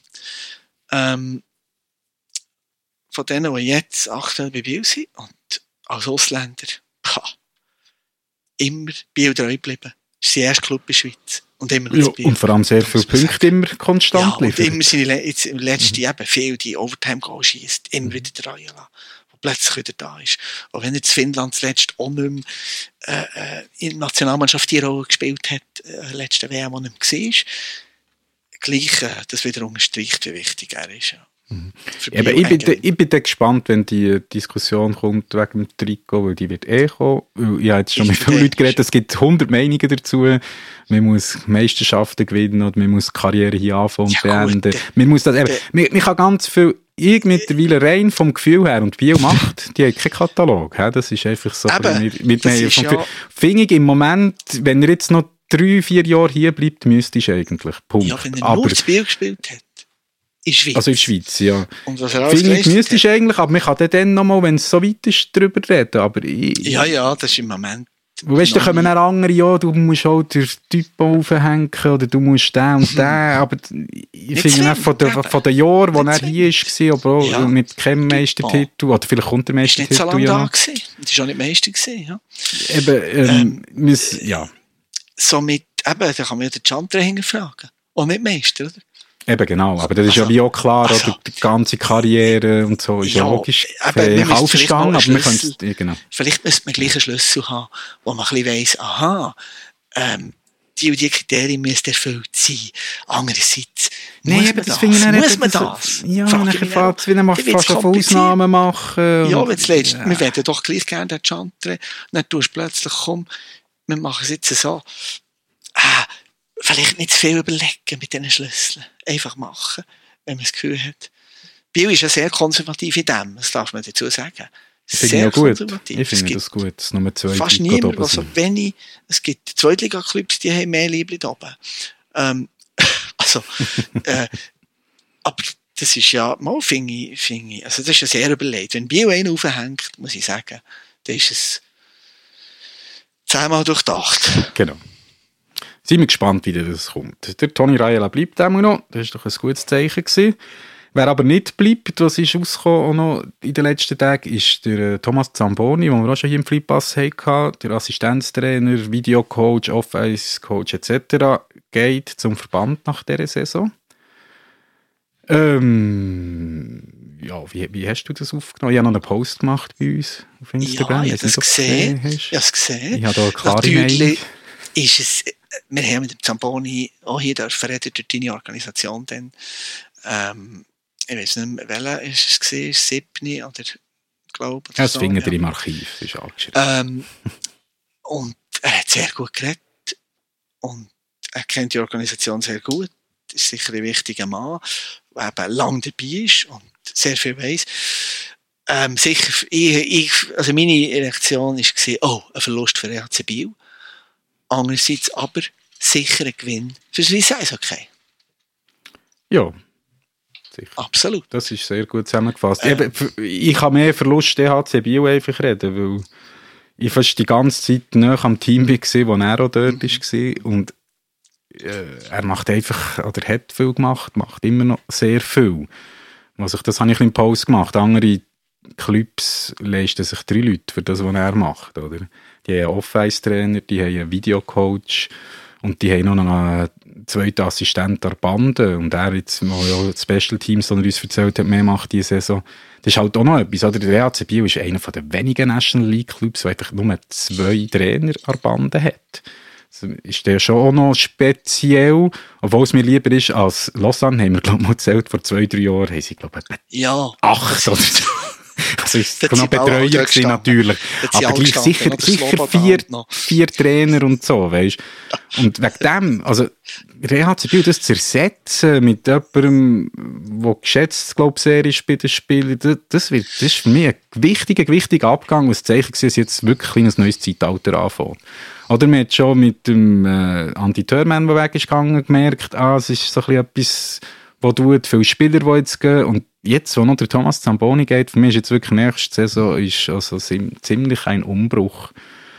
ähm, von denen, die jetzt aktuell bei Biel sind und als Ausländer, pah, immer Biel treu geblieben. Das ist der erste Club in der Schweiz. Und immer ja, und vor allem sehr viele Punkte immer konstant ja, liefern. Und immer seine Le- jetzt im letzten Jahr mhm. viel die Overtime-Goal schießt, immer mhm. wieder der Rajala, der plötzlich wieder da ist. Und wenn jetzt Finnland zuletzt auch nicht mehr äh, in der Nationalmannschaft die Rolle gespielt hat, äh, letzte W M, die nicht mehr war, gleich äh, das wieder unterstreicht, wie wichtig er ist. Ja. Mhm. Eben, ich, bin, ich bin dann gespannt, wenn die Diskussion kommt wegen dem Trikot, weil die wird eh kommen. Ich habe jetzt schon mit vielen Leuten geredet, es gibt hundert Meinungen dazu. Man muss Meisterschaften gewinnen oder man muss die Karriere hier anfangen und ja, beenden. Gut, man, muss das, eben, man, man kann ganz viel, ich mittlerweile rein vom Gefühl her, und Biel macht, die hat keinen Katalog. He? Das ist einfach so. Eben, mit, mit das ist ja... Finde ich im Moment, wenn er jetzt noch drei, vier Jahre hier bleibt, müsste ich eigentlich. Punkt. Ja, wenn er aber, nur zu Biel gespielt hat. In Schweiz. Also in der Schweiz, ja. Und was er Finde ich, müsste ich eigentlich, aber man kann dann nochmal, wenn es so weit ist, darüber reden. Aber ich, ja, ja, das ist im Moment. Weißt du, da kommen auch andere, ja, du musst auch den Typen aufhängen oder du musst den und den. Aber ich finde auch von den von der Jahren, wo er hier war, aber auch ja. mit keinem Meistertitel, oder vielleicht kommt der Meistertitel. Er war nicht so lange da gewesen. Das war auch nicht Meister gewesen, ja. Eben, ähm, ähm, muss, ja. Somit, eben, da kann man ja den Chantre hinterfragen. Und nicht Meister, oder? Eben genau, aber das ist also, ja wie auch klar, also, oder die ganze Karriere und so ist ja, ja logisch. Eben, ich habe verstanden, aber wir können ja, genau. Vielleicht müsste man gleich einen Schlüssel haben, wo man ein bisschen weiss, aha, ähm, die und die Kriterien müssen erfüllt sein. Andererseits, nee, muss eben, man das? das? Muss nicht, man das? das? Ja, dann fällt es wieder mal fast auf Ausnahmen machen. Ja, wenn es letzte, ja. wir werden doch gleich gerne den Chantre, dann tust du plötzlich, komm, wir machen es jetzt so, ah, vielleicht nicht zu viel überlegen mit diesen Schlüsseln. Einfach machen, wenn man das Gefühl hat. Biel ist ja sehr konservativ in dem, das darf man dazu sagen. Ich finde ja gut. Ich finde das gut. Es Nummer zwei fast niemand, also wenig, es gibt Zweitliga-Clubs, die haben mehr Liebling da oben. Ähm, also, äh, aber das ist ja, mal finde ich, finde ich, also das ist ja sehr überlegt. Wenn Biel einen aufhängt, muss ich sagen, dann ist es zehnmal durchdacht. Genau. Sind wir gespannt, wie das kommt. Der Toni Rajala bleibt immer noch. Das war doch ein gutes Zeichen gewesen. Wer aber nicht bleibt, was ist rausgekommen auch noch in den letzten Tagen, ist der Thomas Zamboni, den wir auch schon hier im Flipass hatten. Der Assistenztrainer, Videocoach, Off-Ice-Coach et cetera geht zum Verband nach dieser Saison. Ähm, ja, wie, wie hast du das aufgenommen? Ich habe noch einen Post gemacht bei uns auf Instagram. Ja, ich habe es gesehen. Ich habe es gesehen. Ich habe da eine klare Meinung. Ist es, wir haben mit dem Zamboni auch hier verredet durch deine Organisation dann. Ähm, ich weiß nicht mehr, welcher ist es gewesen, siebni oder glaube ich. Das so, findet ihr ja. im Archiv, ist angeschrieben. Ähm, und er hat sehr gut geredet und er kennt die Organisation sehr gut. ist sicher ein wichtiger Mann, der eben lang dabei ist und sehr viel weiss. Ähm, sicher, ich, ich, also meine Reaktion war, oh, ein Verlust für E H C Biel. Andererseits aber sicher ein Gewinn für Swiss Eishockey. Ja, sicher. Absolut. Das ist sehr gut zusammengefasst. Äh. Eben, ich kann mehr Verlust E H C Biel einfach reden, weil ich fast die ganze Zeit nahe am Team war, wo er auch dort war. Und äh, er macht einfach, oder hat viel gemacht, macht immer noch sehr viel. Was ich, das habe ich in Pause gemacht. Andere Clubs leisten sich drei Leute für das, was er macht. Oder? Die haben einen Off-Ice-Trainer, die haben einen Videocoach und die haben noch einen zweiten Assistent an der Bande. Und er jetzt, wo ja das Special Teams, das er uns erzählt hat, mehr macht diese Saison. Das ist halt auch noch etwas. Oder? Der E H C Biel ist einer der wenigen National League Clubs, der einfach nur zwei Trainer an der Bande hat. Das ist der schon auch noch speziell, obwohl es mir lieber ist als Lausanne, haben wir, glaube ich, mal gezählt, vor zwei, drei Jahren haben sie, glaube ich, ja, acht oder so. Also ist es noch sind alle Betreuer gewesen, gestanden. natürlich. Dort sind Aber alle gleich gestanden, sicher, oder? sicher Slobodan vier, noch. vier Trainer und so, weisst. Und wegen dem, also, der E H C Biel, das zu ersetzen mit jemandem, der geschätzt, glaube ich, sehr ist bei den Spielern, das, das, wird, das ist für mich ein wichtiger, wichtiger Abgang, was Zeichen war, dass jetzt wirklich ein neues Zeitalter anfängt. Oder man hat schon mit dem äh, Andi Thörmann, der weg ist gegangen, gemerkt, ah, es ist so ein bisschen etwas, was tut, viele Spieler, die jetzt gehen. Und jetzt, wo noch der Thomas Zamboni geht, für mich ist jetzt wirklich nächste Saison ist also ziemlich ein Umbruch.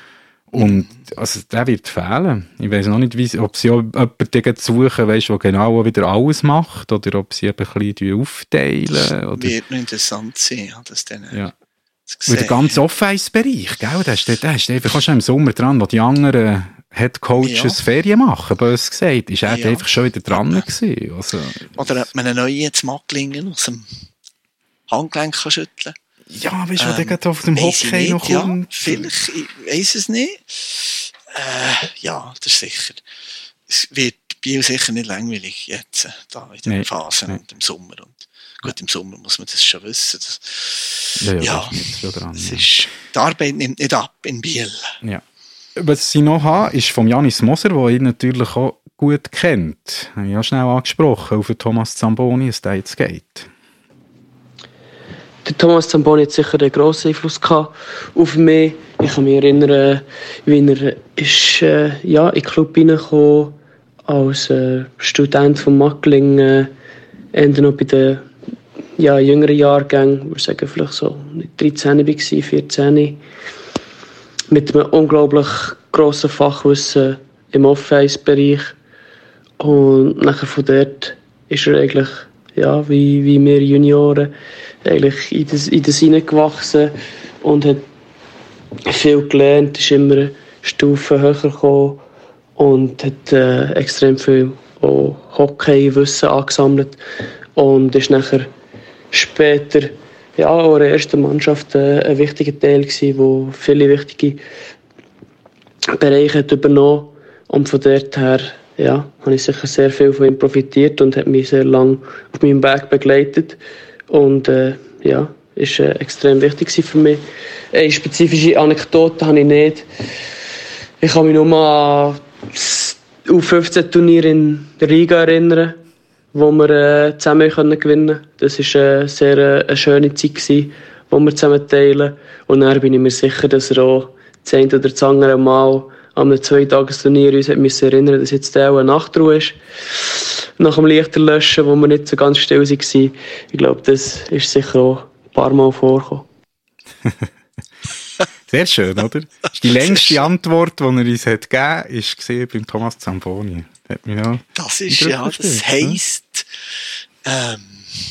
Und also, der wird fehlen. Ich weiss noch nicht, wie, ob sie auch jemanden suchen, weißt, der genau wieder alles macht, oder ob sie eben ein bisschen aufteilen. Oder wird noch interessant sein, das dann ja. Und der ganze Off-Ice-Bereich, gell, der ist, der ist einfach auch schon im Sommer dran, wo die anderen Head-Coaches ja. Ferien machen, bös gesagt, ist er ja. einfach schon wieder dran gewesen. Also, oder ob man einen neuen jetzt Macklingen aus dem Handgelenk kann schütteln. Ja, weißt du, ähm, der gerade auf dem Hockey noch kommt? Ja, vielleicht, ich weiss es nicht. Äh, ja, das ist sicher. Es wird Biel sicher nicht langweilig jetzt, da in der nee, Phase nee. und im Sommer. Und gut, im Sommer muss man das schon wissen. Das, ja, ja, ja, das dran, es ja. ist, die Arbeit nimmt nicht ab in Biel. Ja. Was ich noch habe, ist von Janis Moser, den ich natürlich auch gut kennt. Ich habe schnell angesprochen auf Thomas Zamboni, dass der jetzt geht. Der Thomas Zamboni hat sicher einen grossen Einfluss gehabt auf mich. Ich kann mich erinnern, wie er ist, äh, ja, in den Club hineingekommen als äh, Student von Macklingen, äh, noch bei den ja, jüngeren Jahrgängen, ich würde sagen, vielleicht so dreizehn war, vierzehn. Mit einem unglaublich grossen Fachwissen im Off-Ice-Bereich. Und nachher von dort ist er eigentlich, ja, wie, wie wir Junioren, eigentlich in das, in das hineingewachsen und hat viel gelernt, ist immer eine Stufe höher gekommen und hat äh, extrem viel Hockey-Wissen angesammelt und ist nachher später ja, auch in der ersten Mannschaft äh, ein wichtiger Teil gewesen, wo viele wichtige Bereiche hat übernommen und von dort her ja, habe ich sicher sehr viel von ihm profitiert und hat mich sehr lange auf meinem Weg begleitet und äh, ja, ist äh, extrem wichtig für mich. Eine spezifische Anekdote habe ich nicht. Ich kann mich nur an das U fünfzehn-Turnier in Riga erinnern, wo wir äh, zusammen gewinnen konnten. Das war äh, sehr äh, eine schöne Zeit, die wir zusammen teilen. Und dann bin ich mir sicher, dass er auch das eine oder das andere Mal an einem Zweitagesturnier uns müssen erinnern, dass jetzt auch eine Nachtruhe ist. Nach dem Lichterlöschen, wo wir nicht so ganz still waren. Ich glaube, das ist sicher auch ein paar Mal vorgekommen. Sehr schön, oder? Die längste Antwort, die er uns hat gegeben hat, war beim Thomas Zamboni. Hat mich noch das ist ja, das heisst, ähm,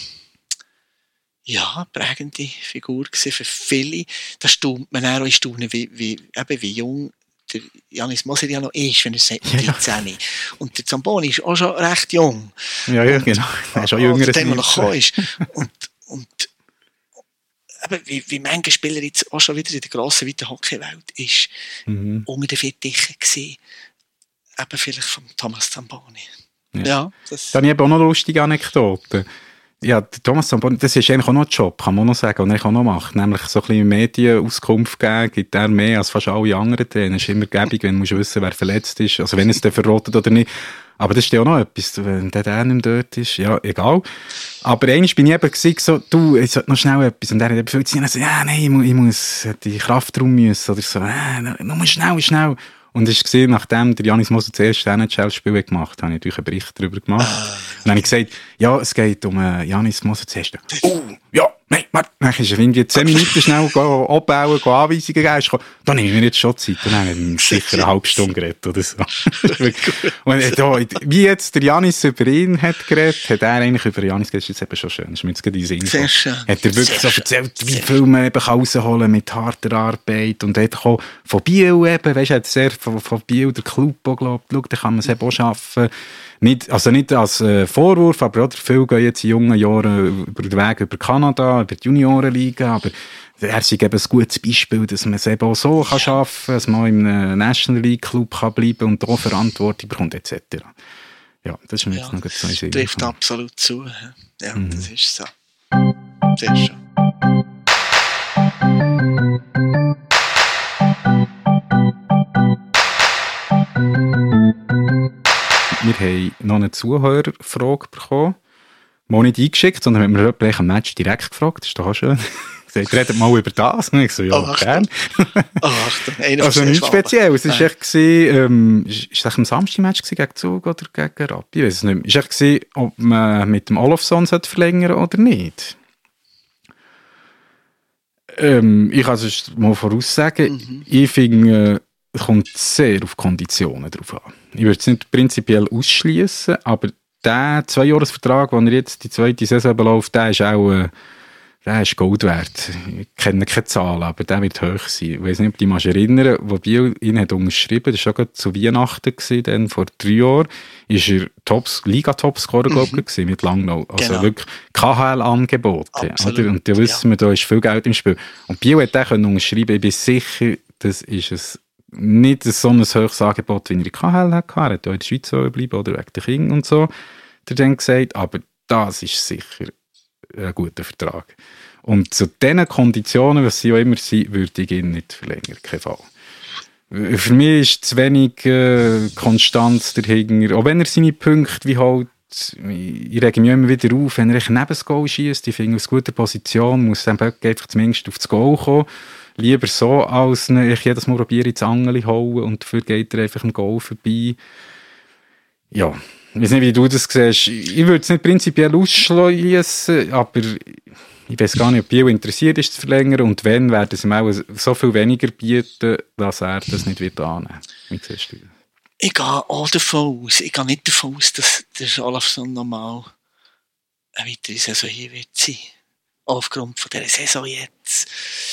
ja, prägende Figur gewesen für viele. Da staunt man auch in Staunen, wie, wie, eben wie jung der Janis Moser ja noch ist, wenn er sagt, um ja, dreizehn. Ja. Und der Zamboni ist auch schon recht jung. Ja, ja, genau. Er ist auch jünger als der noch gekommen ist. Und, und eben, wie, wie manche Spieler jetzt auch schon wieder in der grossen, weiten Hockeywelt ist, mhm. unter den Fittichen gewesen. Eben vielleicht von Thomas Zamboni. Ja. Ja, das dann habe ich auch noch lustige Anekdoten. Ja, Thomas Zamboni, das ist eigentlich auch noch ein Job, kann man noch sagen, den er auch noch macht. Nämlich so ein bisschen Medienauskunft geben, gibt er mehr als fast alle anderen Trainer. Es ist immer gäbig, wenn du wissen musst, wer verletzt ist. Also wenn es dann verrotet oder nicht. Aber das ist ja auch noch etwas, wenn der, der nicht dort ist, ja, egal. Aber einmal bin ich eben gesagt, so, du, ich sollte noch schnell etwas. Und er hat eben viel Zeit, so, ja, nein, ich muss, ich muss die Kraftraum müssen, oder so, äh, nur schnell, schnell. Und es war gesehen, nachdem der Giannis Moser das erste N H L-Spiel gemacht hat, habe ich natürlich einen Bericht darüber gemacht. Ah. Und dann habe ich gesagt, ja, es geht um äh, Giannis Moser das erste. Oh, ja, nein, warte. Dann ist er irgendwie zehn Minuten schnell abbauen, Anweisungen geben. Dann nehme ich mir jetzt schon Zeit. Und dann haben wir sicher eine halbe Stunde geredet oder so. Und äh, da, wie jetzt der Giannis über ihn hat geredet, hat er eigentlich über Giannis geredet. Das ist jetzt eben schon schön. Das ist mir jetzt gerade in den Sinn gekommen. Sehr schön. Hat er wirklich Sehr so erzählt, wie viel man eben rausholen kann mit harter Arbeit. Und er hat auch von Biel eben, weißt du, er hat sehr von, von Biel der Club auch geglaubt, schau, da kann man es eben auch schaffen. Nicht, also nicht als äh, Vorwurf, aber oder, viele gehen jetzt in jungen Jahren über den Weg über Kanada, über die Juniorenliga, aber er ist eben ein gutes Beispiel, dass man es eben auch so kann schaffen kann, dass man in einem National League Club kann bleiben und auch Verantwortung bekommt, et cetera. Ja, das ist mir ja, jetzt noch so ein Sinn. Das trifft absolut zu. Ja, mhm. Das ist so. Sehr schön. Wir haben noch eine Zuhörerfrage bekommen. Mal nicht eingeschickt, sondern haben wir gleich am Match direkt gefragt. Das ist doch auch schön. Gesagt, redet mal über das. Und ich so, ja, oh, gern. Oh, Achtung. Also nichts Spezielles. Es war echt, ähm, ist es ein Samstag-Match gegen Zug oder gegen Rappi? Ich weiß es nicht mehr. Es war echt, ob man mit dem Olofsson verlängern oder nicht. Ähm, ich kann es mal voraussagen. Mhm. Ich finde, es kommt sehr auf Konditionen drauf an. Ich würde es nicht prinzipiell ausschließen, aber der Zwei-Jahres-Vertrag, den er jetzt die zweite Saison beläuft, der ist auch äh, der ist Gold wert. Ich kenne keine Zahlen, aber der wird hoch sein. Ich weiss nicht, ob die dich erinnern, wo Biel ihn hat unterschrieben, das war schon zu Weihnachten gewesen, dann vor drei Jahren, ist er Tops, Liga-Topscorer, glaube ich, gewesen, mit Langnau. Also genau. Wirklich K H L-Angebote. Oder? Und da wissen ja. wir, da ist viel Geld im Spiel. Und Biel hat den unterschrieben. Ich bin sicher, das ist es nicht so ein hohes Angebot, wie er in K H L hatte. Er hat auch in der Schweiz bleiben oder wegen der Kinder und so, hat er dann gesagt. Aber das ist sicher ein guter Vertrag. Und zu diesen Konditionen, was sie auch immer sind, würde ich ihn nicht verlängern. Kein Fall. Für mich ist zu wenig äh, Konstanz dahinter. Auch wenn er seine Punkte wie halt, ich rege mich immer wieder auf, wenn er neben das Goal schiesst, ich finde, aus guter Position muss dann Böck einfach zumindest auf das Goal kommen. Lieber so, als ich jedes Mal probiere, ins Angeli hauen und dafür geht er einfach im Goal vorbei. Ja, ich weiß nicht, wie du das siehst. Ich würde es nicht prinzipiell ausschließen, aber ich weiß gar nicht, ob Biel interessiert ist zu verlängern und wenn, werden sie ihm auch so viel weniger bieten, dass er das nicht wird annehmen. Wie siehst du das? Ich gehe auch davon aus, ich gehe nicht davon aus, dass der Olofsson nochmal eine weitere Saison hier wird sein. Aufgrund von dieser Saison jetzt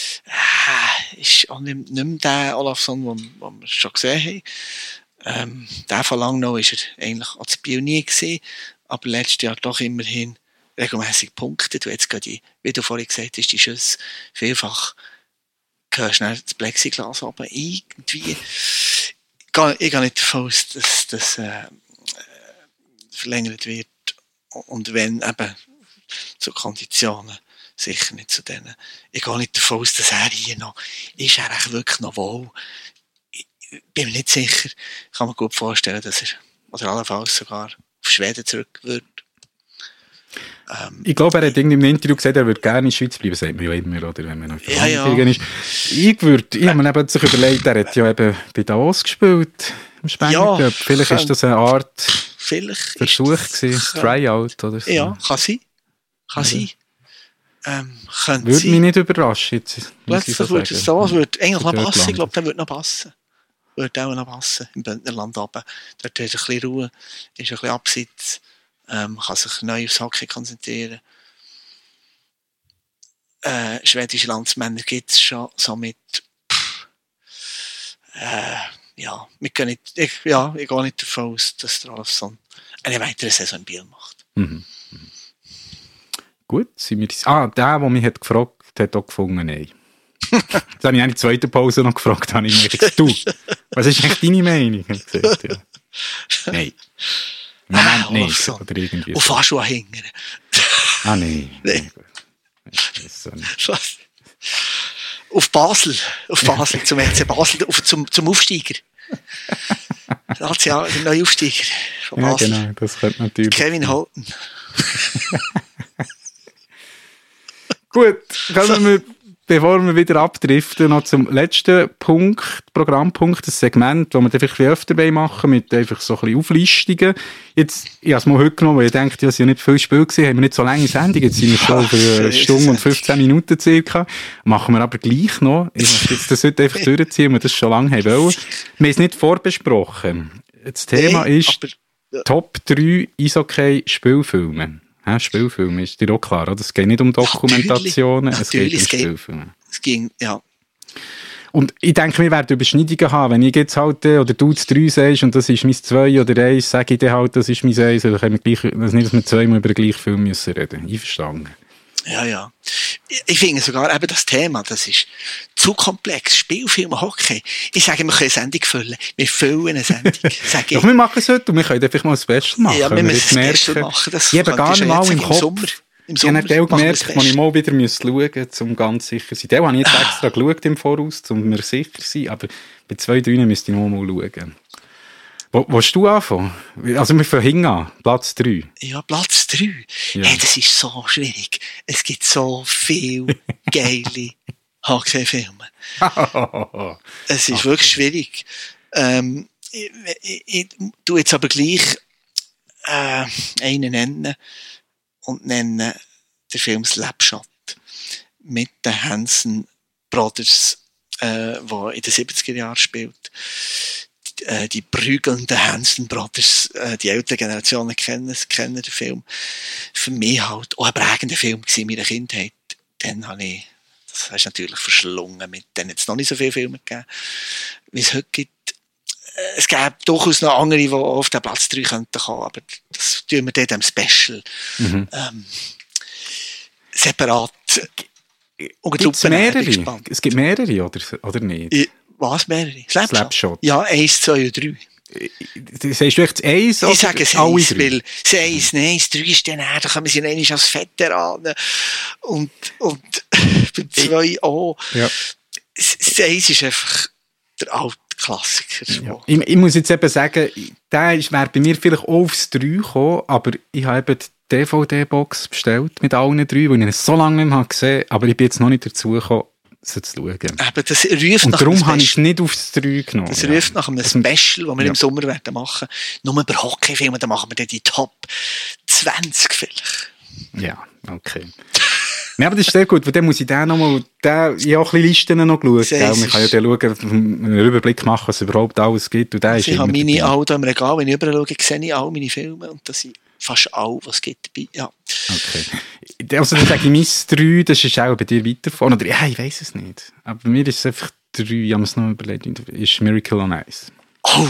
äh, ist auch nicht, nicht mehr der Olofsson, den wir schon gesehen haben. Ähm, der von Langnau war er eigentlich als Pionier gewesen, aber letztes Jahr doch immerhin regelmäßig punktet. Du jetzt gerade, wie du vorhin gesagt hast, die Schüsse vielfach gehört schnell das Plexiglas runter. Irgendwie, ich gehe, ich gehe nicht davon aus, dass das äh, verlängert wird. Und wenn eben zu Konditionen, sicher nicht zu denen. Ich gehe nicht davon aus, dass er hier noch, ist er eigentlich wirklich noch wohl? Ich bin mir nicht sicher. Ich kann mir gut vorstellen, dass er, oder allenfalls sogar auf Schweden zurück wird. Ähm, ich glaube, er hat irgendwie im Interview gesagt, er würde gerne in der Schweiz bleiben, sagt man ja immer, oder, wenn man noch ja, ja. ist. Ich würde, ich habe mir eben sich überlegt, er hat ja eben bei Davos gespielt, im Spengler Cup. Ja, vielleicht kann, ist das eine Art Versuch gewesen, Tryout oder so. Ja, kann sein. Kann ja. sein. Ähm, würde sein. Mich nicht überraschen. Jetzt, Plötzlich so würde es so, würde eigentlich noch passen. Ich glaube, der würde noch passen. Würde auch noch passen, im Bündnerland runter. Dort ist ein bisschen Ruhe, ist ein bisschen Abseits, ähm, kann sich neu aufs Hockey konzentrieren. Äh, schwedische Landsmänner gibt es schon, somit, pff, äh, ja, wir gehen nicht, ich, ja, ich gehe nicht davon aus, dass der Olofsson eine weitere Saison in Biel macht. Mhm. Mhm. Gut, sind wir, ah, der, der mich hat gefragt hat, hat auch gefunden, nein. Jetzt habe ich in der zweiten Pause noch gefragt, habe ich mich gesagt, du, was ist eigentlich deine Meinung? Gesagt, ja. Nein. Im Moment ah, nicht. So. Oder irgendwie auf Aschua hingern. Ah, nein. Nein. So auf Basel. Auf Basel, zum F C Basel, auf, zum, zum Aufsteiger. Der neue Aufsteiger. Von Ja, Basel. genau, das könnte natürlich. Kevin Holten. Gut, kommen wir, bevor wir wieder abdriften, noch zum letzten Punkt, Programmpunkt, das Segment, das wir dann vielleicht öfter machen mit einfach so ein bisschen Auflistungen. Jetzt, ich habe es mal heute genommen, weil ich denke, ja, es ja nicht viel Spiel gesehen, haben wir nicht so lange Sendung, jetzt sind wir schon für eine Stunde und fünfzehn Minuten circa. Machen wir aber gleich noch. Ich möchte jetzt das heute einfach durchziehen, weil wir das schon lange haben wollen. Wir haben es nicht vorbesprochen. Das Thema Hey, ist aber, ja. Top drei Eishockey-Spielfilme. Ja, Spielfilme ist dir auch klar, oder? Es geht nicht um Dokumentationen, es geht um Natürlich, es geht- Spielfilme. Es ging, ja. Und ich denke, wir werden Überschneidungen haben. Wenn ich jetzt halt, äh, oder du das drei sagst und das ist mein zwei oder eins, sage ich dir halt, das ist mein eins, dann können wir gleich, also nicht, dass wir zweimal über den gleichen Film müssen reden. Einverstanden. Ja, ja. Ich- Ich finde sogar eben das Thema, das ist zu komplex. Spielfilme, Hockey. Ich sage, wir können eine Sendung füllen. Wir füllen eine Sendung. Sage ich. Doch, wir machen es heute und wir können einfach mal ein Special machen. Ja, wir wenn müssen jetzt ein Special merken- machen. Das Ich habe gar könntest nicht du mal jetzt im sagen, Kopf. Sommer. Im Ich habe Sommer einen machen wir gemerkt, das wo ich Beste. mal wieder müsste schauen musste, um ganz sicher zu sein. Den habe ich jetzt extra geschaut im Voraus, um mir sicher zu sein, aber bei zwei, drei müsste ich noch mal schauen. Wo, willst du anfangen? Also wir fangen hinten an, Platz drei. Ja, Platz drei. Ja. Hey, das ist so schwierig. Es gibt so viele geile Hockey-Filme. Es ist wirklich schwierig. Ähm, ich, ich, ich tue jetzt aber gleich äh, einen nennen und nenne den Film Slapshot mit den Hansen Brothers, äh, der in den siebziger Jahren spielt. Die, äh, die prügelnden Hansen Brothers, äh, die ältere Generationen kennen, kennen den Film. Für mich halt auch ein prägender Film gewesen in meiner Kindheit. Dann habe ich, das hast du natürlich verschlungen, mit denen jetzt noch nicht so viele Filme gegeben, wie es heute gibt. Es gäbe durchaus noch andere, die auf den Platz drei könnten kommen, aber das tun wir dann im Special Mhm. ähm, separat unter Gibt es Lupe nehmen. Ich bin mehrere? gespannt. Es gibt mehrere, oder, oder nicht? Ich- Was, mehrere? Slapshot? Slapshot. Ja, eins, zwei und drei. Sagst du echt eins oder Ich sage es alle eins, drei? weil es eins, nein, das drei ist dann her, da kommen sie nämlich als Veteranen. Und, und beim zwei auch. Ja. Das das eins ist einfach der alte Klassiker. Ja. Ich, ich muss jetzt eben sagen, der wäre bei mir vielleicht auch aufs drei gekommen, aber ich habe eben die D V D-Box bestellt mit allen drei, weil ich es so lange nicht mehr gesehen habe, aber ich bin jetzt noch nicht dazu gekommen, sie zu schauen. Aber das ruft Und nach darum einem habe ich es Special. nicht aufs drei genommen. Das ja. ruft nach einem Special, das wir Ja. im Sommer werden machen. Nur über Hockeyfilme, da machen wir dann die Top zwanzig vielleicht. Ja, okay. Ja, aber das ist sehr gut, weil dann muss ich den nochmal, den, ich habe auch ein bisschen Listen noch geschaut, Sehr gell? Man kann ja dann schauen, einen Überblick machen, was es überhaupt alles gibt, und der ist Ich habe immer meine dabei. Alten im Regal, wenn ich überall schaue, sehe ich all meine Filme und das sind fast alle, was es gibt dabei. Ja. Okay. Also dann sage ich, mein drei, das ist auch bei dir weiterfahren, oder, ja, ich weiss es nicht. Aber bei mir ist es einfach drei, ich habe es noch überlegt, ist Miracle on Ice. Oh,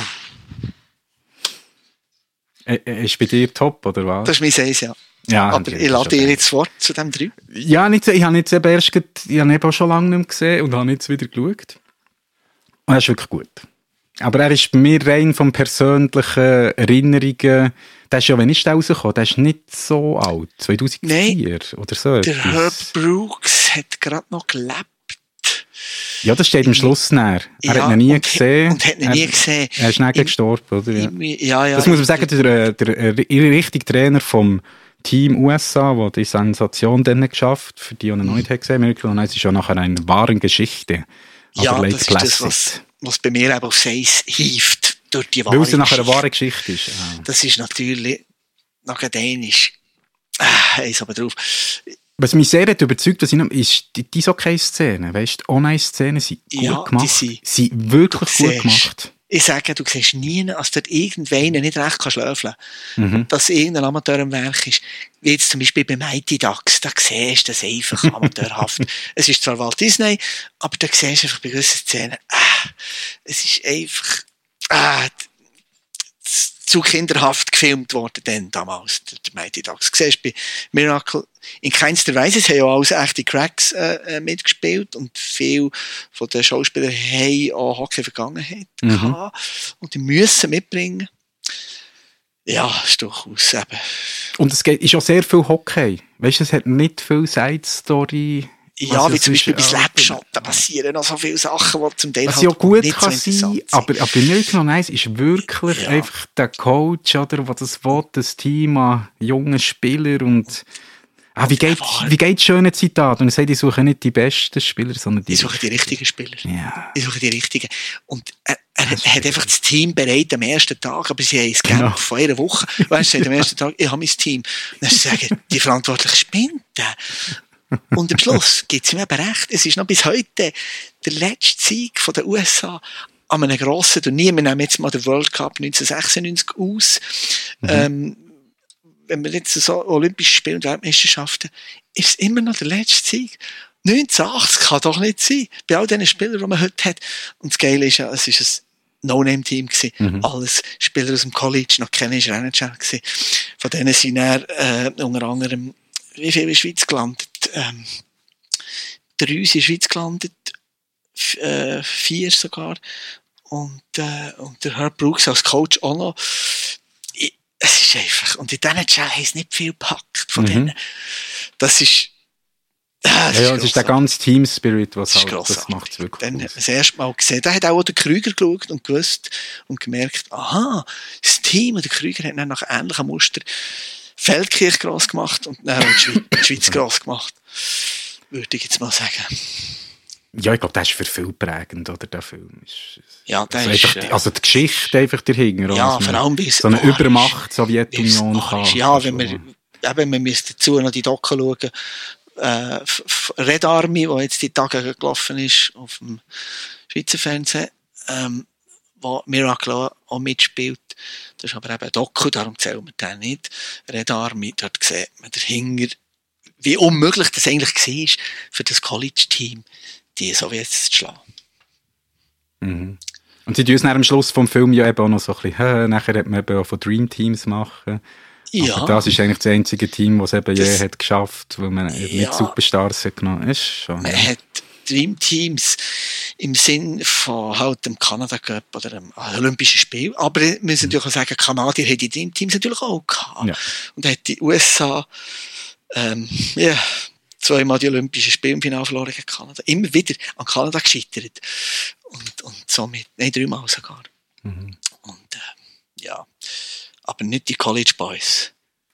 Äh, äh, ist bei dir top, oder was? das ist mein Seins, ja. Ja, Aber ich lade dir jetzt Wort zu dem drei. Ja, nicht, so- ich habe jetzt eben erst, grad- ich habe ihn eben auch schon lange nicht mehr gesehen und habe jetzt wieder geschaut. Und er ist wirklich gut. Aber er ist bei mir rein von persönlichen Erinnerungen, der ist ja, wenn ist der rausgekommen, der ist nicht so alt, zweitausendvier oder so. Der etwas. Herb Brooks hat gerade noch gelebt. Ja, das steht am Schluss näher. Er Ja, hat ihn nie und, gesehen. Und hat ihn nie er, gesehen. Er ist nicht Im- gestorben, oder? Ja. Im- Ja, ja. Das muss man sagen, der, der, der, der richtige Trainer vom Team U S A, der die Sensation dann geschafft, für die, die ihn noch nicht gesehen haben, Miracle on Ice ist ja nachher eine wahre Geschichte. Ja, Oder das Late ist das, Classic. was, was bei mir eben auf Seins hieft, durch die Weil es ja nachher eine Geschichte. wahre Geschichte ist. Ja. Das ist natürlich nachher Dänisch. Ah, eins aber drauf. Was mich sehr hat überzeugt, was ich noch, ist die, die Eishockey-Szenen. Weißt du, die On-Ice-Szenen sind gut Ja, die gemacht. sind- sind wirklich du gut siehst- gemacht. Ich sage, du siehst nie, als dort irgendwann nicht recht kann schlöfeln kann. Mhm. Dass irgendein Amateur im Werk ist. Wie jetzt zum Beispiel bei Mighty Ducks, da siehst du das einfach amateurhaft. Es ist zwar Walt Disney, aber da siehst du einfach bei gewissen Szenen, ah, es ist einfach, ah, zu kinderhaft gefilmt worden dann damals, der Mighty Ducks. Du siehst bei Miracle, in keinster Weise, es haben ja alles echte Cracks äh, mitgespielt und viele von den Schauspielern haben auch Hockey-Vergangenheit Mhm. gehabt und die müssen mitbringen. Ja, ist durchaus eben. Und es geht, ist auch sehr viel Hockey. Weißt du, es hat nicht viel Side-Story Ja, also wie zum Beispiel bei ist, Slapshot, da passieren noch so viele Sachen, die zum Teil was halt ja gut nicht kann so sein, sind. aber, aber nicht noch nice ist wirklich Ja. einfach der Coach, oder, der das will, das Team an jungen Spieler und ah, wie geht, wie geht das schöne Zitat? Und er sagt, ich suche nicht die besten Spieler, sondern die... Ich suche die richtigen Spieler. Ja. Ich suche die richtigen. Und er, er, er hat einfach das Team bereit am ersten Tag, aber sie haben es Camp Genau. von einer Woche. Weißt du, am ersten Tag, ich habe mein Team. Und dann sagen die Verantwortlichen, spinnt der? Und am Schluss gibt es ihm eben recht. Es ist noch bis heute der letzte Sieg von den U S A an einem grossen Turnier. Wir nehmen jetzt mal den World Cup neunzehnhundertsechsundneunzig aus. Mhm. Ähm, wenn wir jetzt so Olympische Spiele und Weltmeisterschaften, ist es immer noch der letzte Sieg. neunzehnhundertachtzig kann doch nicht sein. Bei all diesen Spielern, die man heute hat. Und das Geile ist ja, es ist ein No-Name-Team gewesen. Mhm. Alles Spieler aus dem College, noch keine ist N H L gewesen. Von denen sind dann, äh, unter anderem, wie viel in der Schweiz gelandet? Ähm, drei sind in der Schweiz gelandet, f- äh, vier sogar. Und, äh, und der Herb Brooks als Coach auch noch. Ich, es ist einfach, und in diesen Channel haben sie nicht viel gepackt von Mhm. denen. Das ist, ah, das Ja, ja, es ist der ganze Team-Spirit, was das ist halt, das grossartig. macht es wirklich Dann hat man aus. das erste Mal gesehen. Da hat auch der Krüger geschaut und gewusst und gemerkt, aha, das Team und der Krüger hat dann nach ähnlichem Muster Feldkirch gross gemacht und dann die Schweiz, die Schweiz gross gemacht. Würde ich jetzt mal sagen. Ja, ich glaube, das ist für viel prägend, oder, der Film. Ist, Ja, der also, ist, einfach, äh, die- also die Geschichte einfach dahinter. Ja, dass vor man allem, wie es so eine war. Übermacht Sowjetunion kann. Ja, wenn wir, eben, wir müssen dazu noch die Doku schauen. Äh, F- F- Red Army, die jetzt die Tage gelaufen ist, auf dem Schweizer Fernsehen, ähm, wo Miracle auch mitspielt. Das ist aber eben ein Doku, darum zählen wir den nicht. Red Army, dort sieht man dahinter, wie unmöglich das eigentlich war, für das College-Team, die Sowjets zu schlagen. Mhm. Und sie tun es am Schluss vom Film ja eben auch noch so ein bisschen, hä, nachher hat man eben auch von Dream Teams machen. Ja. Aber das ist eigentlich das einzige Team, das es eben Das- je hat geschafft, weil man Ja. nicht Superstars hat genommen. Ist schon, Man ja. hat Dream Teams im Sinn von halt dem Kanada Cup oder dem Olympischen Spiel. Aber wir müssen natürlich auch sagen, Kanadier haben die Dream Teams natürlich auch gehabt. Ja. Und da hat die U S A ähm, ja, zweimal die Olympischen Spiele im Finale verloren gegen Kanada. Immer wieder an Kanada gescheitert. Und, und somit, nein, dreimal sogar. Mhm. Und äh, ja, aber nicht die College Boys.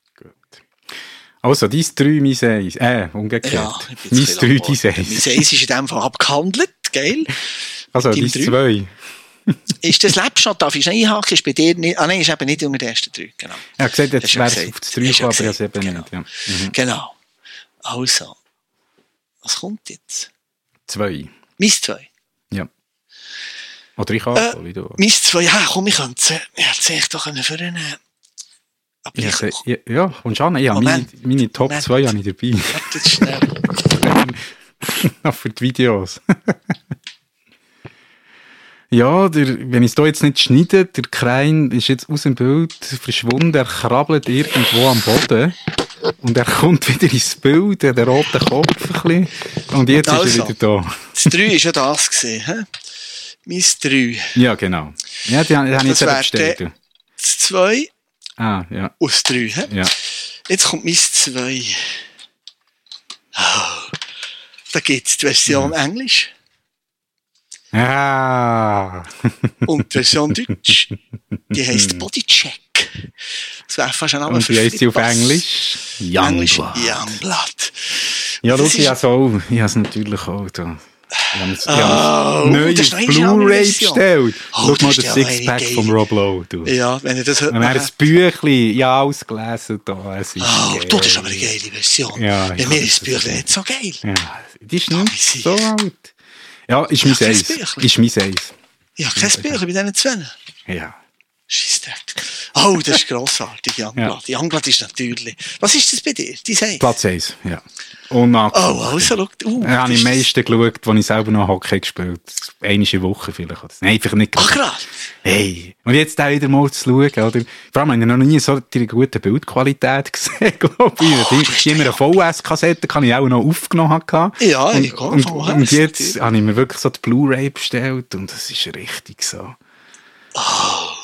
Also, dein drei, mein eins. Äh, umgekehrt. Ja, ich bin mein jetzt drei, viel dein Mein eins. Eins ist in dem Fall abgehandelt, geil. Also, Dein dein drei? zwei. Ist das Lapshot, darf ich einhaken? Ist bei dir nicht, ah nein, ist eben nicht unter den ersten drei, genau. Er hat gesagt, jetzt Hast du wäre ja es gesagt. auf das drei Hast du ja gekommen, aber ich habe es gesagt, eben genau. nicht. Ja. Mhm. Genau. Also, was kommt jetzt? Zwei. Mein zwei. Ja. Oder ich auch, wie du. Mein zwei, ja, komm, ich könnte ja, das hätte ich doch vornehmen. Aber Ja, ich, se- ja, ja, kommst du an? Ja, meine, Moment. meine Top Moment. zwei habe ich dabei. warte jetzt schnell. Noch für die Videos. Ja, der, wenn ich es hier jetzt nicht schneide, der Krein ist jetzt aus dem Bild verschwunden, er krabbelt irgendwo am Boden und er kommt wieder ins Bild, der rote Kopf ein bisschen, und jetzt ist Also. er wieder da. Das drei war ja das gewesen, hä? Mein drei. Ja, genau. Ja, die, die habe ich Das jetzt eben wäre bestellt. der- Das zwei Ah, ja. aus drei, hä? Ja. Jetzt kommt mein zwei. Oh, da gibt es die Version Englisch Ah. und die Version Deutsch. Die heisst Bodycheck. Das wäre fast ein Name Und für wie heisst sie auf Flippers. Englisch? Englisch Youngblood. Youngblood. Ja, Das schau, ich ist- habe es auch. Ich habe es natürlich auch da. Ich habe es Oh, ich habe es neu das ist auf noch eine andere Blu-ray Version. bestellt. Oh, Schau mal das ist das ja eine Sixpack geile- vom Rob Lowe. Du. Ja, wenn ihr das hört. Und dann ein Büchlein, ja, ausgelesen da. Es ist Oh, geil. du, das ist aber eine geile Version. Ja, Ja, ich mir kann ist das das Büchlein nicht so geil. Ja, die ist wie nicht sie- so alt. Ja, ist mein kein Eis. Büchlein. Ist mein Eis. Ich habe kein Büchlein bei diesen zwei. Ja. Scheissdreck. Oh, das ist grossartig, Youngblood. Youngblood ist natürlich... Was ist das bei dir? Dein Eis? Platz eins, ja. Oh, Unabgesprochen. also, schau. Uh, Ich habe das am ist- meisten geschaut, als ich selber noch Hockey gespielt habe. Einmal in der Woche vielleicht. oder- Nein, vielleicht nicht. Ach, gerade. Hey, und jetzt da wieder mal zu schauen, oder? Vor allem habe ich noch nie so eine gute Bildqualität gesehen, glaube ich. Oh, ich das ich immer eine V S-Kassette, die ich auch noch aufgenommen hatte. Ja, und, ich gehe und, V S, und jetzt natürlich. habe ich mir wirklich so die Blu-ray bestellt und das ist richtig so.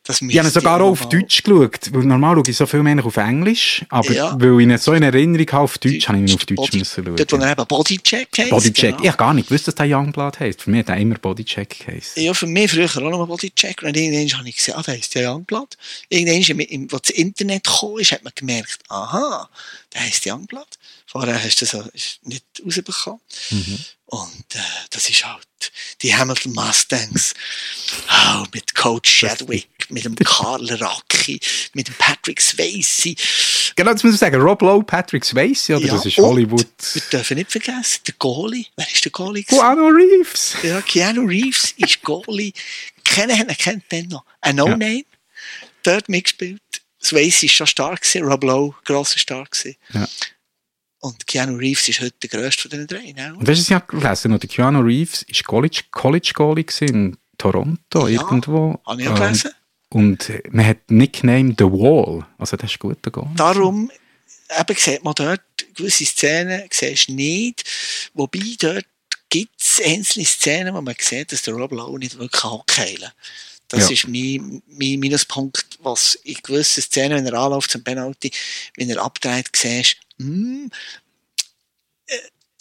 Das ich habe sogar auch auf mal... Deutsch geschaut, weil normal schaue ich so viel mehr auf Englisch, aber ja. weil ich ihn so in Erinnerung habe auf Deutsch, habe ich ihn auf Deutsch Body, müssen schauen. Dort, wo er eben Bodycheck heisst. Bodycheck, genau. Ich habe gar nicht gewusst, dass der Youngblood heisst. Für mich hat er immer Bodycheck geheißen. Ja, für mich früher auch noch Bodycheck. Und irgendwann habe ich gesehen, ah, der heisst ja Youngblood. Irgendwann, als das Internet gekommen ist, hat man gemerkt, aha, der heisst Youngblood. Vorher hast du das nicht rausbekommen. Mhm. Und äh, das ist halt die Hamilton Mustangs. Oh, mit Coach Chadwick, mit dem Karl Racki, mit dem Patrick Swayze. Genau, das muss ich sagen. Rob Lowe, Patrick Swayze, oder? Ja, das ist Hollywood. Wir dürfen nicht vergessen, der Goalie. Wer ist der Goalie? Keanu Reeves. Ja, Keanu Reeves ist Goalie. Kennen hat kennt den noch. Ein No-Name. Ja. Dort mitgespielt. Swayze war schon stark gewesen, Rob Lowe, grosser stark gewesen. Ja. Und Keanu Reeves ist heute der grösste von den drei. Ne? Und hast du es ja gelesen? Der Keanu Reeves war College, College Goalie in Toronto, ja, irgendwo. Habe ich auch gelesen. Und man hat Nickname The Wall. Also das ist gut. Goalie. Darum eben sieht man dort gewisse Szenen, siehst du nicht. Wobei dort gibt es einzelne Szenen, wo man sieht, dass der Rob Lowe nicht wirklich hochheilen kann. Das ja. ist mein, mein Minuspunkt, was in gewissen Szenen, wenn er anläuft zum Penalty, wenn er abdreht, siehst, hm, äh,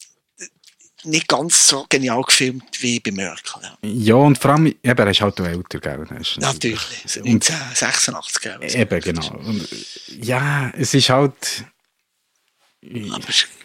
nicht ganz so genial gefilmt wie bei Merkel. Ja, ja und vor allem, eben, er ist halt auch älter, gell? Natürlich, neunzehnhundertsechsundachtzig. Gell, also eben, genau. Und, ja, es ist halt... Aber es ist,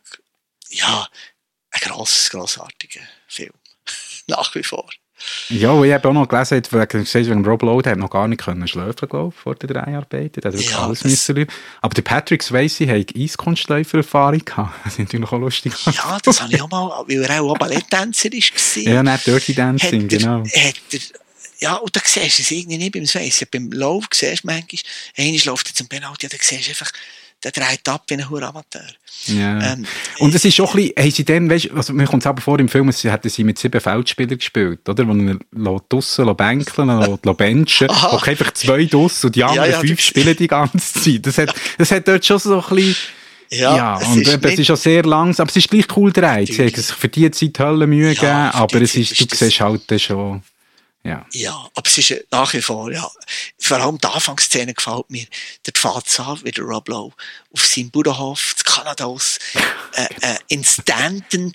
ja, ein gross, grossartiger Film. Nach wie vor. Ja, ich habe auch noch gelesen, wegen Rob Lowe, der hat noch gar nicht können schlafen, glaube ich, vor den Dreharbeiten. Der hat wirklich ja, alles müssen. Aber der Patrick Swayze hat Eiskunstläufer-Erfahrung gehabt. Das ist natürlich auch lustig. Ja, das habe ich auch mal, weil er auch Balletttänzer war. Ja, nicht Dirty Dancing, hat genau. Er, hat er, ja, und da siehst du es irgendwie nicht beim Swayze. Beim Lowe siehst du manchmal, einer läuft zum Penalty, da siehst du einfach, der dreht ab wie ein hoher Amateur. Ja. Ähm, und es ist auch ein bisschen, haben sie dann, weißt, also mir kommt es aber vor, im Film, sie hätten sie mit sieben Feldspielern gespielt, oder? Wo man draussen bänkeln, benchen, okay, einfach zwei draussen und die anderen ja, ja, fünf spielen die ganze Zeit. Das hat, das hat dort schon so ein bisschen, ja, ja es und ist es ist auch sehr langsam, aber es ist gleich cool dreht. Sie haben sich für die Zeit Hölle Mühe gegeben, ja, aber es ist, du siehst halt schon... Ja. ja, aber es ist nach wie vor, ja. Vor allem die Anfangsszene gefällt mir. Der fährt an, wie der Rob Lowe auf seinem Bauernhof, zu Kanadas, äh, äh, in Stanton,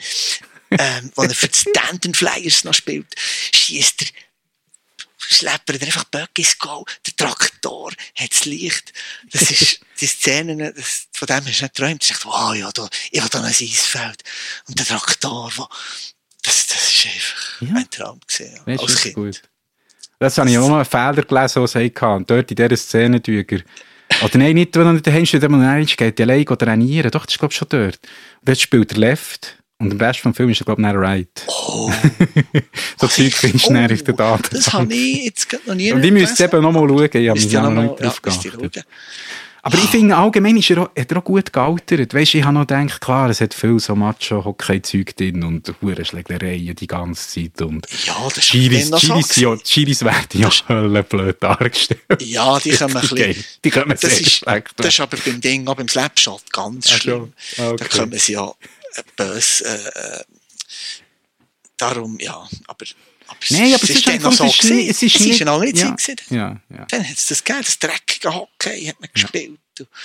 ähm, wo er für die Stanton Flyers noch spielt, schießt er, schleppert er einfach Böcke ins Goal, der Traktor hat das Licht. Das ist, die Szenen, das, von dem hast du nicht geträumt. Du sagst, wow, ja, da, ich habe da ein Eisfeld. Und der Traktor, wo, Das, das ist einfach ja. ein Traum gewesen. Ja. Als Kind. Gut. Das habe ich auch mal einen Fehler gelesen, was ich hatte. Und dort in dieser Szene, oder nein, nicht, wenn du daheim steht, wenn man geht, die alleine trainieren. Doch, das ist, glaube ich, schon dort. Und jetzt spielt der Left. Und im Rest des Films ist er, glaube ich, nicht right. Oh. So Zeug findest du oh, auf der Daten. Das habe ich jetzt noch nie Und ich müsste es eben noch mal schauen. Ich habe mich noch nicht drauf geachtet. Aber ich finde, allgemein ist er auch, hat er auch gut gealtert. Weißt, ich habe noch gedacht, klar, es hat viel so Macho-Hockey-Zeug drin und Hurenschlägereien die ganze Zeit. Und ja, das ist Chiris, Chiris, ja, Chiris werden ja schon blöd dargestellt. Ja, die können ein bisschen... Die können das, ist, das ist aber beim Ding, auch beim Slapshot ganz schlimm. Ah, okay. Da können sie ja böse... Äh, darum, ja, aber... Aber Nein, aber es, es ist einfach so gewesen. Nicht, es ist, es ist eine andere ja, Zeit ja, ja. Dann hat es das gegeben, das dreckige Hockey hat man ja. gespielt.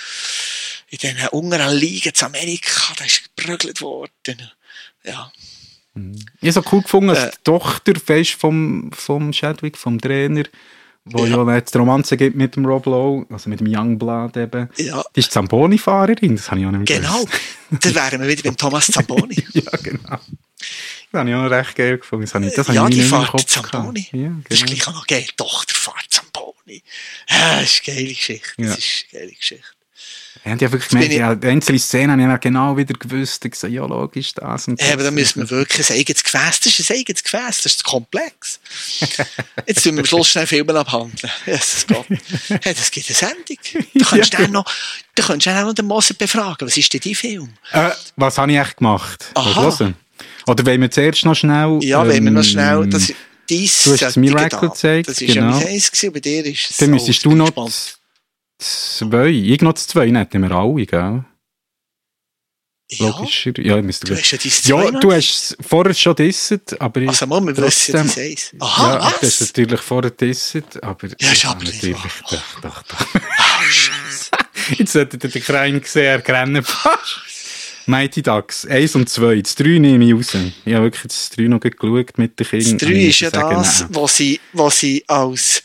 In den unteren Ligen in Amerika, da ist geprügelt worden. Ja. Ich habe so cool gefunden, dass äh, die Tochter weißt, vom, vom Chadwick, vom Trainer, wo ja, ja jetzt die Romanze gibt mit dem Rob Lowe, also mit dem Youngblood eben. Ja. Die ist Zamboni-Fahrerin, das habe ich auch nicht mehr Genau, da wären wir wieder beim Thomas Zamboni. Ja, genau. Das habe ich auch noch recht geil gefunden. Das habe ich, das ja, habe ich die nicht fährt Zamboni. Ja, genau. Das ist gleich auch noch geil. Die Tochter fährt Zamboni. Ja, das ist eine geile Geschichte. Das ja. ist eine geile Geschichte. Ja, und ich habe wirklich gemerkt, ja, die einzelnen Szenen habe ich genau wieder gewusst. Ich gesagt, ja, logisch, das und das. Ja, aber da müssen wir wirklich ein eigenes Gefäß. Das ist ein eigenes Gefäß. Das ist komplex. Jetzt müssen wir am Schluss schnell Filme abhandeln. Ja, das geht. Ja, das gibt eine Sendung. Da kannst du ja. noch, da kannst du auch noch den Moser befragen. Was ist denn dein Film? Äh, was habe ich echt gemacht? Aha. Oder wollen wir zuerst noch schnell... Ja, ähm, wollen wir noch schnell... Das, dies, du hast das Miracle gezeigt. Das war genau. ja mein eins gewesen, bei dir ist es... Dann müsstest du noch zwei... Ich noch zwei, nicht mehr alle, gell? Logischer. Ja, ja, du hast ja dein ja, Zwei du hast es vorher schon disset, aber ich... Also, mal, wir wissen ja dein Eins. Aha, ja, was? du hast natürlich vorher disset, aber... Ja, ist aber natürlich, nicht wahr. doch, doch, doch. Ah, Scheiße. Jetzt solltet ihr den Krein gesehen, er rennen fast. Mighty Ducks, eins und zwei. Das drei nehme ich raus. Ich habe wirklich das drei noch geschaut mit den Kindern. Das drei ist ja sagen, das, nein. was sie, was sie als...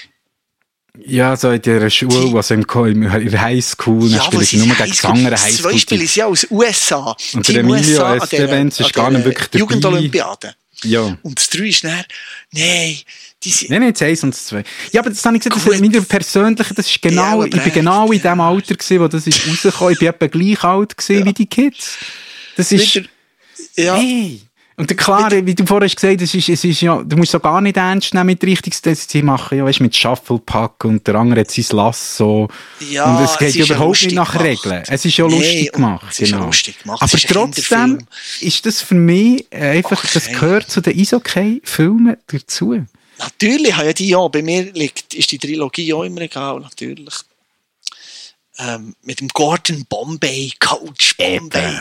Ja, so in dieser Schule, die, also im, in der Highschool, ja, dann spielen sie nur gegen die anderen Highschool. Zwei spielen sie ja aus U S A. Und der Emilio Estevez ist gar nicht wirklich dabei. Jugendolympiade. Ja. Und das drei ist dann, nein, die Nein, nein, das eins und das zwei. Ja, aber das habe ich gesagt, das ist mein persönlicher, das ist genau, ja, ich bin genau in dem Alter gewesen, wo das ist rausgekommen. Ich bin etwa gleich alt gewesen ja. wie die Kids. Das ist... Wieder, ja. Nee. Und klar, wie du vorher gesagt hast, es ist, es ist ja, du musst so gar nicht ernst nehmen mit richtig, sie machen ja, weißt, mit Shufflepack und der andere hat sein Lasso. Ja, und es geht es ja überhaupt nicht nach gemacht. Regeln. Es ist ja nee, lustig gemacht. Es ist genau. ja lustig gemacht. Aber trotzdem ist das für mich einfach, okay. das gehört zu den Eishockey-Filmen dazu. Natürlich, ja, die ja, bei mir liegt, ist die Trilogie ja im Regal, natürlich. Ähm, mit dem Gordon Bombay, Coach Bombay.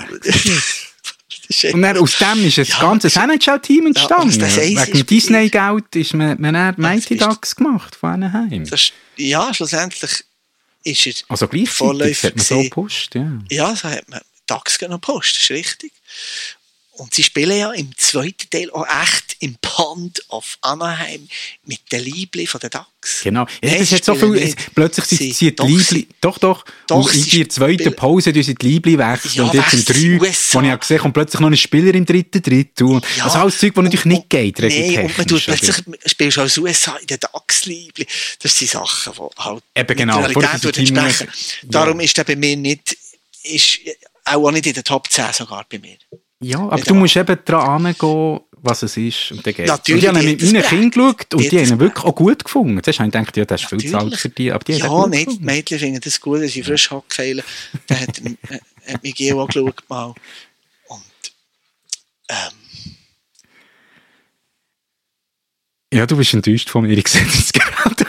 Und dann, aus dem ist ein ja, ganzes N H L-Team entstanden. Ja, wegen dem Disney-Geld ist man, man hat Mighty Ducks gemacht von Anaheim. Das, ja, schlussendlich ist er also gleichzeitig hat man so gepusht. Ja, ja so hat man Ducks gepusht, das ist richtig. Und sie spielen ja im zweiten Teil auch echt im Pond of Anaheim mit den Liebli von den Ducks. Genau. Ja, das hat so viel, es, plötzlich sind sie die Liebli, doch, doch, doch und in der zweiten Pause die die Liebli wechseln ja, und jetzt im drei, wo ich ja gesehen kommt plötzlich noch ein Spieler im dritten Drittel. Ja, also alles Zeug, das natürlich nicht geht. Nein, und man tut plötzlich, spielst du als U S A in den Ducks-Liebli. Das sind Sachen, die halt eben genau, mit der Realität entsprechen. Darum ja. ist der bei mir nicht, ist auch nicht in der Top zehn sogar bei mir. Ja, aber nicht du musst eben daran angehen, was es ist. Und dann geht's. Natürlich. Und ich habe mit meinen Kindern geschaut und die haben ihn wirklich auch gut gefunden. Zuerst habe ich gedacht, ja, das ist viel zu alt für die. Aber die ja, nicht. Die Mädchen finden das gut, dass ich frisch Hockey. Da hat, hat mich Geo angeschaut mal. Und, ähm. Ja, du bist enttäuscht von mir. Ich sehe das gerade.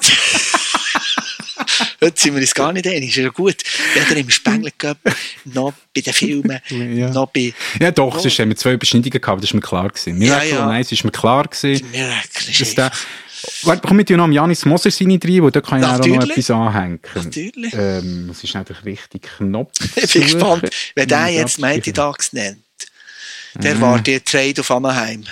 Heute sind wir uns gar nicht einig. Ist ja gut. Weder im Spengler Cup, noch bei den Filmen, ja. noch bei... Ja doch, sonst haben wir zwei Überschneidungen gehabt, das ist mir klar gewesen. Miracle ja, ja. und eins ist mir klar gewesen. Miracle ist der... Warte, komm mit dir noch am Janis Moser seine rein, wo da kann ich auch noch etwas anhängen. Natürlich. Ähm, das ist nicht der richtige Knopf. Ich bin gespannt, wenn der jetzt Mighty Ducks nennt. Der äh. war der Trade auf Anaheim.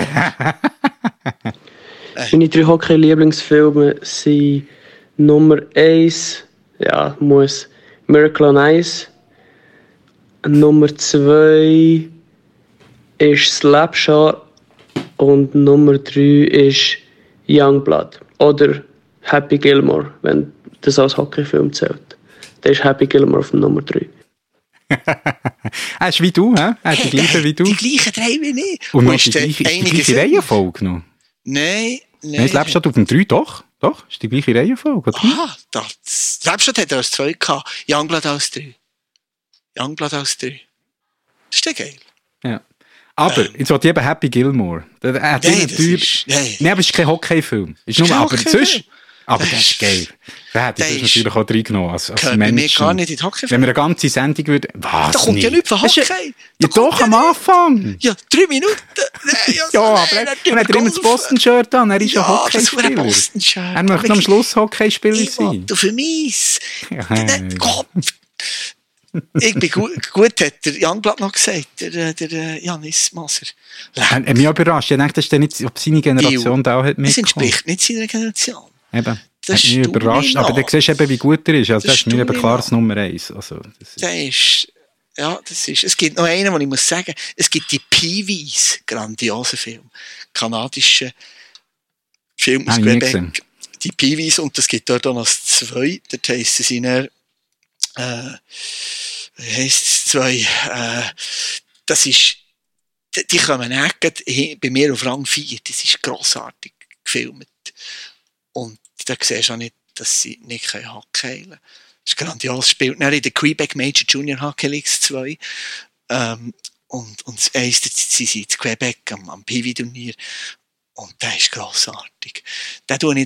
Meine drei Hockey-Lieblingsfilme sind Nummer eins, ja, muss Miracle on Ice. Nummer zwei ist Slapshot. Und Nummer drei ist Youngblood. Oder Happy Gilmore, wenn das als Hockeyfilm zählt. Der ist Happy Gilmore auf Nummer drei. Er ist wie du, hä? Er ist die gleiche wie du. Die gleichen drei wie ich. Und noch die gleiche, die gleiche Reihenfolge noch? Nein, nein. Nein, Slapshot auf dem drei, doch. Doch, ist die gleiche Reihenfolge, oder? Aha, das Slapshot hat er als zwei gehabt, Youngblood als drei. Youngblood als drei. Das ist ja geil. Ja. Aber, ähm, jetzt wollte ich eben Happy Gilmore. Er hat nein, das ist, nein. nein, aber es ist kein Hockey-Film. Ist nur, aber sonst... Aber das, das ist geil. Der hätte das natürlich auch reingenommen. Als, als Menschen. Bei mir gar nicht in die Hockey. Wenn wir eine ganze Sendung würden... Was da kommt nicht? Ja nichts von Hockey. Ja, doch, am Anfang. Ja, drei Minuten. Nein, ja, ja, aber er, er hat immer das Boston-Shirt an. Er ist ja, ein Hockeyspieler. Er möchte am Schluss Hockeyspieler sein. Du für mich. Gott. Ich bin gut, gut, hat der Youngblood noch gesagt, der, der, der Janis Moser. Er hat mich überrascht. Ich dachte, das ist nicht, ob seine Generation da auch hat mitbekommen. Es entspricht nicht seiner Generation. Eben. Das hat mich überrascht. Aber du siehst eben, wie gut er ist. Also das, das ist mir eben klar das Nummer eins. Also, das ist der ist, ja, das ist, es gibt noch einen, den ich muss sagen, es gibt die Pee-Wees, grandiosen Film. Kanadische Film aus Quebec. Die Pee-Wees, und es gibt dort auch noch zwei. Dort heissen sie dann, äh, wie heisst es, zwei, äh, das ist, die, die kommen echt bei mir auf Rang vier. Das ist grossartig gefilmt. Und da siehst du auch nicht, dass sie nicht Hockey heilen können. Das ist grandios. Spielt dann in der Quebec Major Junior Hockey League zwei. Ähm, und, und das eins, sie sind in Quebec am, am P V-Turnier. Und der ist grossartig. Den tue ich dann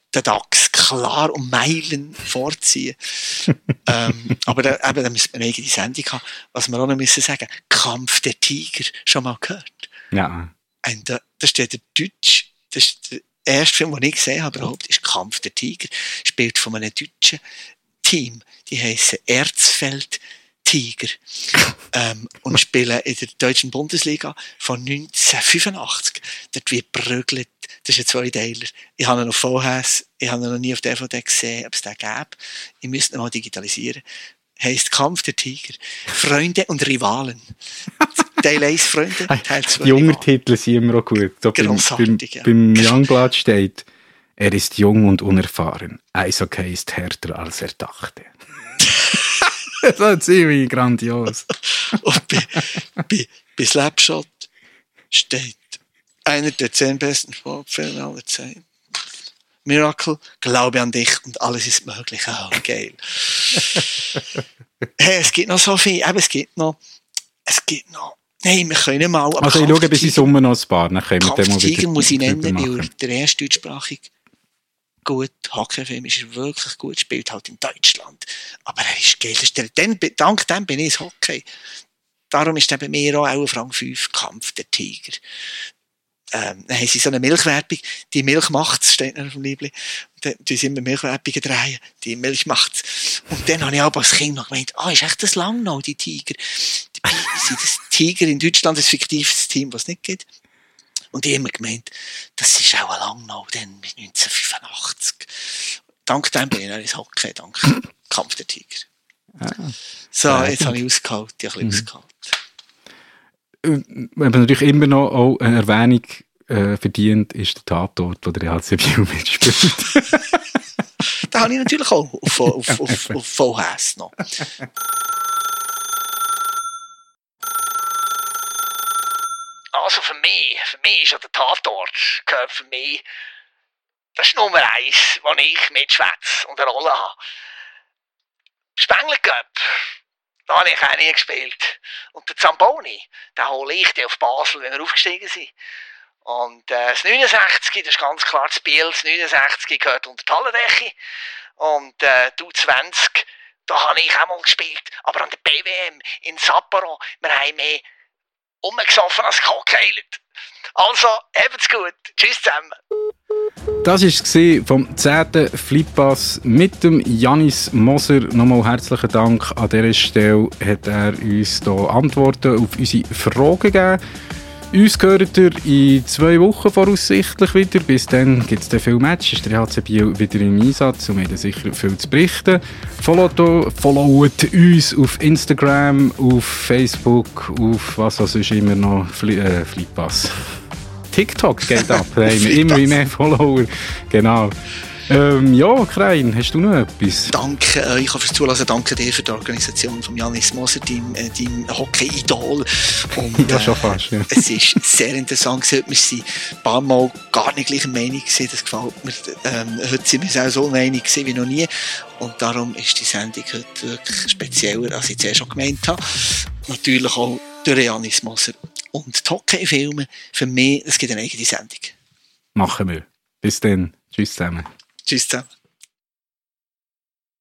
den DAX klar um Meilen vorziehen. ähm, aber da, eben, da müssen wir eine eigene Sendung haben. Was wir auch noch müssen sagen, Kampf der Tiger, schon mal gehört? Ja. Und da, das ist der Deutsch, das ist der erste Film, den ich gesehen habe, überhaupt, ist Kampf der Tiger. Spielt von einem deutschen Team, die heissen Erzfeld Tiger, ähm, und spielen in der deutschen Bundesliga von neunzehnhundertfünfundachtzig. Dort wird prügelt. Das ist ein Zweiteiler. Ich habe ihn noch V H S, ich habe ihn noch nie auf D V D gesehen, ob es den gäbe. Ich müsste ihn mal digitalisieren. Heisst Kampf der Tiger. Freunde und Rivalen. Teil eins Freunde, Teil zwei Die Untertitel sind immer auch gut. So beim, beim, ja. beim Youngblood steht, er ist jung und unerfahren. Eishockey ist härter, als er dachte. Das ist ziemlich grandios. Und bei, bei, bei Slapshot steht einer der zehn besten Sportfilme aller Zeiten. Miracle, glaube an dich und alles ist möglich. Oh, geil. Hey, es gibt noch so viel, aber es gibt noch, es gibt noch, nein, wir können mal. Aber also ich schaue bis in Sommer noch ein paar, dann können wir den mal wieder muss ich nennen, weil der erste deutschsprachige gut Hockeyfilm ist er wirklich gut, spielt halt in Deutschland, aber er ist geil. Der, den, dank dem bin ich ins Hockey. Darum ist der bei mir auch auf Rang fünf Kampf der Tiger. Ähm, dann haben sie so eine Milchwerbung, die Milch macht's, steht noch auf dem Liebling. Dann tun sie immer Milchwerbungen drehen, die Milch macht's. Und dann habe ich auch als Kind noch gemeint, ah, ist echt das Langnau, die Tiger? Die, sind das Tiger in Deutschland, ein fiktives Team, was es nicht gibt. Und ich habe immer gemeint, das ist auch ein Langnau, dann mit neunzehnhundertfünfundachtzig. Dank dem bin ich ins Hockey, dank Kampf der Tiger. Ah, so, jetzt habe ich ausgeholt, ich habe ein bisschen ausgeholt. Was natürlich immer noch auch eine Erwähnung äh, verdient, ist der Tatort, wo der E H C Biel mitspielt. Da habe ich natürlich auch auf, auf, auf, auf V H S noch. Also für mich, für mich ist ja der Tatort, gehört für mich, das ist Nummer eins, wo ich mitschwätze und eine Rolle habe. Spengler Cup, da habe ich auch nie gespielt. Und der Zamboni, den hole ich auf Basel, wenn wir aufgestiegen sind. Und äh, das neunundsechzig, das ist ganz klar das Biel, das neunundsechzig gehört unter die Hallendecke. Und äh, die U zwanzig, da habe ich auch mal gespielt. Aber an der B W M in Sapporo, wir haben mehr umgesoffen als gehockt. Also, habt's gut. Tschüss zusammen. Das war es vom zehnten Flippass mit dem Janis Moser. Nochmal herzlichen Dank. An dieser Stelle hat er uns hier Antworten auf unsere Fragen gegeben. Uns gehört ihr in zwei Wochen voraussichtlich wieder. Bis dann gibt es viele Matches. Ist der E H C Biel wieder im Einsatz und wir haben sicher viel zu berichten. Followt, followt uns auf Instagram, auf Facebook, auf was also ist immer noch Fli- äh, Flippass. TikTok geht ab, da haben wir immer mehr Follower. Genau. Ähm, ja, Krein, hast du noch etwas? Danke euch fürs Zuhören, danke dir für die Organisation von Janis Moser, deinem, äh, deinem Hockey-Idol. Und, ja, schon fast, ja. Äh, es ist sehr interessant gewesen. Wir waren ein paar Mal gar nicht gleicher Meinung gewesen, das gefällt mir. Ähm, heute sind wir uns auch so einig gewesen wie noch nie. Und darum ist die Sendung heute wirklich spezieller, als ich zuerst schon gemeint habe. Natürlich auch durch Janis Moser. Und die Hockey-Filme, für mich, es gibt eine eigene Sendung. Machen wir. Bis dann. Tschüss zusammen. Tschüss zusammen.